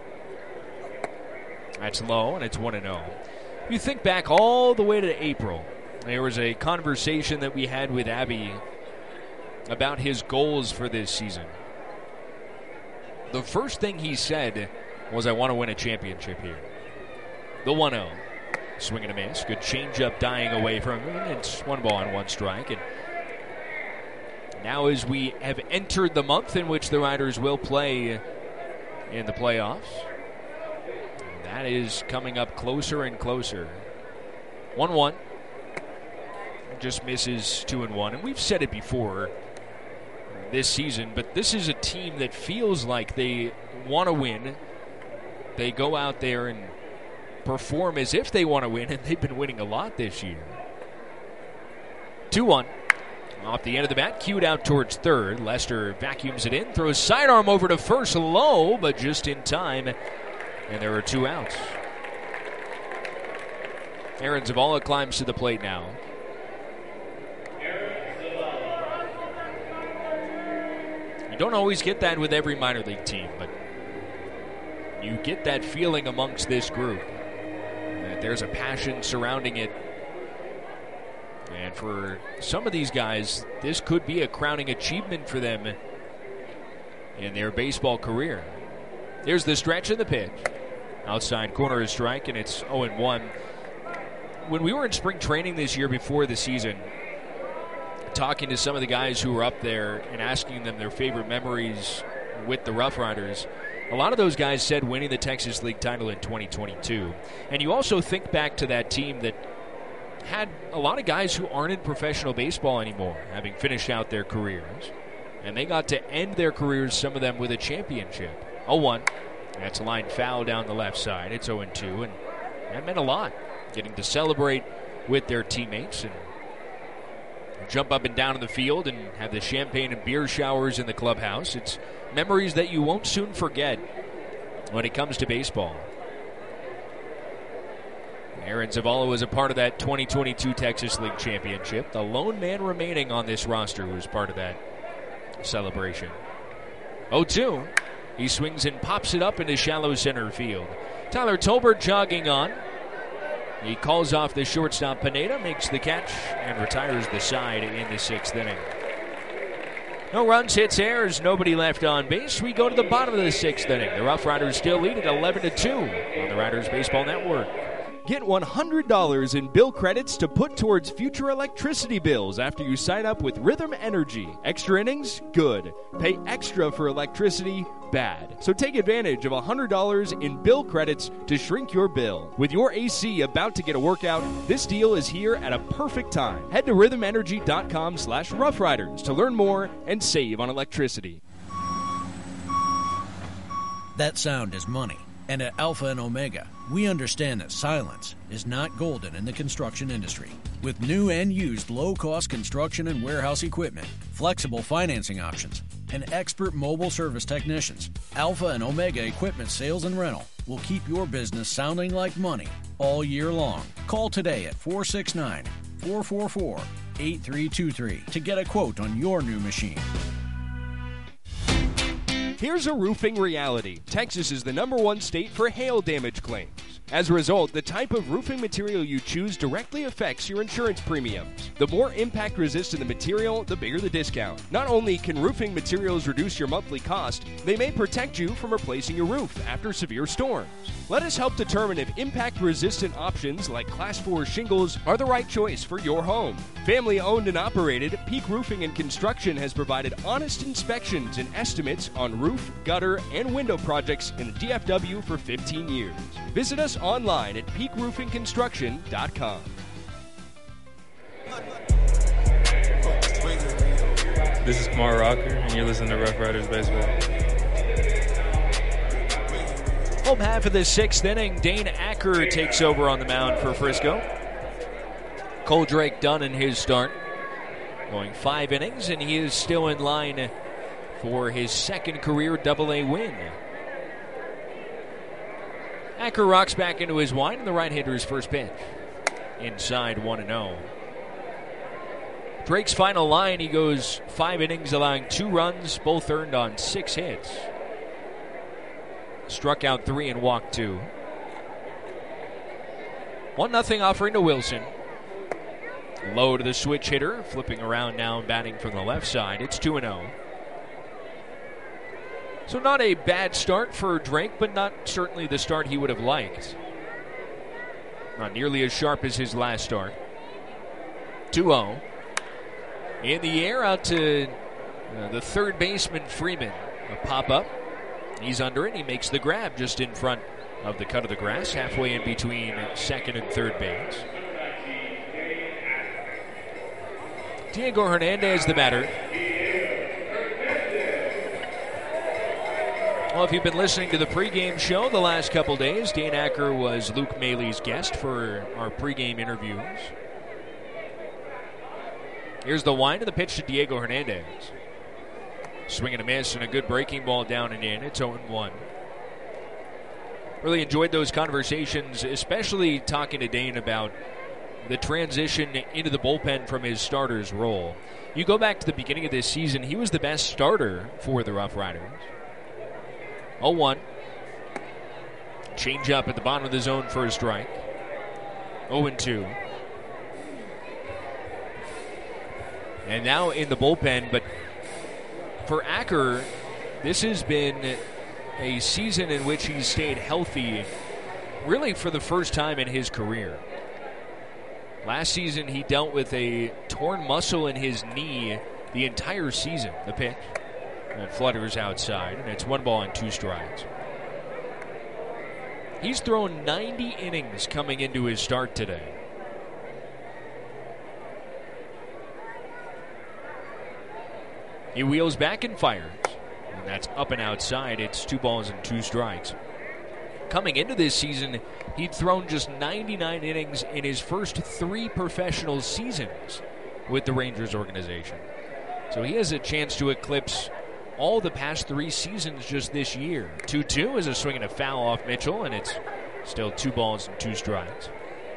That's low, and it's one and oh. If you think back all the way to April, there was a conversation that we had with Abby about his goals for this season. The first thing he said was, I want to win a championship here. The one oh. Swing and a miss. Good changeup dying away from him. It's one ball and one strike. And now as we have entered the month in which the Riders will play in the playoffs, that is coming up closer and closer. one one. Just misses two and one. And we've said it before this season, but this is a team that feels like they want to win. They go out there and perform as if they want to win, and they've been winning a lot this year. two one. Off the end of the bat, cued out towards third. Lester vacuums it in, throws sidearm over to first, low, but just in time, and there are two outs. Aaron Zavala climbs to the plate now. You don't always get that with every minor league team, but you get that feeling amongst this group that there's a passion surrounding it. And for some of these guys, this could be a crowning achievement for them in their baseball career. Here's the stretch of the pitch. Outside corner is strike, and it's oh and one. When we were in spring training this year before the season, talking to some of the guys who were up there and asking them their favorite memories with the Rough Riders, a lot of those guys said winning the Texas League title in twenty twenty-two. And you also think back to that team that had a lot of guys who aren't in professional baseball anymore, having finished out their careers. And they got to end their careers, some of them, with a championship. oh one. That's a line foul down the left side. It's oh and two, and that meant a lot. Getting to celebrate with their teammates and jump up and down in the field and have the champagne and beer showers in the clubhouse. It's memories that you won't soon forget when it comes to baseball. Aaron Zavala was a part of that twenty twenty-two Texas League Championship. The lone man remaining on this roster was part of that celebration. oh two. He swings and pops it up into shallow center field. Tyler Tolbert jogging on. He calls off the shortstop Pineda, makes the catch, and retires the side in the sixth inning. No runs, hits, errors, nobody left on base. We go to the bottom of the sixth inning. The Rough Riders still lead at eleven to two on the Riders Baseball Network. Get one hundred dollars in bill credits to put towards future electricity bills after you sign up with Rhythm Energy. Extra innings? Good. Pay extra for electricity? Bad. So take advantage of one hundred dollars in bill credits to shrink your bill. With your A C about to get a workout, this deal is here at a perfect time. Head to rhythm energy dot com slash rough riders to learn more and save on electricity. That sound is money. And at Alpha and Omega, we understand that silence is not golden in the construction industry. With new and used low-cost construction and warehouse equipment, flexible financing options, and expert mobile service technicians, Alpha and Omega Equipment Sales and Rental will keep your business sounding like money all year long. Call today at four six nine, four four four, eight three two three to get a quote on your new machine. Here's a roofing reality. Texas is the number one state for hail damage claims. As a result, the type of roofing material you choose directly affects your insurance premiums. The more impact-resistant the material, the bigger the discount. Not only can roofing materials reduce your monthly cost, they may protect you from replacing your roof after severe storms. Let us help determine if impact-resistant options like Class four shingles are the right choice for your home. Family-owned and operated, Peak Roofing and Construction has provided honest inspections and estimates on roof, gutter, and window projects in the D F W for fifteen years. Visit us online at peak roofing construction dot com. This is Kamar Rocker, and you're listening to Rough Riders Baseball. Home half of the sixth inning, Dane Acker takes over on the mound for Frisco. Cole Drake done in his start, going five innings, and he is still in line for his second career double A win. Acker rocks back into his wind, and the right-hander's first pitch. Inside one and oh. Drake's final line, he goes five innings, allowing two runs, both earned on six hits. Struck out three and walked two. one nothing offering to Wilson. Low to the switch hitter, flipping around now and batting from the left side. It's two and oh. So not a bad start for Drake, but not certainly the start he would have liked. Not nearly as sharp as his last start. two oh. In the air out to uh, the third baseman, Freeman. A pop-up. He's under it. He makes the grab just in front of the cut of the grass, halfway in between second and third base. Diego Hernandez, the batter. Well, if you've been listening to the pregame show the last couple days, Dane Acker was Luke Maley's guest for our pregame interviews. Here's the wind of the pitch to Diego Hernandez. Swing and a miss and a good breaking ball down and in. It's oh and one. Really enjoyed those conversations, especially talking to Dane about the transition into the bullpen from his starter's role. You go back to the beginning of this season, he was the best starter for the Rough Riders. oh one. Change up at the bottom of the zone for a strike. oh and two. And now in the bullpen, but for Acker, this has been a season in which he's stayed healthy really for the first time in his career. Last season, he dealt with a torn muscle in his knee the entire season. The pitch. And flutters outside, and it's one ball and two strikes. He's thrown ninety innings coming into his start today. He wheels back and fires. And that's up and outside. It's two balls and two strikes. Coming into this season, he'd thrown just ninety-nine innings in his first three professional seasons with the Rangers organization. So he has a chance to eclipse all the past three seasons just this year. two two is a swing and a foul off Mitchell, and it's still two balls and two strikes.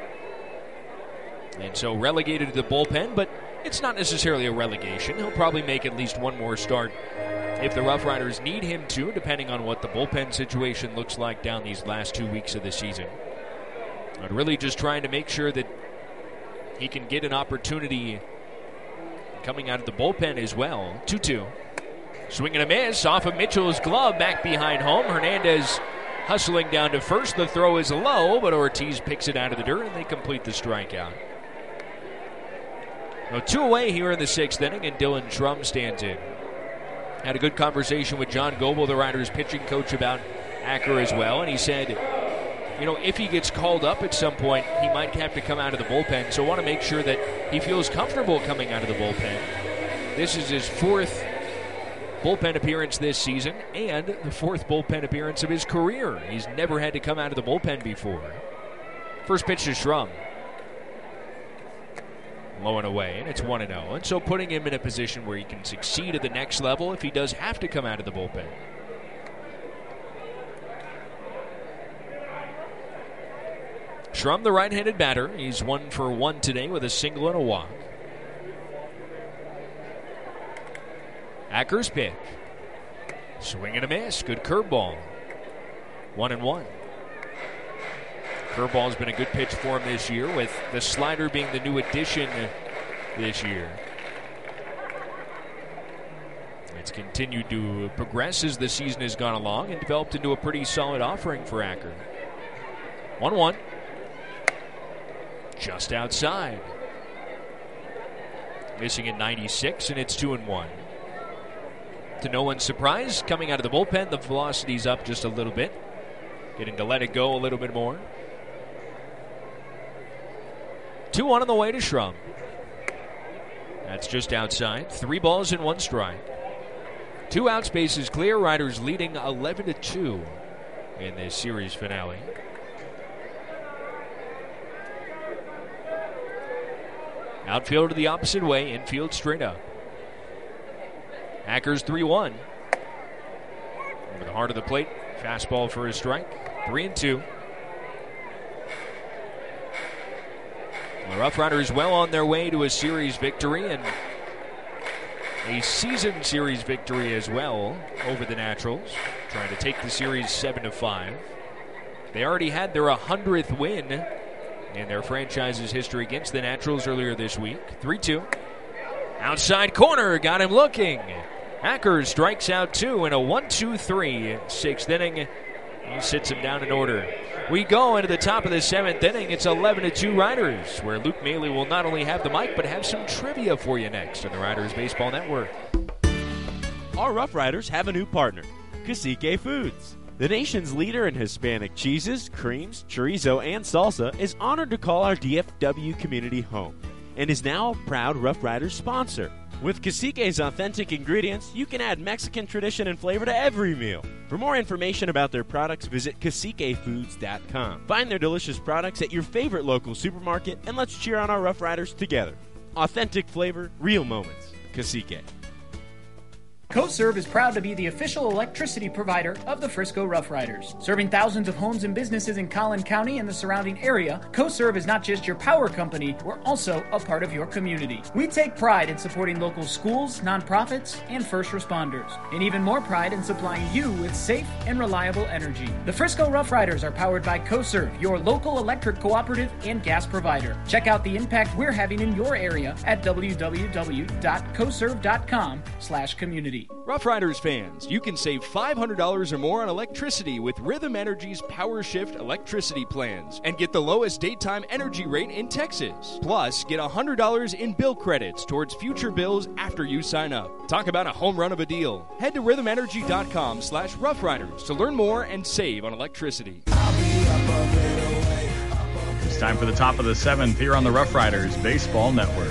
And so relegated to the bullpen, but it's not necessarily a relegation. He'll probably make at least one more start if the Rough Riders need him to, depending on what the bullpen situation looks like down these last two weeks of the season. But really just trying to make sure that he can get an opportunity coming out of the bullpen as well. two two. Swing and a miss off of Mitchell's glove back behind home. Hernandez hustling down to first. The throw is low, but Ortiz picks it out of the dirt, and they complete the strikeout. Now two away here in the sixth inning, and Dylan Schrum stands in. Had a good conversation with John Goble, the Riders' pitching coach, about Acker as well, and he said, you know, if he gets called up at some point, he might have to come out of the bullpen, so want to make sure that he feels comfortable coming out of the bullpen. This is his fourth bullpen appearance this season and the fourth bullpen appearance of his career. He's never had to come out of the bullpen before. First pitch to Schrum. Low and away, and it's one and oh. And so putting him in a position where he can succeed at the next level if he does have to come out of the bullpen. Schrum, the right-handed batter. He's one for one today with a single and a walk. Acker's pitch. Swing and a miss. Good curveball. One and one. Curveball's been a good pitch for him this year, with the slider being the new addition this year. It's continued to progress as the season has gone along and developed into a pretty solid offering for Acker. one one. Just outside. Missing at ninety-six, and it's two and one. To no one's surprise, coming out of the bullpen, the velocity's up just a little bit. Getting to let it go a little bit more. two one on the way to Schrum. That's just outside. Three balls and one strike. Two outs, bases clear. Riders leading eleven to two in this series finale. Outfield the opposite way, infield straight up. Acker's three one. Over the heart of the plate. Fastball for a strike. three and two. The Rough Riders well on their way to a series victory and a season series victory as well over the Naturals, trying to take the series seven to five. They already had their hundredth win in their franchise's history against the Naturals earlier this week. three two. Outside corner, got him looking. Acker strikes out two in a one two three sixth inning. He sits him down in order. We go into the top of the seventh inning. It's eleven to two Riders, where Luke Maley will not only have the mic, but have some trivia for you next on the Riders Baseball Network. Our Rough Riders have a new partner, Cacique Foods. The nation's leader in Hispanic cheeses, creams, chorizo, and salsa is honored to call our D F W community home and is now a proud Rough Riders sponsor. With Cacique's authentic ingredients, you can add Mexican tradition and flavor to every meal. For more information about their products, visit cacique foods dot com. Find their delicious products at your favorite local supermarket, and let's cheer on our Rough Riders together. Authentic flavor, real moments. Cacique. CoServe is proud to be the official electricity provider of the Frisco Rough Riders. Serving thousands of homes and businesses in Collin County and the surrounding area, CoServe is not just your power company, we're also a part of your community. We take pride in supporting local schools, nonprofits, and first responders, and even more pride in supplying you with safe and reliable energy. The Frisco Rough Riders are powered by CoServe, your local electric cooperative and gas provider. Check out the impact we're having in your area at w w w dot coserve dot com slash community. Rough Riders fans, you can save five hundred dollars or more on electricity with Rhythm Energy's Power Shift electricity plans and get the lowest daytime energy rate in Texas. Plus, get one hundred dollars in bill credits towards future bills after you sign up. Talk about a home run of a deal. Head to rhythm energy dot com slash rough riders to learn more and save on electricity. It's time for the top of the seventh here on the Rough Riders Baseball Network.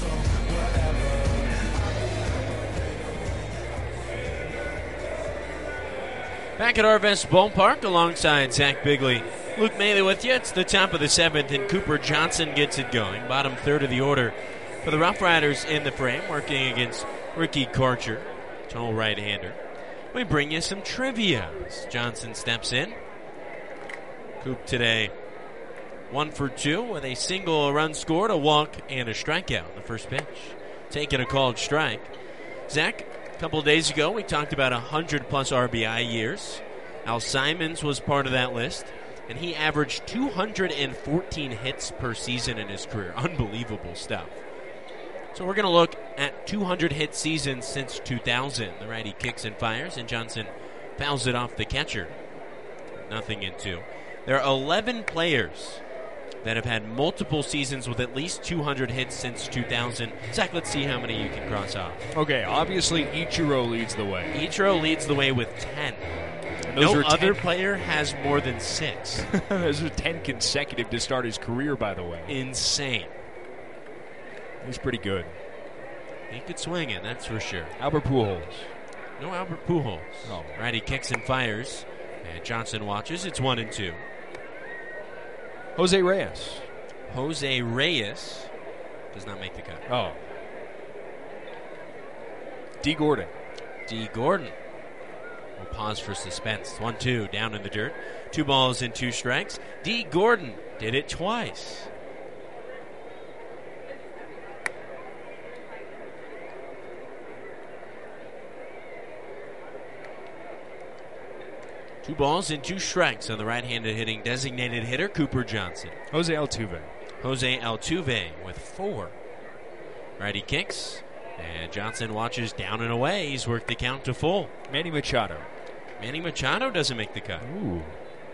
Back at Arvest Ballpark alongside Zach Bigley. Luke Maley with you. It's the top of the seventh, and Cooper Johnson gets it going. Bottom third of the order for the Rough Riders in the frame, working against Ricky Karcher, tall right-hander. We bring you some trivia as Johnson steps in. Coop today one for two with a single run scored, a walk, and a strikeout in the first pitch. Taking a called strike. Zach, a couple of days ago, we talked about one hundred plus R B I years. Al Simons was part of that list, and he averaged two hundred fourteen hits per season in his career. Unbelievable stuff. So we're going to look at two hundred hit seasons since two thousand. The righty kicks and fires, and Johnson fouls it off the catcher. Nothing in two. There are eleven players that have had multiple seasons with at least two hundred hits since two thousand. Zach, let's see how many you can cross off. Okay, obviously Ichiro leads the way. Ichiro leads the way with ten. Those no are other ten. player has more than six. Those are ten consecutive to start his career, by the way. Insane. He's pretty good. He could swing it, that's for sure. Albert Pujols. No Albert Pujols. Oh. Righty kicks and fires. And Johnson watches. It's one and two. Jose Reyes. Jose Reyes does not make the cut. Oh. D. Gordon. D. Gordon. We'll pause for suspense. one two, down in the dirt. Two balls and two strikes. D. Gordon did it twice. Two balls and two strikes on the right-handed hitting designated hitter, Cooper Johnson. Jose Altuve. Jose Altuve with four. Righty kicks, and Johnson watches down and away. He's worked the count to full. Manny Machado. Manny Machado doesn't make the cut. Ooh.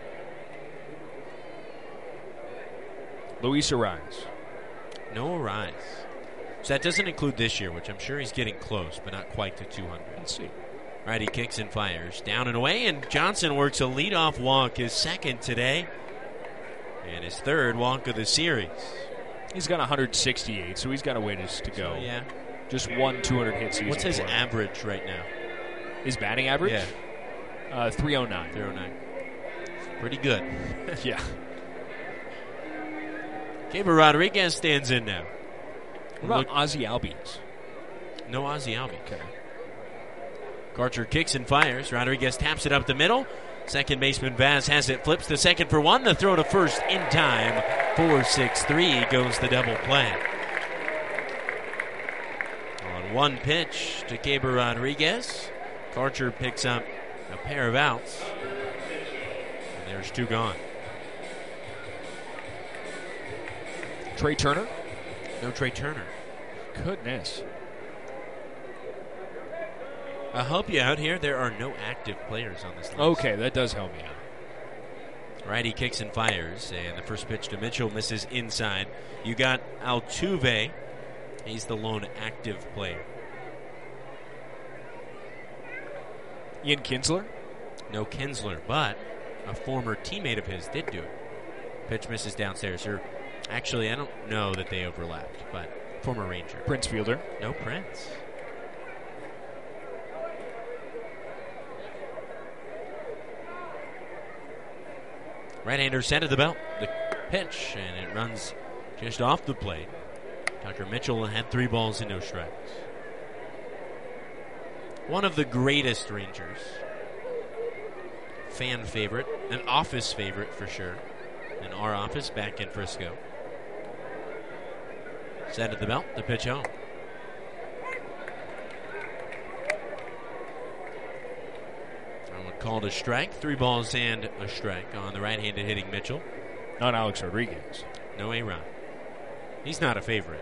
Luis Ariz. No Ariz. So that doesn't include this year, which I'm sure he's getting close, but not quite to two hundred. Let's see. Righty kicks and fires. Down and away, and Johnson works a leadoff walk, his second today, and his third walk of the series. He's got one hundred sixty-eight, so he's got a ways to go. So, yeah. Just one two hundred hit season. What's his for him. average right now? His batting average? Yeah. Uh, three oh nine. three oh nine. Pretty good. Yeah. Gabriel Rodriguez stands in now. What about Look, Ozzie Albies? No Ozzie Albies. Okay. Karcher kicks and fires. Rodriguez taps it up the middle. Second baseman Vaz has it, flips to second for one. The throw to first in time. four six three goes the double play. On one pitch to Gabriel Rodriguez, Karcher picks up a pair of outs. And there's two gone. Trey Turner? No Trey Turner. Goodness. I'll help you out here. There are no active players on this list. Okay, that does help me out. Righty kicks and fires, and the first pitch to Mitchell misses inside. You got Altuve. He's the lone active player. Ian Kinsler? No Kinsler, but a former teammate of his did do it. Pitch misses downstairs. Or actually, I don't know that they overlapped, but former Ranger. Prince Fielder? No Prince. Right-hander sent to the belt. The pitch, and it runs just off the plate. Tucker Mitchell had three balls and no strikes. One of the greatest Rangers. Fan favorite, an office favorite for sure. In our office back in Frisco. Set at the belt, the pitch home. Called a strike. Three balls and a strike on the right-handed hitting Mitchell. Not Alex Rodriguez. No A-Rod. He's not a favorite.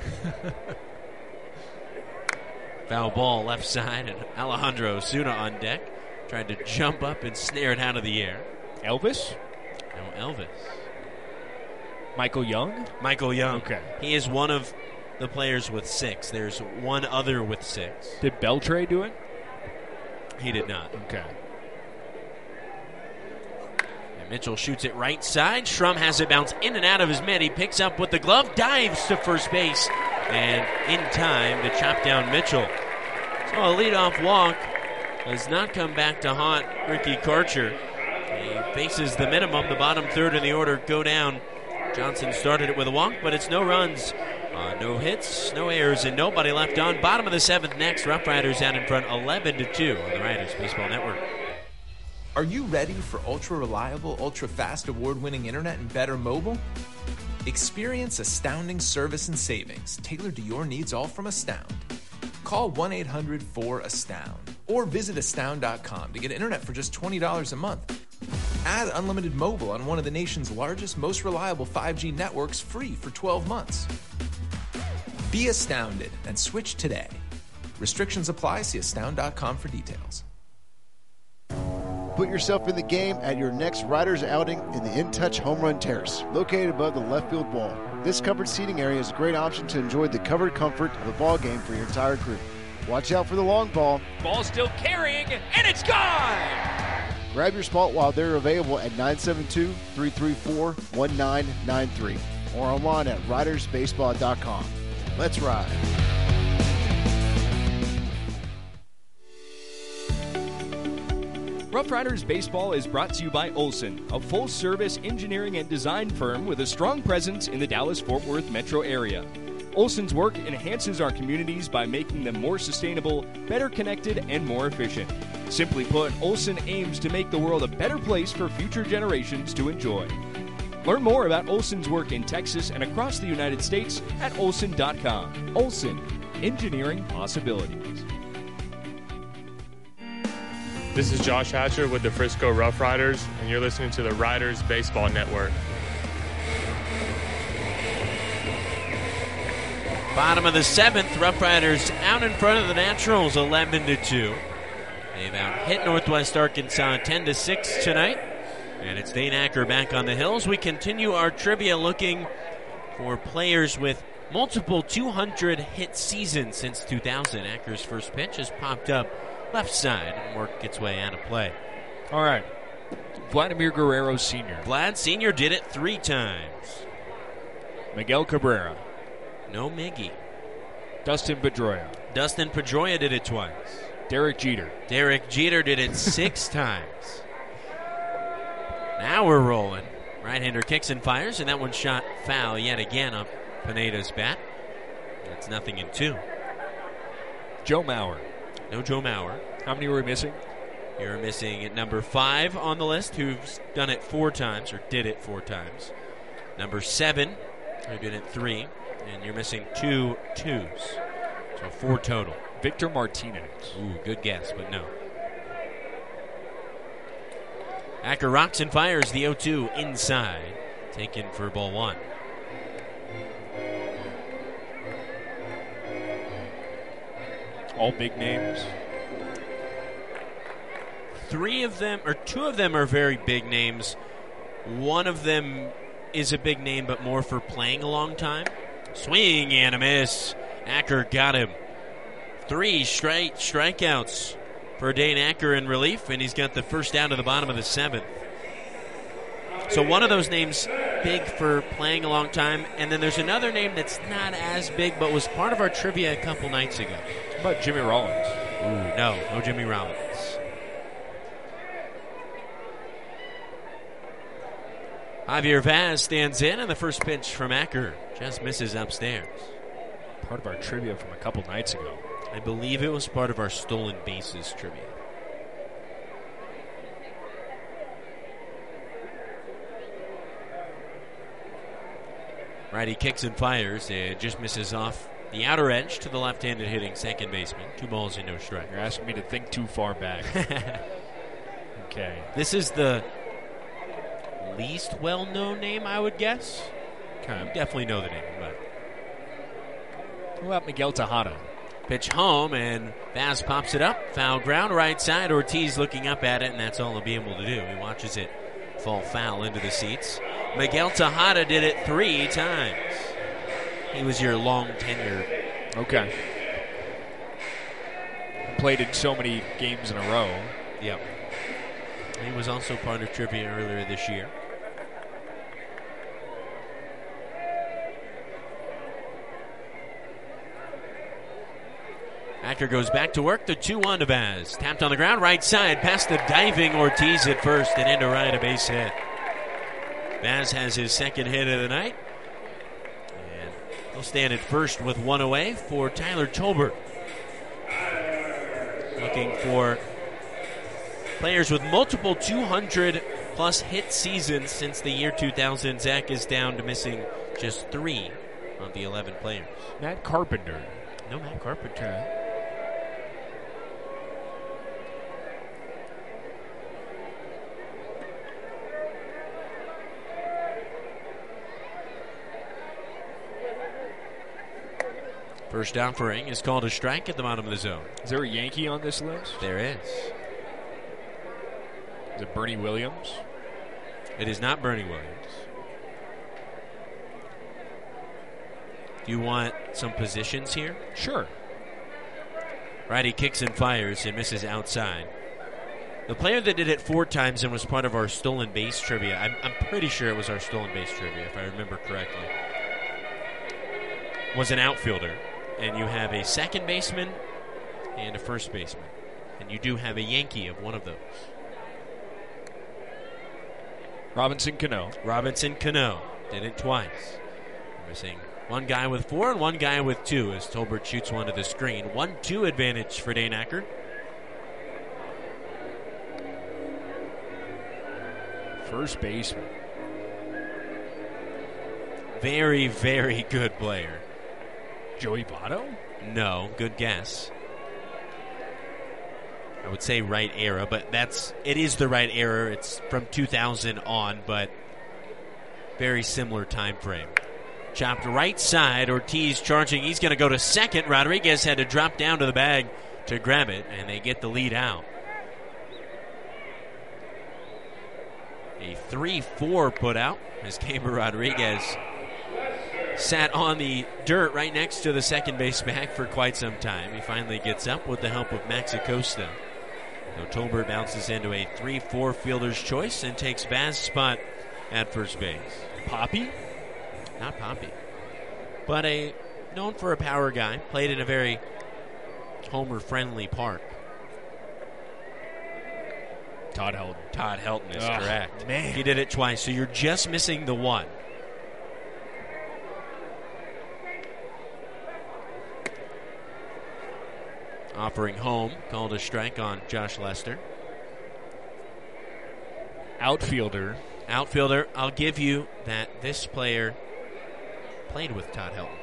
Foul ball left side, and Alejandro Osuna on deck. Tried to jump up and snare it out of the air. Elvis? No Elvis. Michael Young? Michael Young. Okay. He is one of the players with six. There's one other with six. Did Beltre do it? He did not. Okay. Mitchell shoots it right side. Schrum has it bounce in and out of his mitt. He picks up with the glove, dives to first base, and in time to chop down Mitchell. So a leadoff walk does not come back to haunt Ricky Karcher. He faces the minimum. The bottom third in the order go down. Johnson started it with a walk, but it's no runs, uh, no hits, no errors, and nobody left on. Bottom of the seventh next. Rough Riders out in front eleven to two on the Riders Baseball Network. Are you ready for ultra-reliable, ultra-fast, award-winning internet and better mobile? Experience astounding service and savings tailored to your needs, all from Astound. Call one eight hundred four astound or visit astound dot com to get internet for just twenty dollars a month. Add unlimited mobile on one of the nation's largest, most reliable five G networks free for twelve months. Be astounded and switch today. Restrictions apply. See astound dot com for details. Put yourself in the game at your next Riders outing in the In Touch Home Run Terrace, located above the left field wall. This covered seating area is a great option to enjoy the covered comfort of a ball game for your entire crew. Watch out for the long ball. Ball still carrying, and it's gone! Grab your spot while they're available at nine seven two, three three four, one nine nine three or online at riders baseball dot com. Let's ride. Rough Riders Baseball is brought to you by Olson, a full-service engineering and design firm with a strong presence in the Dallas-Fort Worth metro area. Olson's work enhances our communities by making them more sustainable, better connected, and more efficient. Simply put, Olson aims to make the world a better place for future generations to enjoy. Learn more about Olson's work in Texas and across the United States at olson dot com. Olson, engineering possibilities. This is Josh Hatcher with the Frisco Rough Riders, and you're listening to the Riders Baseball Network. Bottom of the seventh, Rough Riders out in front of the Naturals, eleven to two. They've out hit Northwest Arkansas ten to six tonight, and it's Dane Acker back on the hills. We continue our trivia looking for players with multiple two hundred hit seasons since two thousand. Acker's first pitch has popped up left side and worked its way out of play. All right. Vladimir Guerrero Senior Vlad Senior did it three times. Miguel Cabrera. No Miggy. Dustin Pedroia. Dustin Pedroia did it twice. Derek Jeter. Derek Jeter did it six times. Now we're rolling. Right-hander kicks and fires, and that one shot foul yet again up Pineda's bat. That's nothing in two. Joe Mauer. No Joe Mauer. How many were we missing? You're missing at number five on the list, who's done it four times, or did it four times. Number seven, who did it three. And you're missing two twos. So four total. Victor Martinez. Ooh, good guess, but no. Acker rocks and fires the oh two inside. Taken for ball one. All big names. Three of them, or two of them are very big names. One of them is a big name, but more for playing a long time. Swing and a miss. Acker got him. Three straight strikeouts for Dane Acker in relief, and he's got the first out of the bottom of the seventh. So one of those names big for playing a long time, and then there's another name that's not as big, but was part of our trivia a couple nights ago. How about Jimmy Rollins? Ooh, no, no Jimmy Rollins. Javier Vaz stands in, and the first pitch from Acker just misses upstairs. Part of our trivia from a couple nights ago. I believe it was part of our stolen bases trivia. Righty kicks and fires. It just misses off the outer edge to the left-handed hitting second baseman. Two balls and no strike. You're asking me to think too far back. Okay. This is the least well-known name, I would guess. Okay. You definitely know the name, but what about Miguel Tejada? Pitch home, and Vaz pops it up. Foul ground, right side. Ortiz looking up at it, and that's all he'll be able to do. He watches it fall foul into the seats. Miguel Tejada did it three times. He was your long tenure. Okay. Played in so many games in a row. Yep. He was also part of trivia earlier this year. Acker goes back to work. The two one to Vaz. Tapped on the ground, right side, past the diving Ortiz at first and into right, a base hit. Vaz has his second hit of the night. And he'll stand at first with one away for Tyler Tolbert. Looking for players with multiple two hundred plus hit seasons since the year two thousand. Zach is down to missing just three of the eleven players. Matt Carpenter. No Matt Carpenter. First offering is called a strike at the bottom of the zone. Is there a Yankee on this list? There is. Is it Bernie Williams? It is not Bernie Williams. Do you want some positions here? Sure. Righty kicks and fires and misses outside. The player that did it four times and was part of our stolen base trivia, I'm, I'm pretty sure it was our stolen base trivia, if I remember correctly, was an outfielder. And you have a second baseman and a first baseman. And you do have a Yankee of one of those. Robinson Cano. Robinson Cano did it twice. We're missing one guy with four and one guy with two as Tolbert shoots one to the screen. one two advantage for Dane Acker. First baseman. Very, very good player. Joey Votto? No, good guess. I would say right era, but that's it is the right era. It's from two thousand on, but very similar time frame. Chopped right side. Ortiz charging. He's going to go to second. Rodriguez had to drop down to the bag to grab it, and they get the lead out. A three four put out as Gabriel Rodriguez sat on the dirt right next to the second base bag for quite some time. He finally gets up with the help of Max Acosta. So Tolbert bounces into a three four fielder's choice and takes Vaz's spot at first base. Poppy? Not Poppy. But a known for a power guy. Played in a very homer-friendly park. Todd Helton. Todd Helton is Ugh, correct. man. He did it twice, so you're just missing the one. Offering home, called a strike on Josh Lester. Outfielder. Outfielder, I'll give you that this player played with Todd Helton.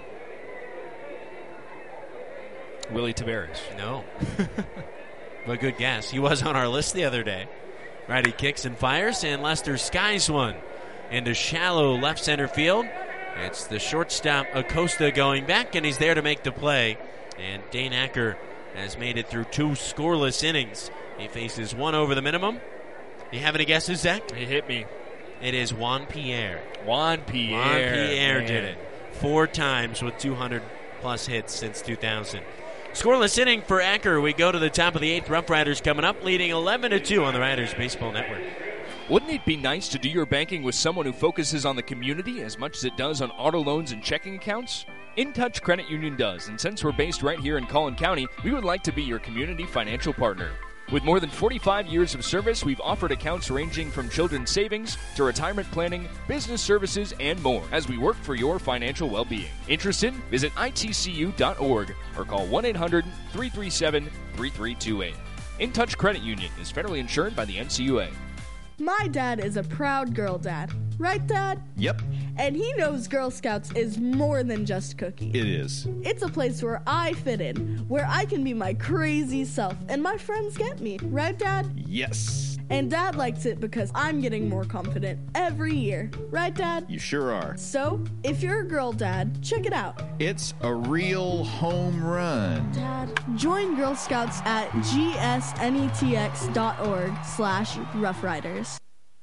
Willie Taveras. No. But good guess. He was on our list the other day. Righty kicks and fires, and Lester skies one into shallow left center field. It's the shortstop Acosta going back, and he's there to make the play. And Dane Acker has made it through two scoreless innings. He faces one over the minimum. Do you have any guesses, Zach? He hit me. It is Juan Pierre. Juan Pierre. Juan Pierre man. did it. Four times with two hundred plus hits since two thousand. Scoreless inning for Acker. We go to the top of the eighth. Rough Riders coming up, leading eleven to two on the Riders Baseball Network. Wouldn't it be nice to do your banking with someone who focuses on the community as much as it does on auto loans and checking accounts? InTouch Credit Union does, and since we're based right here in Collin County, we would like to be your community financial partner. With more than forty-five years of service, we've offered accounts ranging from children's savings to retirement planning, business services, and more as we work for your financial well-being. Interested? Visit I T C U dot org or call one eight hundred three three seven three three two eight. InTouch Credit Union is federally insured by the N C U A. My dad is a proud girl dad. Right, Dad? Yep, And he knows Girl Scouts is more than just cookies. it is. It's a place where I fit in, where I can be my crazy self, and my friends get me. Right, Dad? Yes, And Dad likes it because I'm getting more confident every year. Right, Dad? you sure are. So, if you're a girl dad, check it out. It's a real home run. Dad, join Girl Scouts at g s n e t x dot org slash Rough Riders.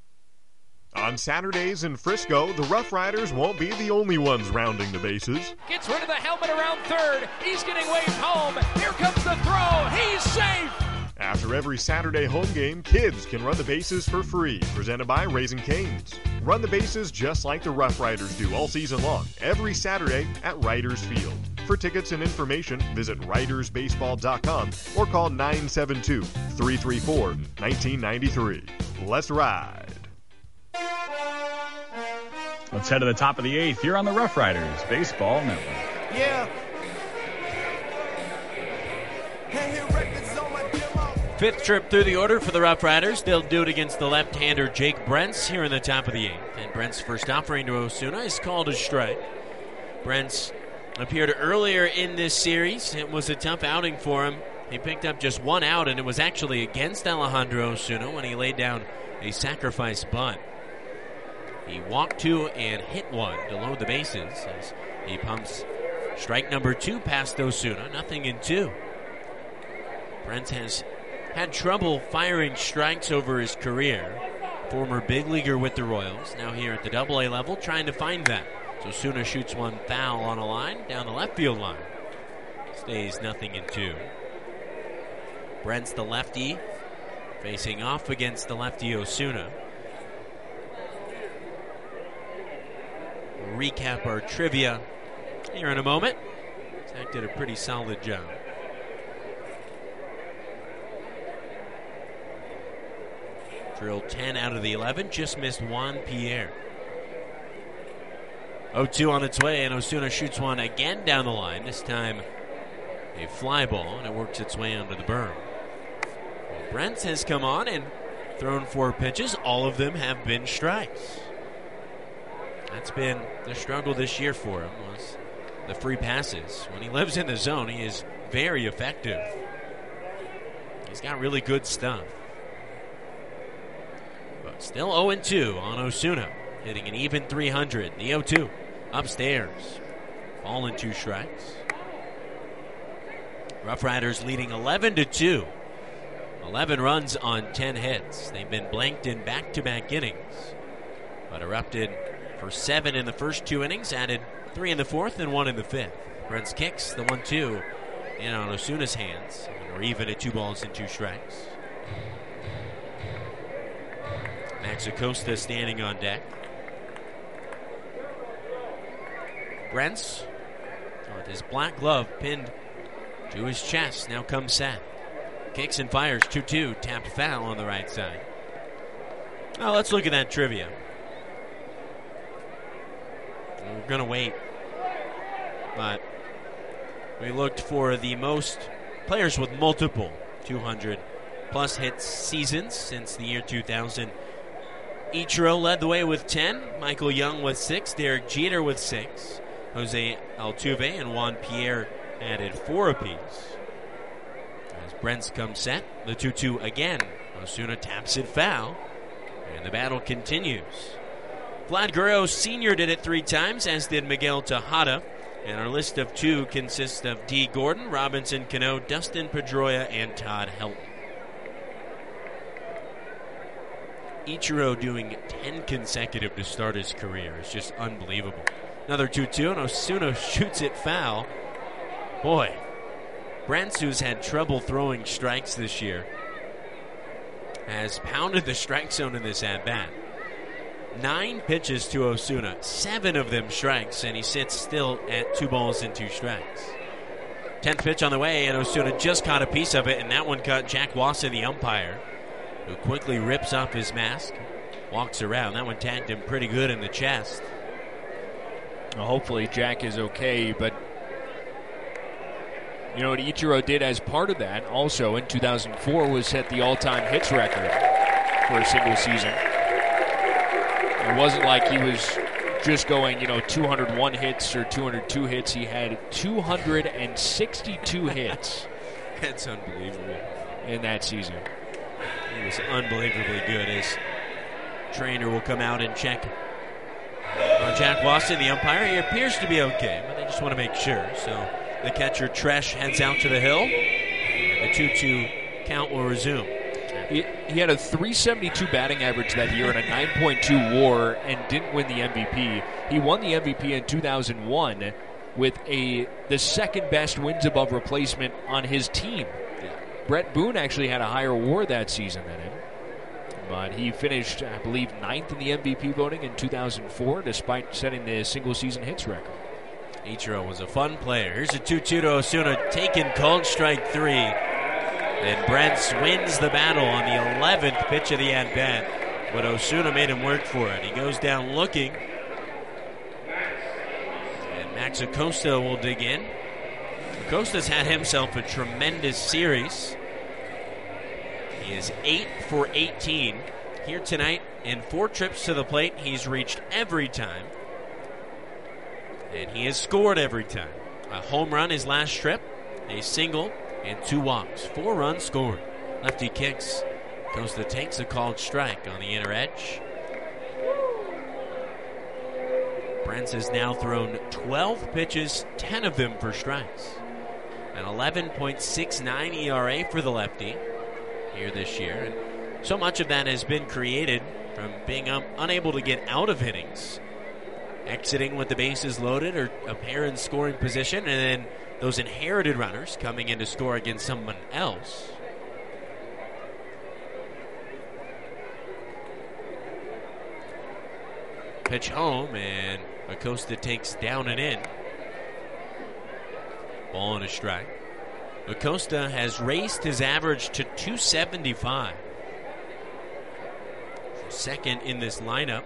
On Saturdays in Frisco, the Rough Riders won't be the only ones rounding the bases. Gets rid of the helmet around third. He's getting waved home. Here comes the throw. He's safe. After every Saturday home game, kids can run the bases for free. Presented by Raising Cane's. Run the bases just like the Rough Riders do all season long, every Saturday at Riders Field. For tickets and information, visit riders baseball dot com or call nine seven two, three three four, one nine nine three. Let's ride. Let's head to the top of the eighth here on the Rough Riders Baseball Network. Yeah. Fifth trip through the order for the Rough Riders. They'll do it against the left-hander Jake Brentz here in the top of the eighth. And Brent's first offering to Osuna is called a strike. Brentz appeared earlier in this series. It was a tough outing for him. He picked up just one out, and it was actually against Alejandro Osuna when he laid down a sacrifice bunt. He walked two and hit one to load the bases as he pumps strike number two past Osuna. Nothing in two. Brent has had trouble firing strikes over his career. Former big leaguer with the Royals. Now here at the double A level trying to find that. So Osuna shoots one foul on a line down the left field line. Stays nothing in two. Brent's the lefty facing off against the lefty Osuna. We'll recap our trivia here in a moment. Zach did a pretty solid job. Drilled ten out of the eleven, just missed Juan Pierre. oh two on its way, and Osuna shoots one again down the line. This time a fly ball, and it works its way onto the berm. Well, Brent has come on and thrown four pitches. All of them have been strikes. That's been the struggle this year for him, was the free passes. When he lives in the zone, he is very effective. He He's got really good stuff. But still oh and two on Osuna, hitting an even three hundred. The oh two upstairs. Ball in two strikes. Rough Riders leading eleven to two. eleven runs on ten hits. They've been blanked in back-to-back innings, but erupted for seven in the first two innings, added three in the fourth and one in the fifth. Brents kicks the one two in on Osuna's hands. And we're even at two balls and two strikes. Max Acosta standing on deck. Brents, with his black glove pinned to his chest, now comes set. Kicks and fires, two two, tapped foul on the right side. Now let's look at that trivia. We're going to wait. But we looked for the most players with multiple two hundred plus hits seasons since the year two thousand. Ichiro led the way with ten, Michael Young with six, Derek Jeter with six, Jose Altuve and Juan Pierre added four apiece. As Brents comes set, the two two again. Osuna taps it foul, and the battle continues. Vlad Guerrero Senior did it three times, as did Miguel Tejada. And our list of two consists of D. Gordon, Robinson Cano, Dustin Pedroia, and Todd Helton. Ichiro doing ten consecutive to start his career is just unbelievable. Another two two, and Osuna shoots it foul. Boy, Brents, who's had trouble throwing strikes this year, has pounded the strike zone in this at-bat. Nine pitches to Osuna, seven of them strikes, and he sits still at two balls and two strikes. Tenth pitch on the way, and Osuna just caught a piece of it, and that one caught Jack Wasson, the umpire, who quickly rips off his mask, walks around. That one tagged him pretty good in the chest. Well, hopefully Jack is okay, but you know what Ichiro did as part of that also in two thousand four was set the all-time hits record for a single season. It wasn't like he was just going, you know, two hundred one hits or two hundred two hits. He had two hundred sixty-two hits. That's unbelievable. In that season. He was unbelievably good. His trainer will come out and check on Jack Wasson, the umpire. He appears to be okay, but they just want to make sure. So the catcher, Tresh, heads out to the hill. And the two two count will resume. He, he had a three seventy-two batting average that year and a nine point two WAR and didn't win the M V P. He won the M V P in two thousand one with a the second best wins above replacement on his team. Yeah. Brett Boone actually had a higher WAR that season than him. But he finished, I believe, ninth in the M V P voting in two thousand four despite setting the single-season hits record. Ichiro was a fun player. Here's a two two to Osuna, taken, called strike three. And Brents wins the battle on the eleventh pitch of the at-bat. But Osuna made him work for it. He goes down looking. And Max Acosta will dig in. Acosta's had himself a tremendous series. He is eight for eighteen here tonight. In four trips to the plate, he's reached every time. And he has scored every time. A home run his last trip, a single, and two walks. Four runs scored. Lefty kicks. Acosta takes a called strike on the inner edge. Brents has now thrown twelve pitches, ten of them for strikes. An eleven point six nine E R A for the lefty here this year. And so much of that has been created from being um, unable to get out of innings, exiting with the bases loaded or a pair in scoring position, and then those inherited runners coming in to score against someone else. Pitch home, and Acosta takes down and in. Ball and a strike. Acosta has raised his average to two seventy-five. Second in this lineup.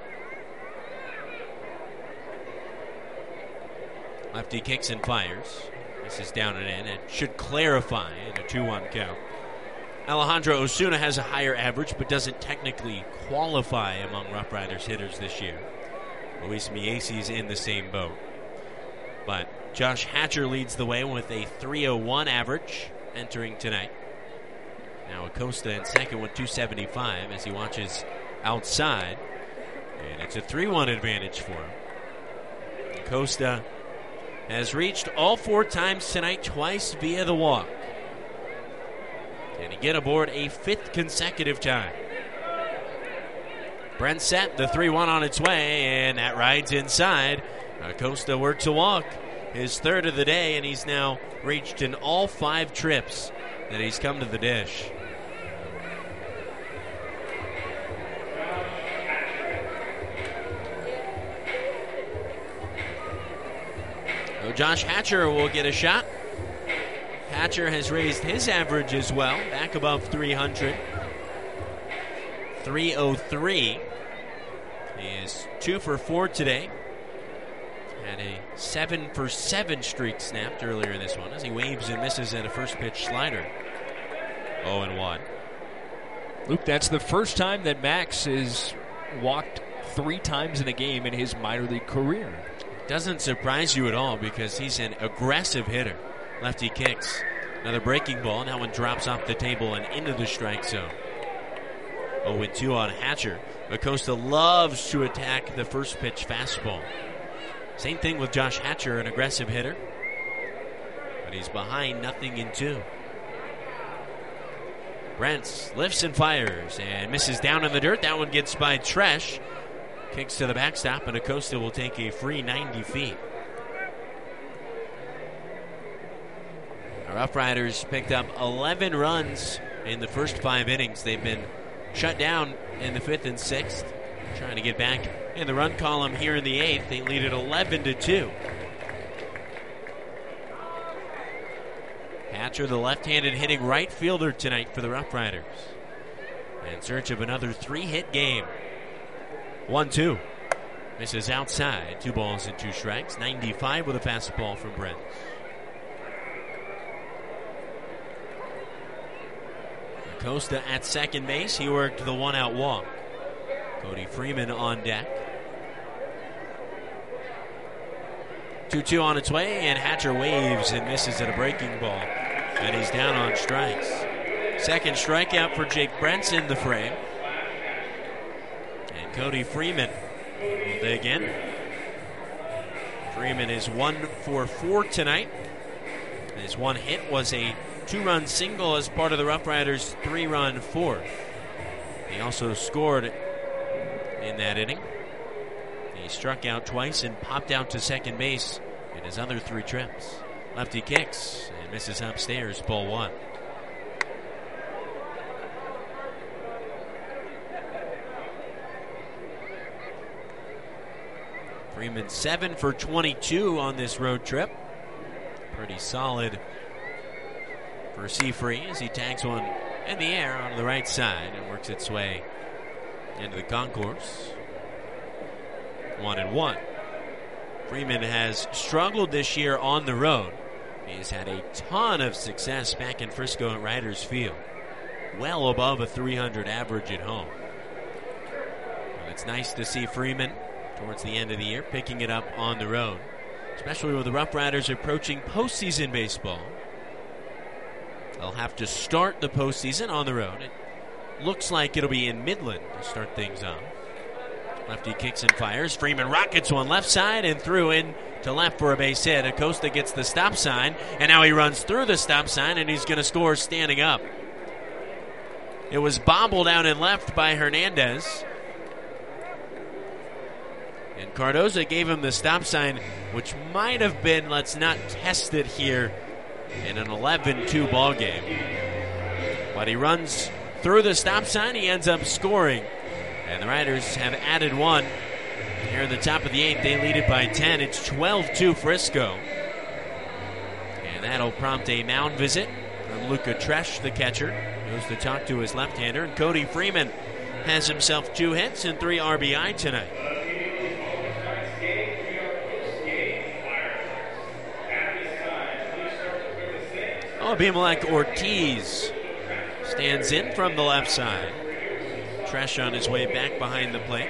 Lefty kicks and fires. This is down and in. It should clarify in a two one count. Alejandro Osuna has a higher average, but doesn't technically qualify among Rough Riders hitters this year. Luis Miesi's in the same boat. But Josh Hatcher leads the way with a three oh one average entering tonight. Now Acosta in second with two seventy-five as he watches outside. And it's a three one advantage for him. Acosta has reached all four times tonight, twice via the walk. Can he get aboard a fifth consecutive time? Brent set, the three one on its way, and that rides inside. Acosta works a walk, his third of the day, and he's now reached in all five trips that he's come to the dish. So Josh Hatcher will get a shot. Hatcher has raised his average as well, back above three hundred. three oh three. He is two for four today. Had a seven for seven streak snapped earlier in this one as he waves and misses at a first pitch slider. oh and one. Luke, that's the first time that Max has walked three times in a game in his minor league career. Doesn't surprise you at all because he's an aggressive hitter. Lefty kicks. Another breaking ball, and that one drops off the table and into the strike zone. oh and two on Hatcher. Acosta loves to attack the first pitch fastball. Same thing with Josh Hatcher, an aggressive hitter. But he's behind nothing in two. Brents lifts and fires and misses down in the dirt. That one gets by Tresh. Kicks to the backstop, and Acosta will take a free ninety feet. The Rough Riders picked up eleven runs in the first five innings. They've been shut down in the fifth and sixth. Trying to get back in the run column here in the eighth. They lead it eleven to two. Hatcher, the left-handed hitting right fielder tonight for the Rough Riders. In search of another three-hit game. one two. Misses outside. Two balls and two strikes. ninety-five with a fastball from Brent. Acosta at second base. He worked the one-out walk. Cody Freeman on deck. two two on its way, and Hatcher waves and misses at a breaking ball. And he's down on strikes. Second strikeout for Jake Brent's in the frame. And Cody Freeman will dig in. Freeman is one for four tonight. His one hit was a two-run single as part of the Rough Riders' three-run fourth. He also scored in that inning. He struck out twice and popped out to second base in his other three trips. Lefty kicks and misses upstairs, ball one. Freeman seven for twenty-two on this road trip. Pretty solid for Seafree as he tags one in the air on the right side and works its way into the concourse. One and one. Freeman has struggled this year on the road. He's had a ton of success back in Frisco at Riders Field. Well above a three hundred average at home. And it's nice to see Freeman towards the end of the year picking it up on the road, especially with the Rough Riders approaching postseason baseball. They'll have to start the postseason on the road. It looks like it'll be in Midland to start things off. Lefty kicks and fires. Freeman rockets one left side and threw in to left for a base hit. Acosta gets the stop sign, and now he runs through the stop sign, and he's going to score standing up. It was bobbled out and left by Hernandez. And Cardoza gave him the stop sign, which might have been, let's not test it here in an eleven two ball game. But he runs through the stop sign. He ends up scoring. And the Riders have added one. Here in the top of the eighth, they lead it by ten. It's twelve two Frisco. And that'll prompt a mound visit from Luca Tresh, the catcher. Goes to talk to his left-hander. And Cody Freeman has himself two hits and three R B I tonight. Oh, Abimelech Ortiz stands in from the left side. Tresh on his way back behind the plate.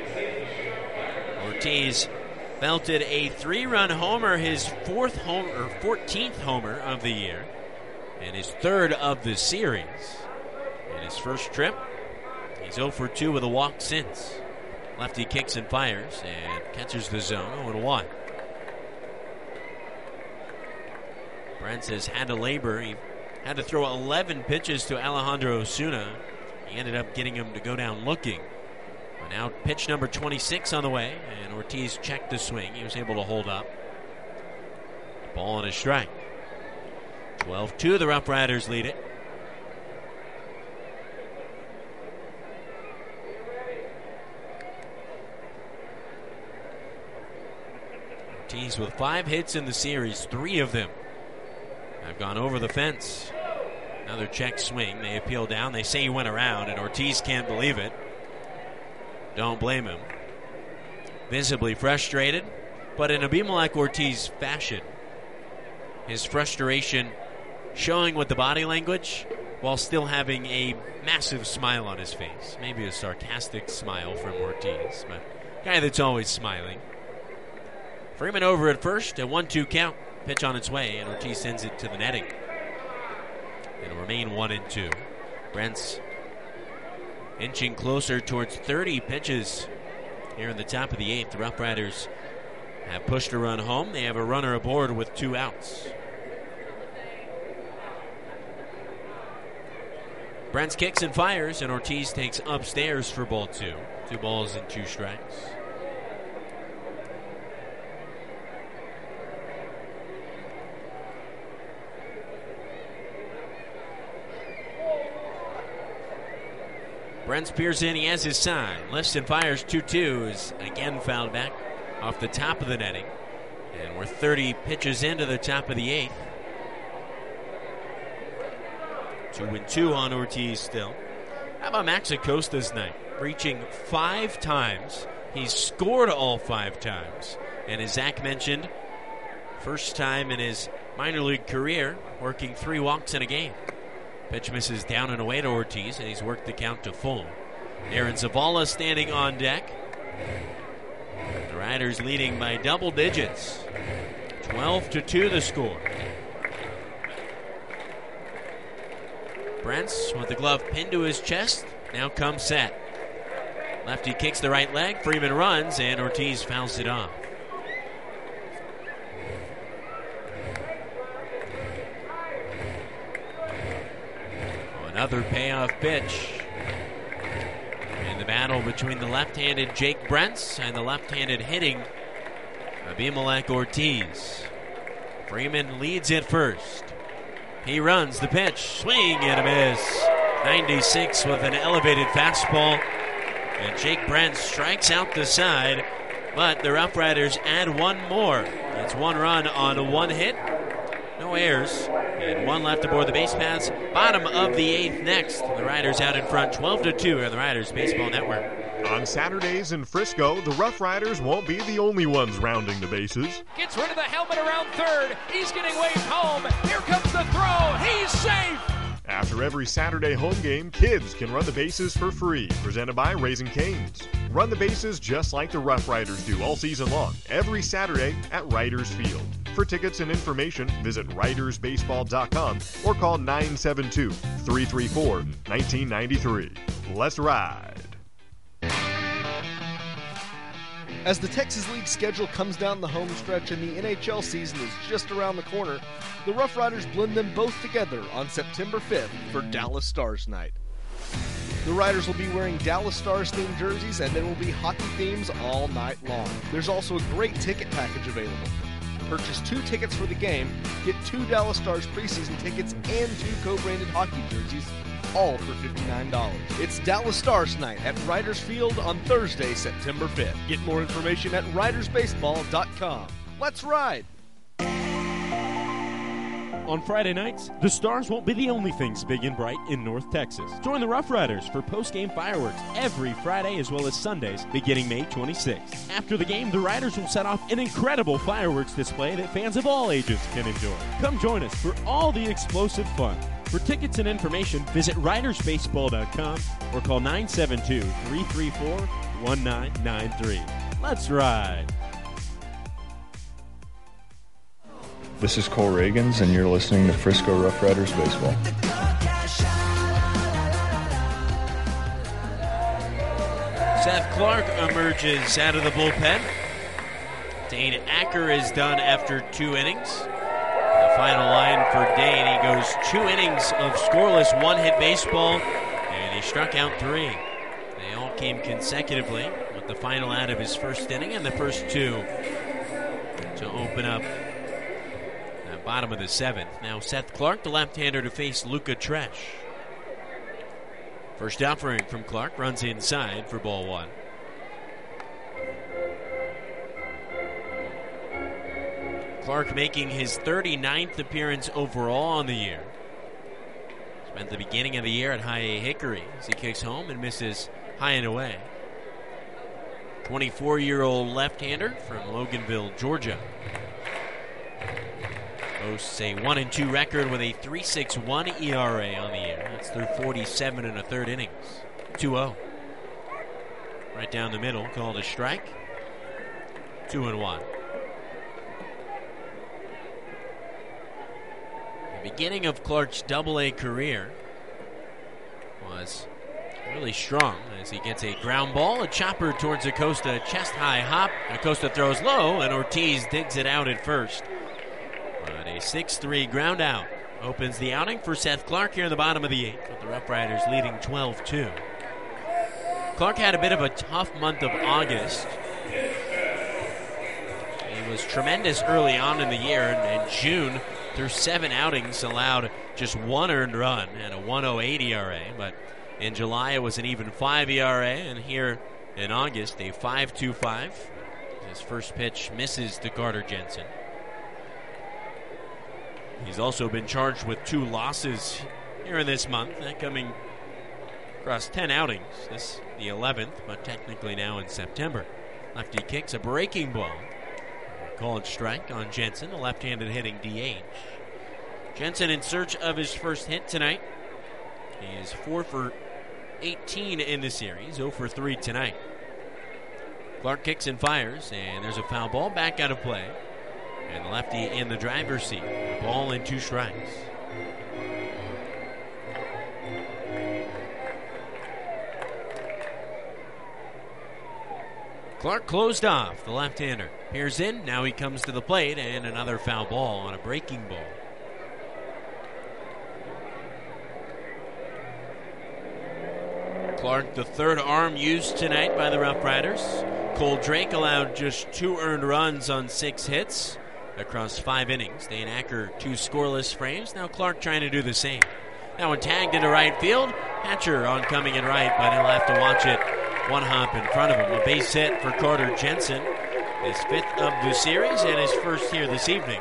Ortiz belted a three-run homer, his fourth home or fourteenth homer of the year, and his third of the series. in his first trip. He's oh for two with a walk since. Lefty kicks and fires and catches the zone. oh and one. Brents has had to labor. He had to throw eleven pitches to Alejandro Osuna. He ended up getting him to go down looking. But now pitch number twenty-six on the way, and Ortiz checked the swing. He was able to hold up. Ball and a strike. twelve two, the Rough Riders lead it. Ortiz with five hits in the series, three of them have gone over the fence. Another check swing. They appeal down. They say he went around, and Ortiz can't believe it. Don't blame him. Visibly frustrated, but in Abimelec Ortiz fashion. His frustration showing with the body language while still having a massive smile on his face. Maybe a sarcastic smile from Ortiz, but guy that's always smiling. Freeman over at first, a one two count. Pitch on its way, and Ortiz sends it to the netting. It'll remain one and two. Brents inching closer towards thirty pitches here in the top of the eighth. The Rough Riders have pushed a run home. They have a runner aboard with two outs. Brents kicks and fires, and Ortiz takes upstairs for ball two. Two balls and two strikes. Brents peers in, he has his sign. Lifts and fires two two, is again fouled back off the top of the netting. And we're thirty pitches into the top of the eighth. Two and two on Ortiz still. How about Max Acosta's night? Reaching five times. He's scored all five times. And as Zach mentioned, first time in his minor league career, working three walks in a game. Pitch misses down and away to Ortiz, and he's worked the count to full. Aaron Zavala standing on deck. The Riders leading by double digits. twelve to two the score. Brents with the glove pinned to his chest. Now comes set. Lefty kicks the right leg. Freeman runs, and Ortiz fouls it off. Another payoff pitch in the battle between the left-handed Jake Brents and the left-handed hitting Abimelec Ortiz. Freeman leads it first. He runs the pitch, swing and a miss. ninety-six with an elevated fastball, and Jake Brents strikes out the side, but the Rough Riders add one more. It's one run on one hit, no errors. And one left aboard the base paths. Bottom of the eighth next. The Riders out in front, twelve to two on the Riders Baseball Network. On Saturdays in Frisco, the Rough Riders won't be the only ones rounding the bases. Gets rid of the helmet around third. He's getting waved home. Here comes the throw. He's safe. After every Saturday home game, kids can run the bases for free. Presented by Raising Cane's. Run the bases just like the Rough Riders do all season long, every Saturday at Riders Field. For tickets and information, visit riders baseball dot com or call nine seven two, three three four, one nine nine three. Let's ride. As the Texas League schedule comes down the home stretch and the N H L season is just around the corner, the Rough Riders blend them both together on September fifth for Dallas Stars Night. The Riders will be wearing Dallas Stars themed jerseys, and there will be hockey themes all night long. There's also a great ticket package available. Purchase two tickets for the game, get two Dallas Stars preseason tickets and two co-branded hockey jerseys, all for fifty-nine dollars. It's Dallas Stars Night at Riders Field on Thursday, September fifth. Get more information at riders baseball dot com. Let's ride! On Friday nights, the Stars won't be the only things big and bright in North Texas. Join the Rough Riders for post-game fireworks every Friday as well as Sundays beginning May twenty-sixth. After the game, the Riders will set off an incredible fireworks display that fans of all ages can enjoy. Come join us for all the explosive fun. For tickets and information, visit riders baseball dot com or call nine seven two, three three four, one nine nine three. Let's ride! This is Cole Reagans, and you're listening to Frisco Rough Riders Baseball. Clark emerges out of the bullpen. Dane Acker is done after two innings. The final line for Dane, he goes two innings of scoreless one-hit baseball, and he struck out three. They all came consecutively, with the final out of his first inning and the first two to open up the bottom of the seventh. Now Seth Clark, the left-hander, to face Luca Tresh. First offering from Clark, runs inside for ball one. Clark making his thirty-ninth appearance overall on the year. Spent the beginning of the year at High A Hickory as he kicks home and misses high and away. twenty-four-year-old left-hander from Loganville, Georgia. Boasts a one and two record with a three point six one E R A on the year. That's through forty-seven and a third innings. two oh. Right down the middle, called a strike. two and one. The beginning of Clark's double A career was really strong as he gets a ground ball, a chopper towards Acosta, chest high hop. Acosta throws low, and Ortiz digs it out at first. But a six three ground out opens the outing for Seth Clark here in the bottom of the eighth, with the Rough Riders leading twelve two. Clark had a bit of a tough month of August. He was tremendous early on in the year, and in June, through seven outings, allowed just one earned run and a one oh eight E R A. But in July, it was an even five E R A, and here in August, a five two five. His first pitch misses to Carter Jensen. He's also been charged with two losses here in this month, that coming across ten outings. This the eleventh, but technically now in September. Lefty kicks a breaking ball. Called strike on Jensen, a left-handed hitting D H. Jensen in search of his first hit tonight. He is four for eighteen in the series, oh for three tonight. Clark kicks and fires, and there's a foul ball back out of play. And the lefty in the driver's seat. Ball and two strikes. Clark closed off the left-hander. Peers in, now he comes to the plate, and another foul ball on a breaking ball. Clark, the third arm used tonight by the Rough Riders. Cole Drake allowed just two earned runs on six hits across five innings. Dane Acker, two scoreless frames. Now Clark trying to do the same. That one tagged into right field. Hatcher on coming in right, but he'll have to watch it one hop in front of him. A base hit for Carter Jensen, his fifth of the series and his first here this evening.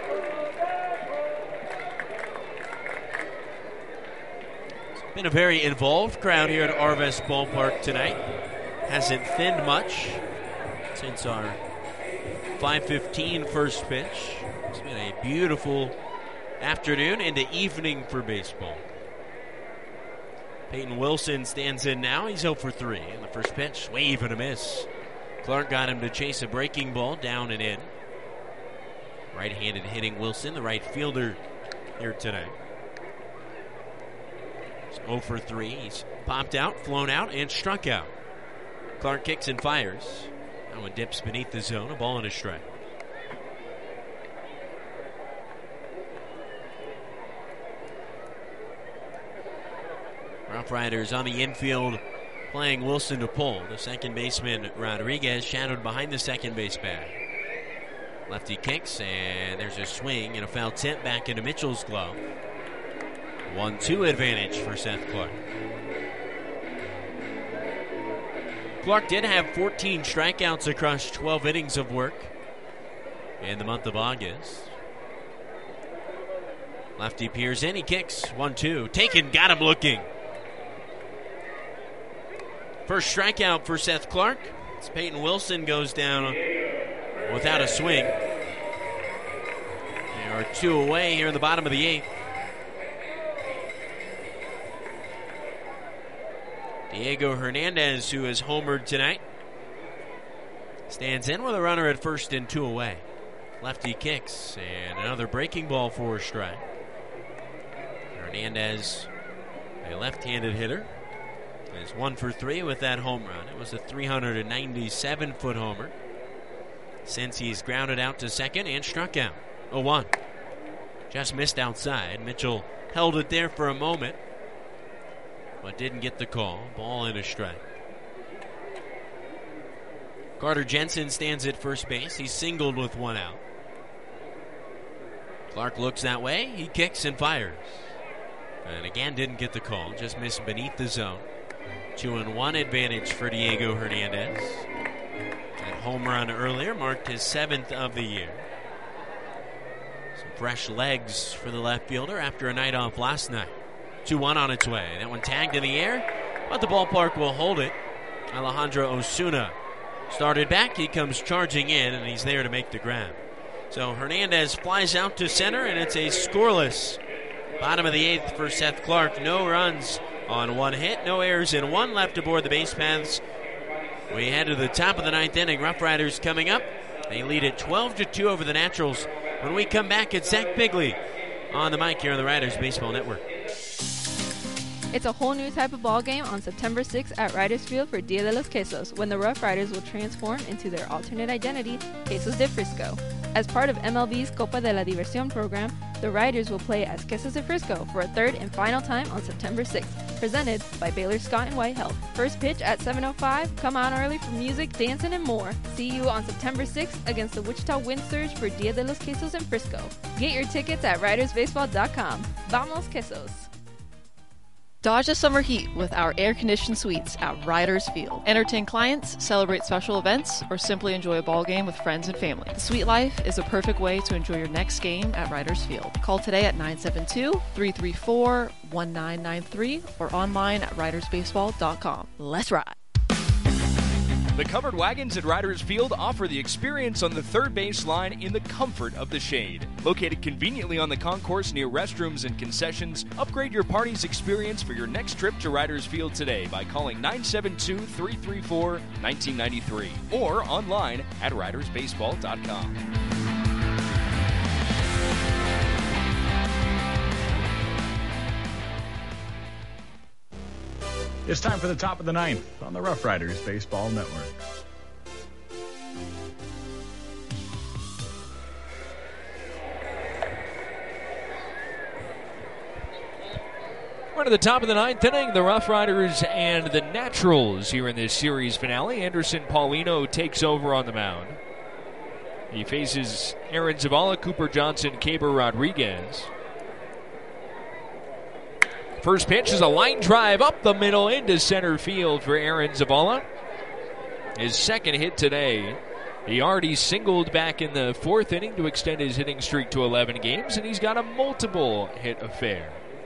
It's been a very involved crowd here at Arvest Ballpark tonight. Hasn't thinned much since our five fifteen first pitch. It's been a beautiful afternoon into evening for baseball. Peyton Wilson stands in now. He's oh for three. And the first pitch, wave and a miss. Clark got him to chase a breaking ball down and in. Right-handed hitting Wilson, the right fielder here tonight. He's oh for three. He's popped out, flown out, and struck out. Clark kicks and fires. That one dips beneath the zone. A ball and a strike. Rough Riders on the infield playing Wilson to pull. The second baseman, Rodriguez, shadowed behind the second base bag. Lefty kicks, and there's a swing and a foul tip back into Mitchell's glove. one two advantage for Seth Clark. Clark did have fourteen strikeouts across twelve innings of work in the month of August. Lefty peers in, he kicks, one two. Taken, got him looking. First strikeout for Seth Clark. As Peyton Wilson goes down without a swing. They are two away here in the bottom of the eighth. Diego Hernandez, who has homered tonight, stands in with a runner at first and two away. Lefty kicks, and another breaking ball for a strike. Hernandez, a left-handed hitter. He's one for three with that home run. It was a three hundred ninety-seven foot homer. Since he's grounded out to second and struck out. oh one. Just missed outside. Mitchell held it there for a moment, but didn't get the call. Ball and a strike. Carter Jensen stands at first base. He's singled with one out. Clark looks that way. He kicks and fires. And again, didn't get the call. Just missed beneath the zone. Two and one advantage for Diego Hernandez. That home run earlier marked his seventh of the year. Some fresh legs for the left fielder after a night off last night. two one on its way. That one tagged in the air, but the ballpark will hold it. Alejandro Osuna started back. He comes charging in, and he's there to make the grab. So Hernandez flies out to center, and it's a scoreless bottom of the eighth for Seth Clark. No runs on one hit, no errors, and one left aboard the base paths. We head to the top of the ninth inning. Rough Riders coming up. They lead at twelve to two over the Naturals. When we come back, it's Zach Bigley on the mic here on the Riders Baseball Network. It's a whole new type of ball game on September sixth at Riders Field for Dia de los Quesos, when the Rough Riders will transform into their alternate identity, Quesos de Frisco. As part of M L B's Copa de la Diversión program, the Riders will play as Quesos de Frisco for a third and final time on September sixth, presented by Baylor Scott and White Health. First pitch at seven oh five. Come on early for music, dancing, and more. See you on September sixth against the Wichita Wind Surge for Dia de los Quesos in Frisco. Get your tickets at riders baseball dot com. Vamos Quesos! Dodge the summer heat with our air-conditioned suites at Riders Field. Entertain clients, celebrate special events, or simply enjoy a ball game with friends and family. The suite life is a perfect way to enjoy your next game at Riders Field. Call today at nine seven two, three three four, one nine nine three or online at riders baseball dot com. Let's ride! The covered wagons at Riders Field offer the experience on the third base line in the comfort of the shade. Located conveniently on the concourse near restrooms and concessions, upgrade your party's experience for your next trip to Riders Field today by calling nine seven two, three three four, one nine nine three or online at riders baseball dot com. It's time for the top of the ninth on the Rough Riders Baseball Network. We're to the top of the ninth inning. The Rough Riders and the Naturals here in this series finale. Anderson Paulino takes over on the mound. He faces Aaron Zavala, Cooper Johnson, Caber Rodriguez. First pitch is a line drive up the middle into center field for Aaron Zavala. His second hit today. He already singled back in the fourth inning to extend his hitting streak to eleven games, and he's got a multiple hit affair.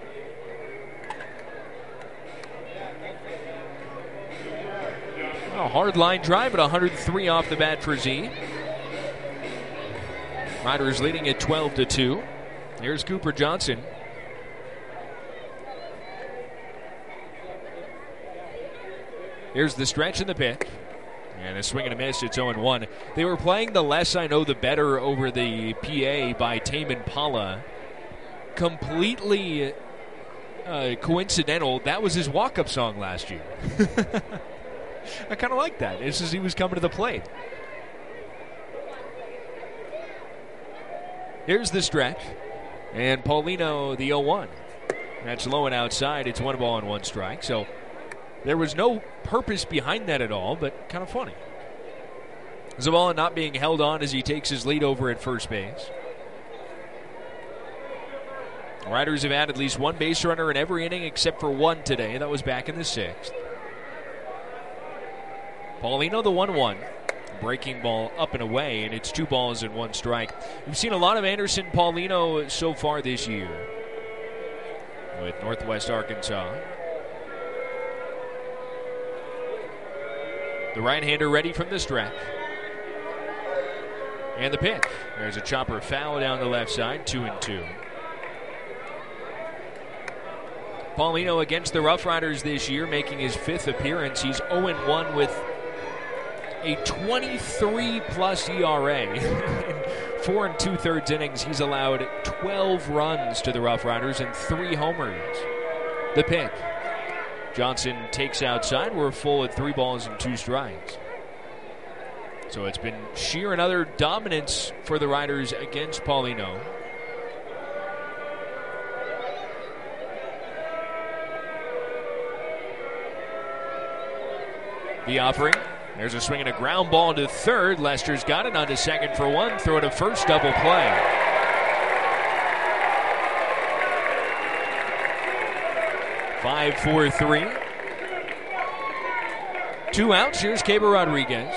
A hard line drive at one hundred three off the bat for Z. Riders leading at twelve to two. Here's Cooper Johnson. Here's the stretch in the pitch. And a swing and a miss. It's oh and one. They were playing The Less I Know the Better over the P A by Tame Impala. Completely uh, coincidental. That was his walk-up song last year. I kind of like that. It's as he was coming to the plate. Here's the stretch. And Paulino, the oh one. That's low and outside. It's one ball and one strike. So there was no purpose behind that at all, but kind of funny. Zavala not being held on as he takes his lead over at first base. Riders have had at least one base runner in every inning except for one today. That was back in the sixth. Paulino, the one one. Breaking ball up and away, and it's two balls and one strike. We've seen a lot of Anderson Paulino so far this year with Northwest Arkansas. The right-hander ready from the stretch. And the pitch. There's a chopper foul down the left side, two and two. Paulino against the Rough Riders this year, making his fifth appearance. He's oh and one with a twenty-three plus E R A. In four and two-thirds innings, he's allowed twelve runs to the Rough Riders and three homers. The pitch. Johnson takes outside. We're full at three balls and two strikes. So it's been sheer and utter dominance for the Riders against Paulino. The offering. There's a swing and a ground ball to third. Lester's got it on to second for one. Throw to first, double play. Five, four, three. Two outs. Here's Caber Rodriguez.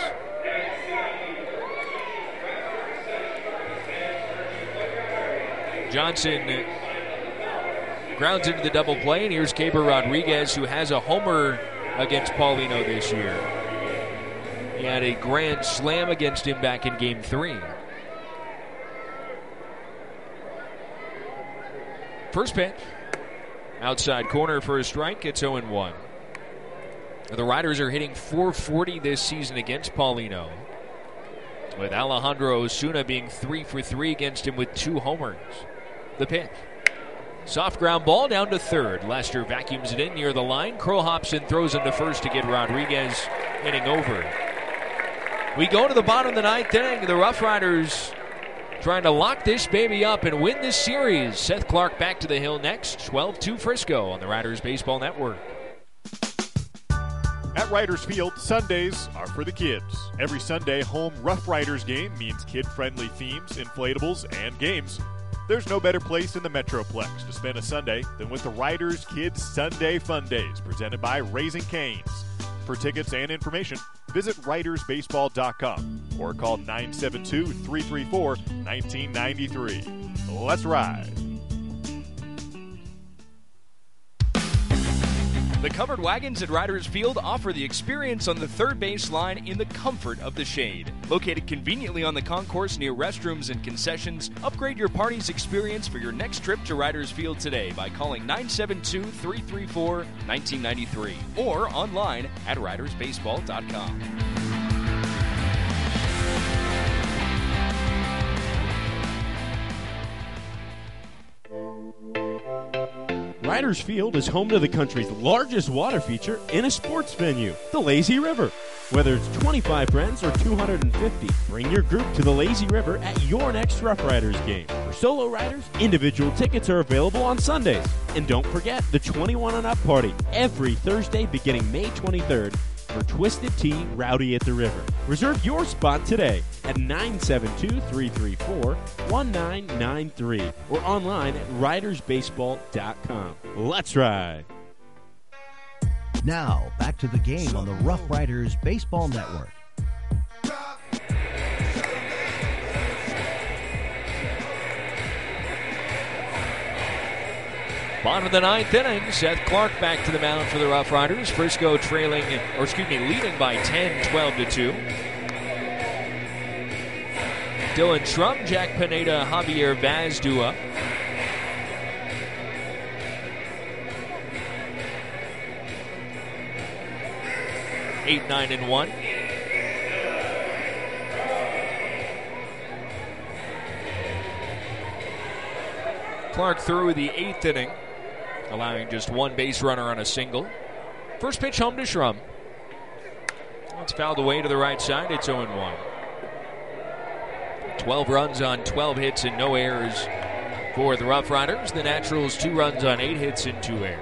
Johnson grounds into the double play, and here's Caber Rodriguez, who has a homer against Paulino this year. He had a grand slam against him back in game three. First pitch. Outside corner for a strike. It's oh and one. The Riders are hitting four forty this season against Paulino, with Alejandro Osuna being three for three against him with two homers. The pitch. Soft ground ball down to third. Lester vacuums it in near the line. Kroll hops and throws into first to get Rodriguez inning over. We go to the bottom of the ninth inning. The Rough Riders trying to lock this baby up and win this series. Seth Clark back to the hill next. twelve two Frisco on the Riders Baseball Network. At Riders Field, Sundays are for the kids. Every Sunday home Rough Riders game means kid-friendly themes, inflatables, and games. There's no better place in the Metroplex to spend a Sunday than with the Riders Kids Sunday Fun Days, presented by Raising Cane's. For tickets and information, visit riders baseball dot com or call nine seven two, three three four, one nine nine three. Let's ride. The covered wagons at Riders Field offer the experience on the third base line in the comfort of the shade. Located conveniently on the concourse near restrooms and concessions, upgrade your party's experience for your next trip to Riders Field today by calling nine seven two, three three four, one nine nine three or online at riders baseball dot com. Riders Field is home to the country's largest water feature in a sports venue, the Lazy River. Whether it's twenty-five friends or two hundred fifty, bring your group to the Lazy River at your next Rough Riders game. For solo riders, individual tickets are available on Sundays. And don't forget the twenty-one and up party every Thursday beginning May twenty-third for Twisted Tea Rowdy at the River. Reserve your spot today at nine seven two, three three four, one nine nine three or online at riders baseball dot com. Let's ride! Now, back to the game on the Rough Riders Baseball Network. Bottom of the ninth inning, Seth Clark back to the mound for the Rough Riders. Frisco trailing, or excuse me, leading by ten, twelve to two. Dylan Trump, Jack Pineda, Javier Vaz due up. Eight, nine, and one. Clark through the eighth inning, allowing just one base runner on a single. First pitch home to Schrum. It's fouled away to the right side. It's oh and one. twelve runs on twelve hits and no errors for the Rough Riders. The Naturals, two runs on eight hits and two errors.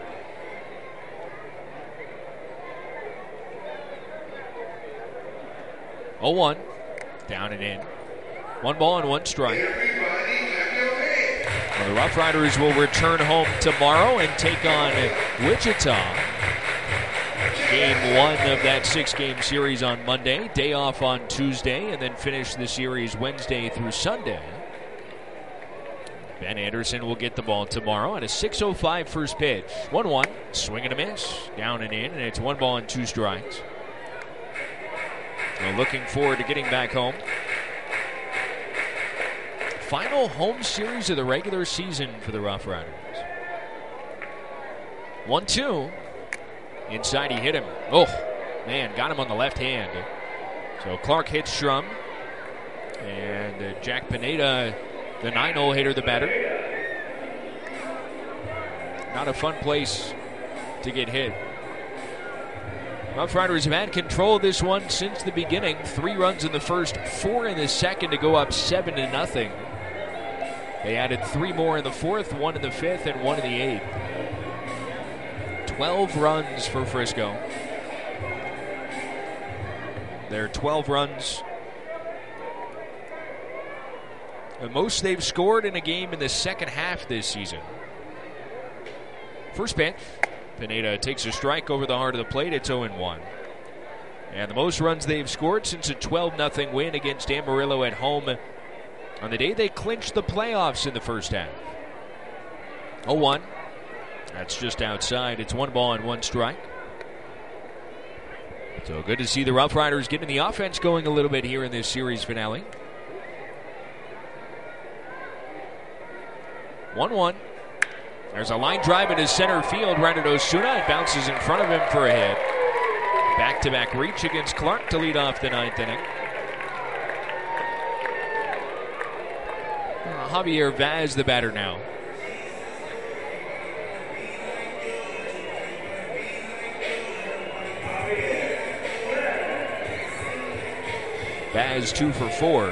oh one. Down and in. One ball and one strike. Well, the Rough Riders will return home tomorrow and take on Wichita. Game one of that six-game series on Monday. Day off on Tuesday, and then finish the series Wednesday through Sunday. Ben Anderson will get the ball tomorrow at a six oh five first pitch. one one. Swing and a miss. Down and in, and it's one ball and two strikes. Well, looking forward to getting back home. Final home series of the regular season for the Rough Riders. one two. Inside, he hit him. Oh, man, got him on the left hand. So Clark hits Schrum. And uh, Jack Pineda, the nine-hole hitter, the batter. Not a fun place to get hit. Rough Riders have had control of this one since the beginning. Three runs in the first, four in the second to go up seven to nothing. They added three more in the fourth, one in the fifth, and one in the eighth. Twelve runs for Frisco. They're twelve runs. The most they've scored in a game in the second half this season. First pitch. Pineda takes a strike over the heart of the plate. It's oh one. And the most runs they've scored since a twelve nothing win against Amarillo at home on the day they clinched the playoffs in the first half. oh one. That's just outside. It's one ball and one strike. So good to see the Rough Riders getting the offense going a little bit here in this series finale. one one. There's a line drive into center field right at Osuna. It bounces in front of him for a hit. Back-to-back reach against Clark to lead off the ninth inning. Uh, Javier Vaz, the batter now. Vaz two for four.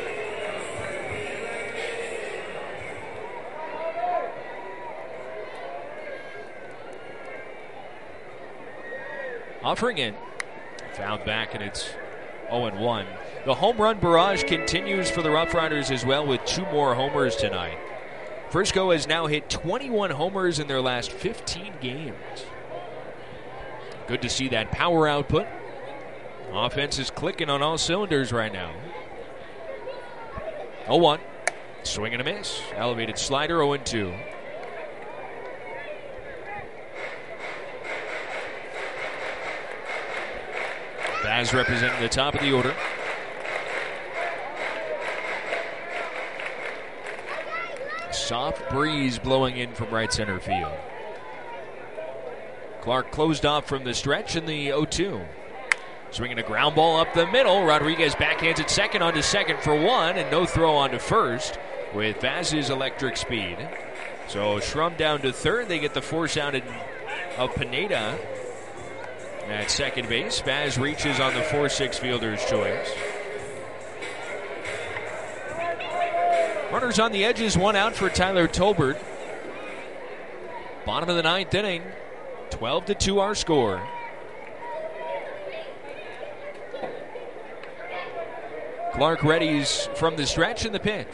Offering in. Fouled back, and it's oh one. The home run barrage continues for the Rough Riders as well with two more homers tonight. Frisco has now hit twenty-one homers in their last fifteen games. Good to see that power output. Offense is clicking on all cylinders right now. oh one. Swing and a miss. Elevated slider, oh two. Vaz representing the top of the order. Soft breeze blowing in from right center field. Clark closed off from the stretch in the oh two. Swinging a ground ball up the middle. Rodriguez backhands it second onto second for one, and no throw onto first with Vaz's electric speed. So Schrum down to third. They get the force out of Pineda at second base. Vaz reaches on the four six fielder's choice. Runners on the edges, one out for Tyler Tolbert. Bottom of the ninth inning, twelve to two our score. Clark readies from the stretch in the pitch.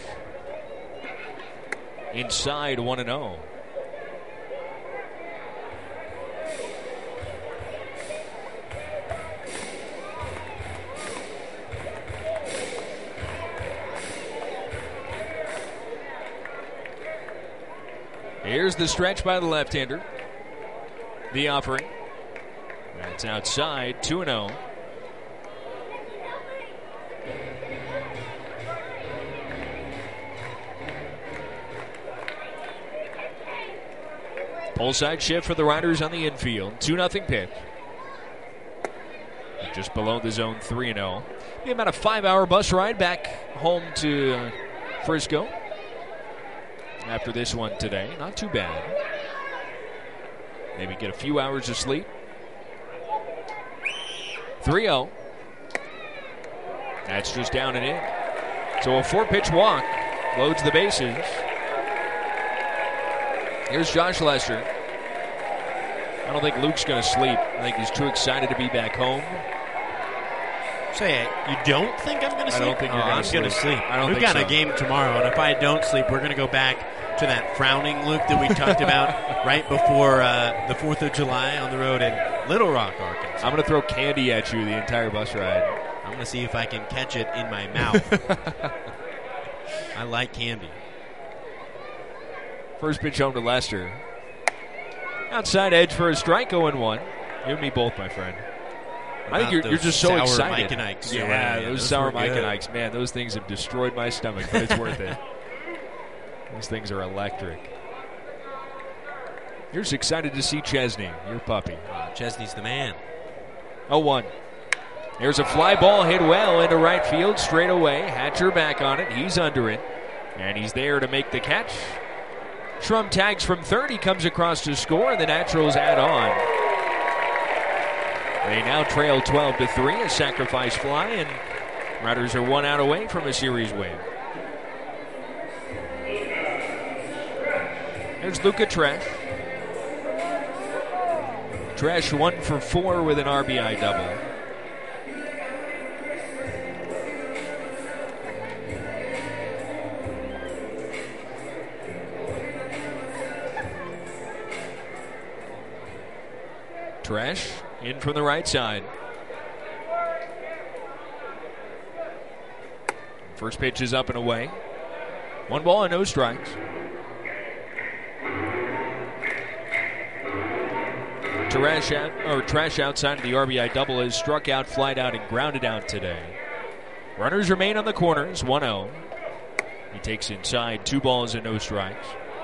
Inside one and oh. Here's the stretch by the left-hander. The offering. That's outside, two and oh. Pull side shift for the Riders on the infield. two nothing pitch. Just below the zone, three and oh. Be about a five-hour bus ride back home to uh, Frisco after this one today. Not too bad. Maybe get a few hours of sleep. three oh. That's just down and in. So a four-pitch walk loads the bases. Here's Josh Lester. I don't think Luke's going to sleep. I think he's too excited to be back home. Say, you don't think I'm going to sleep? I don't think you're oh, going to I'm sleep. going to sleep. I don't We've think got so. a game tomorrow, and if I don't sleep, we're going to go back to that frowning Luke that we talked about right before uh, the fourth of July on the road in Little Rock, Arkansas. I'm going to throw candy at you the entire bus ride. I'm going to see if I can catch it in my mouth. I like candy. First pitch home to Lester. Outside edge for a strike, oh one. You and me both, my friend. I think you're, you're just so sour excited. Mike and Ikes. Yeah, Yeah, those those sour were Mike good. and Ikes. Man, those things have destroyed my stomach, but it's worth it. Those things are electric. You're just excited to see Chesney, your puppy. Uh, Chesney's the man. oh one. There's a fly ball hit well into right field straight away. Hatcher back on it. He's under it. And he's there to make the catch. Schrum tags from third. He comes across to score, and the Naturals add on. They now trail twelve to three, a sacrifice fly, and Riders are one out away from a series win. There's Luca Tresh. Tresh one for four with an R B I double. Tresh in from the right side. First pitch is up and away. One ball and no strikes. Tresh out, or Tresh outside of the R B I double is struck out, flied out, and grounded out today. Runners remain on the corners, one oh. He takes inside, two balls and no strikes.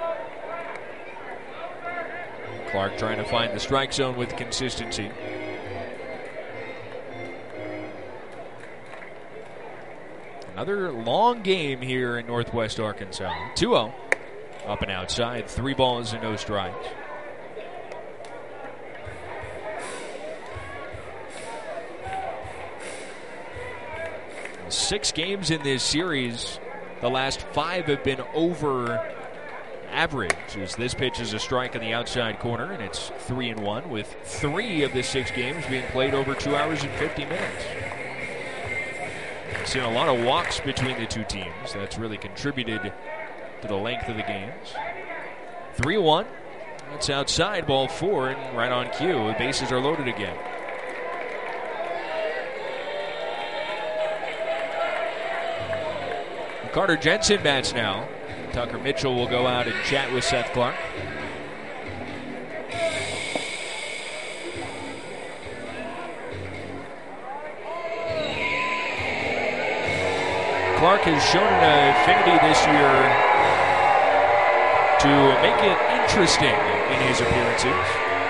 Clark trying to find the strike zone with consistency. Another long game here in Northwest Arkansas. two oh. Up and outside, three balls and no strikes. Six games in this series. The last five have been over average, as this pitch is a strike on the outside corner, and it's three and one, with three of the six games being played over two hours and fifty minutes. Seen a lot of walks between the two teams. That's really contributed to the length of the games. three one. That's outside, ball four, and right on cue. The bases are loaded again. Carter Jensen bats now. Tucker Mitchell will go out and chat with Seth Clark. Clark has shown an affinity this year to make it interesting in his appearances.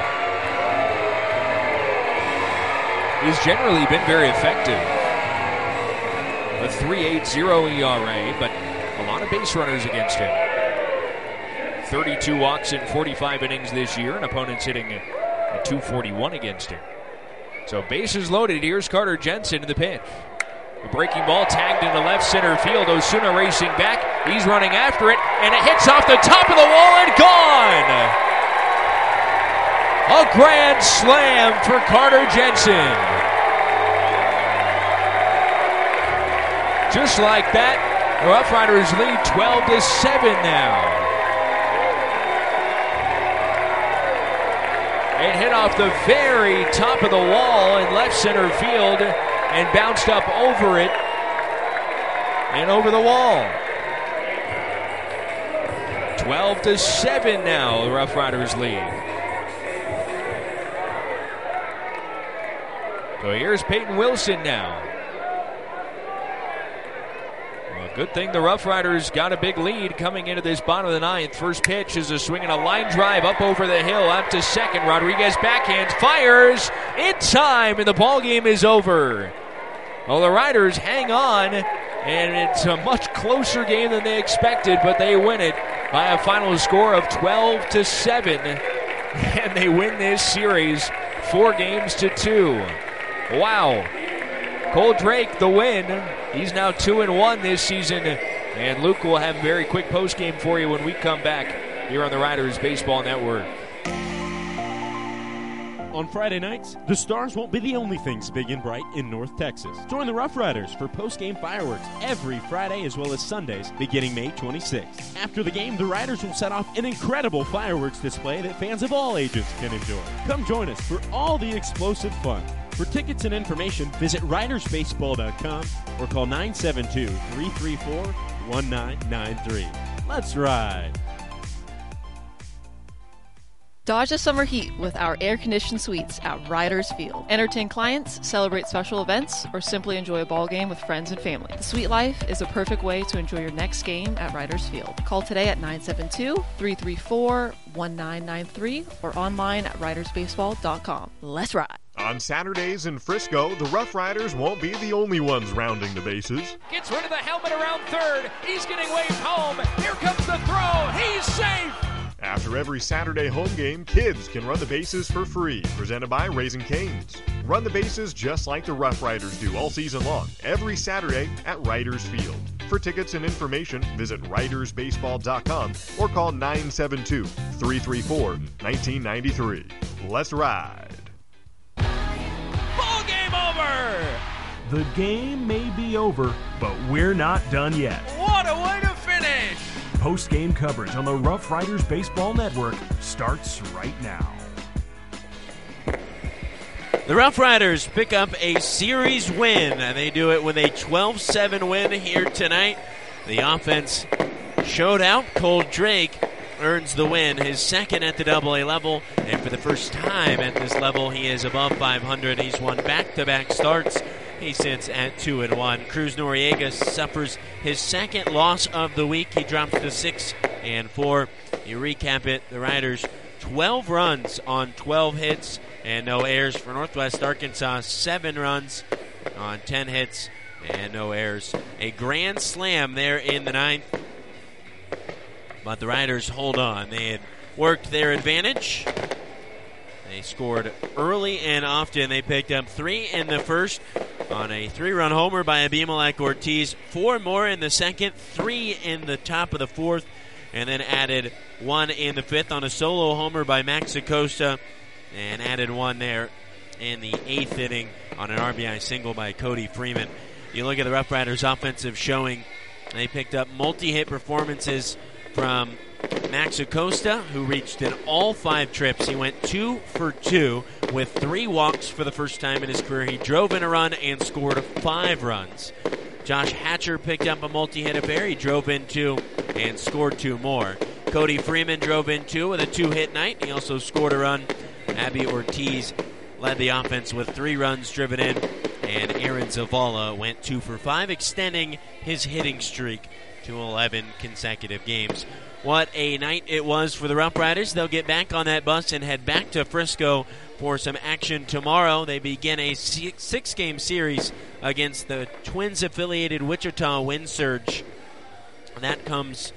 He's generally been very effective. A three point eight oh E R A, but a lot of base runners against him. thirty-two walks in forty-five innings this year, and opponents hitting a two forty-one against him. So bases loaded. Here's Carter Jensen to the pitch. The breaking ball tagged into left center field. Osuna racing back. He's running after it, and it hits off the top of the wall and gone. A grand slam for Carter Jensen. Just like that, the Rough Riders lead twelve to seven now. It hit off the very top of the wall in left center field and bounced up over it and over the wall. twelve to seven now, the Rough Riders lead. So here's Peyton Wilson now. Good thing the Rough Riders got a big lead coming into this bottom of the ninth. First pitch is a swing and a line drive up over the hill, out to second. Rodriguez backhands, fires in time, and the ball game is over. Well, the Riders hang on, and it's a much closer game than they expected, but they win it by a final score of twelve to seven, and they win this series four games to two. Wow. Cole Drake, the win. He's now two and one this season, and Luke will have a very quick post game for you when we come back here on the Riders Baseball Network. On Friday nights, the Stars won't be the only things big and bright in North Texas. Join the Rough Riders for post-game fireworks every Friday as well as Sundays beginning May twenty-sixth. After the game, the Riders will set off an incredible fireworks display that fans of all ages can enjoy. Come join us for all the explosive fun. For tickets and information, visit riders baseball dot com or call nine seven two, three three four, one nine nine three. Let's ride. Dodge the summer heat with our air-conditioned suites at Riders Field. Entertain clients, celebrate special events, or simply enjoy a ball game with friends and family. The suite life is a perfect way to enjoy your next game at Riders Field. Call today at nine seven two, three three four, one nine nine three or online at riders baseball dot com. Let's ride. On Saturdays in Frisco, the Rough Riders won't be the only ones rounding the bases. Gets rid of the helmet around third. He's getting waved home. Here comes the throw. He's safe. For every Saturday home game, kids can run the bases for free. Presented by Raising Cane's. Run the bases just like the Rough Riders do all season long, every Saturday at Riders Field. For tickets and information, visit riders baseball dot com or call nine seven two, three three four, one nine nine three. Let's ride. Ball game over! The game may be over, but we're not done yet. What a way to finish! Post-game coverage on the Rough Riders Baseball Network starts right now. The Rough Riders pick up a series win. They do it with a twelve seven win here tonight. The offense showed out. Cole Drake earns the win, his second at the double A level, and for the first time at this level, he is above five hundred. He's won back-to-back starts. He sits at two and one. Cruz Noriega suffers his second loss of the week. He drops to six and four. You recap it: the Riders twelve runs on twelve hits and no errors. For Northwest Arkansas, seven runs on ten hits and no errors. A grand slam there in the ninth. But the Riders hold on. They had worked their advantage. They scored early and often. They picked up three in the first on a three-run homer by Abimelech Ortiz. Four more in the second, three in the top of the fourth, and then added one in the fifth on a solo homer by Max Acosta, and added one there in the eighth inning on an R B I single by Cody Freeman. You look at the Rough Riders' offensive showing. They picked up multi-hit performances from Max Acosta, who reached in all five trips. He went two for two with three walks for the first time in his career. He drove in a run and scored five runs. Josh Hatcher picked up a multi-hit affair. He drove in two and scored two more. Cody Freeman drove in two with a two-hit night. He also scored a run. Abby Ortiz led the offense with three runs driven in, and Aaron Zavala went two for five, extending his hitting streak to eleven consecutive games. What a night it was for the Rough Riders. They'll get back on that bus and head back to Frisco for some action tomorrow. They begin a six-game series against the Twins-affiliated Wichita Wind Surge. That comes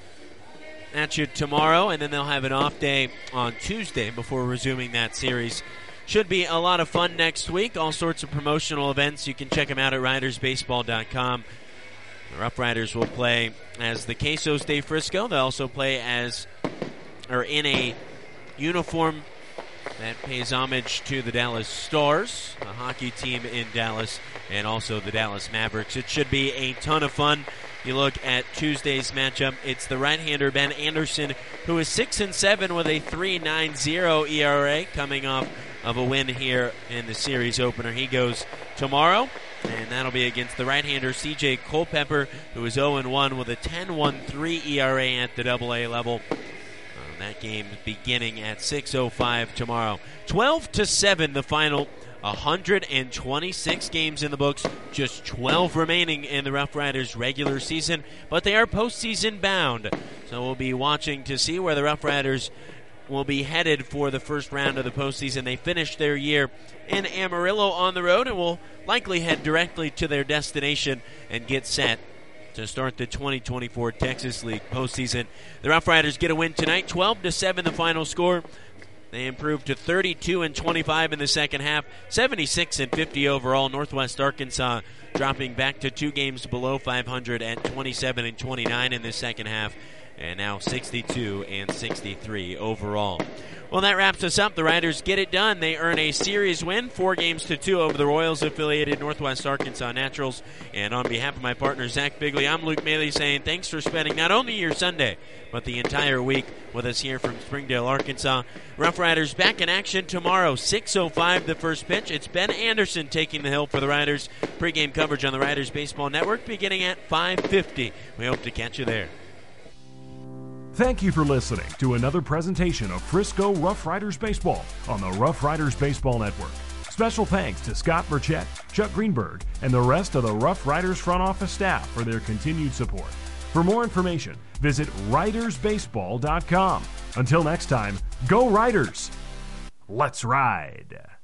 at you tomorrow, and then they'll have an off day on Tuesday before resuming that series. Should be a lot of fun next week. All sorts of promotional events. You can check them out at riders baseball dot com. The Rough Riders will play as the Quesos de Frisco. They'll also play as, or in a uniform that pays homage to the Dallas Stars, a hockey team in Dallas, and also the Dallas Mavericks. It should be a ton of fun. You look at Tuesday's matchup, it's the right-hander Ben Anderson, who is six and seven with a three point nine oh E R A, coming off of a win here in the series opener. He goes tomorrow, and that'll be against the right-hander C J Culpepper, who is oh and one with a ten point one three E R A at the double A level. Uh, that game beginning at six oh five tomorrow. twelve to seven the final. one hundred twenty-six games in the books, just twelve remaining in the Rough Riders regular season, but they are postseason bound. So we'll be watching to see where the Rough Riders will be headed for the first round of the postseason. They finished their year in Amarillo on the road and will likely head directly to their destination and get set to start the twenty twenty-four Texas League postseason. The Rough Riders get a win tonight, twelve to seven the final score. They improved to thirty-two and twenty-five in the second half, seventy-six and fifty overall. Northwest Arkansas dropping back to two games below five hundred at twenty-seven and twenty-nine in the second half, and now sixty-two and sixty-three overall. Well, that wraps us up. The Riders get it done. They earn a series win, four games to two over the Royals-affiliated Northwest Arkansas Naturals. And on behalf of my partner, Zach Bigley, I'm Luke Maley saying thanks for spending not only your Sunday, but the entire week with us here from Springdale, Arkansas. Rough Riders back in action tomorrow, six oh five the first pitch. It's Ben Anderson taking the hill for the Riders. Pre-game coverage on the Riders Baseball Network beginning at five fifty. We hope to catch you there. Thank you for listening to another presentation of Frisco Rough Riders Baseball on the Rough Riders Baseball Network. Special thanks to Scott Burchett, Chuck Greenberg, and the rest of the Rough Riders front office staff for their continued support. For more information, visit riders baseball dot com. Until next time, go Riders! Let's ride!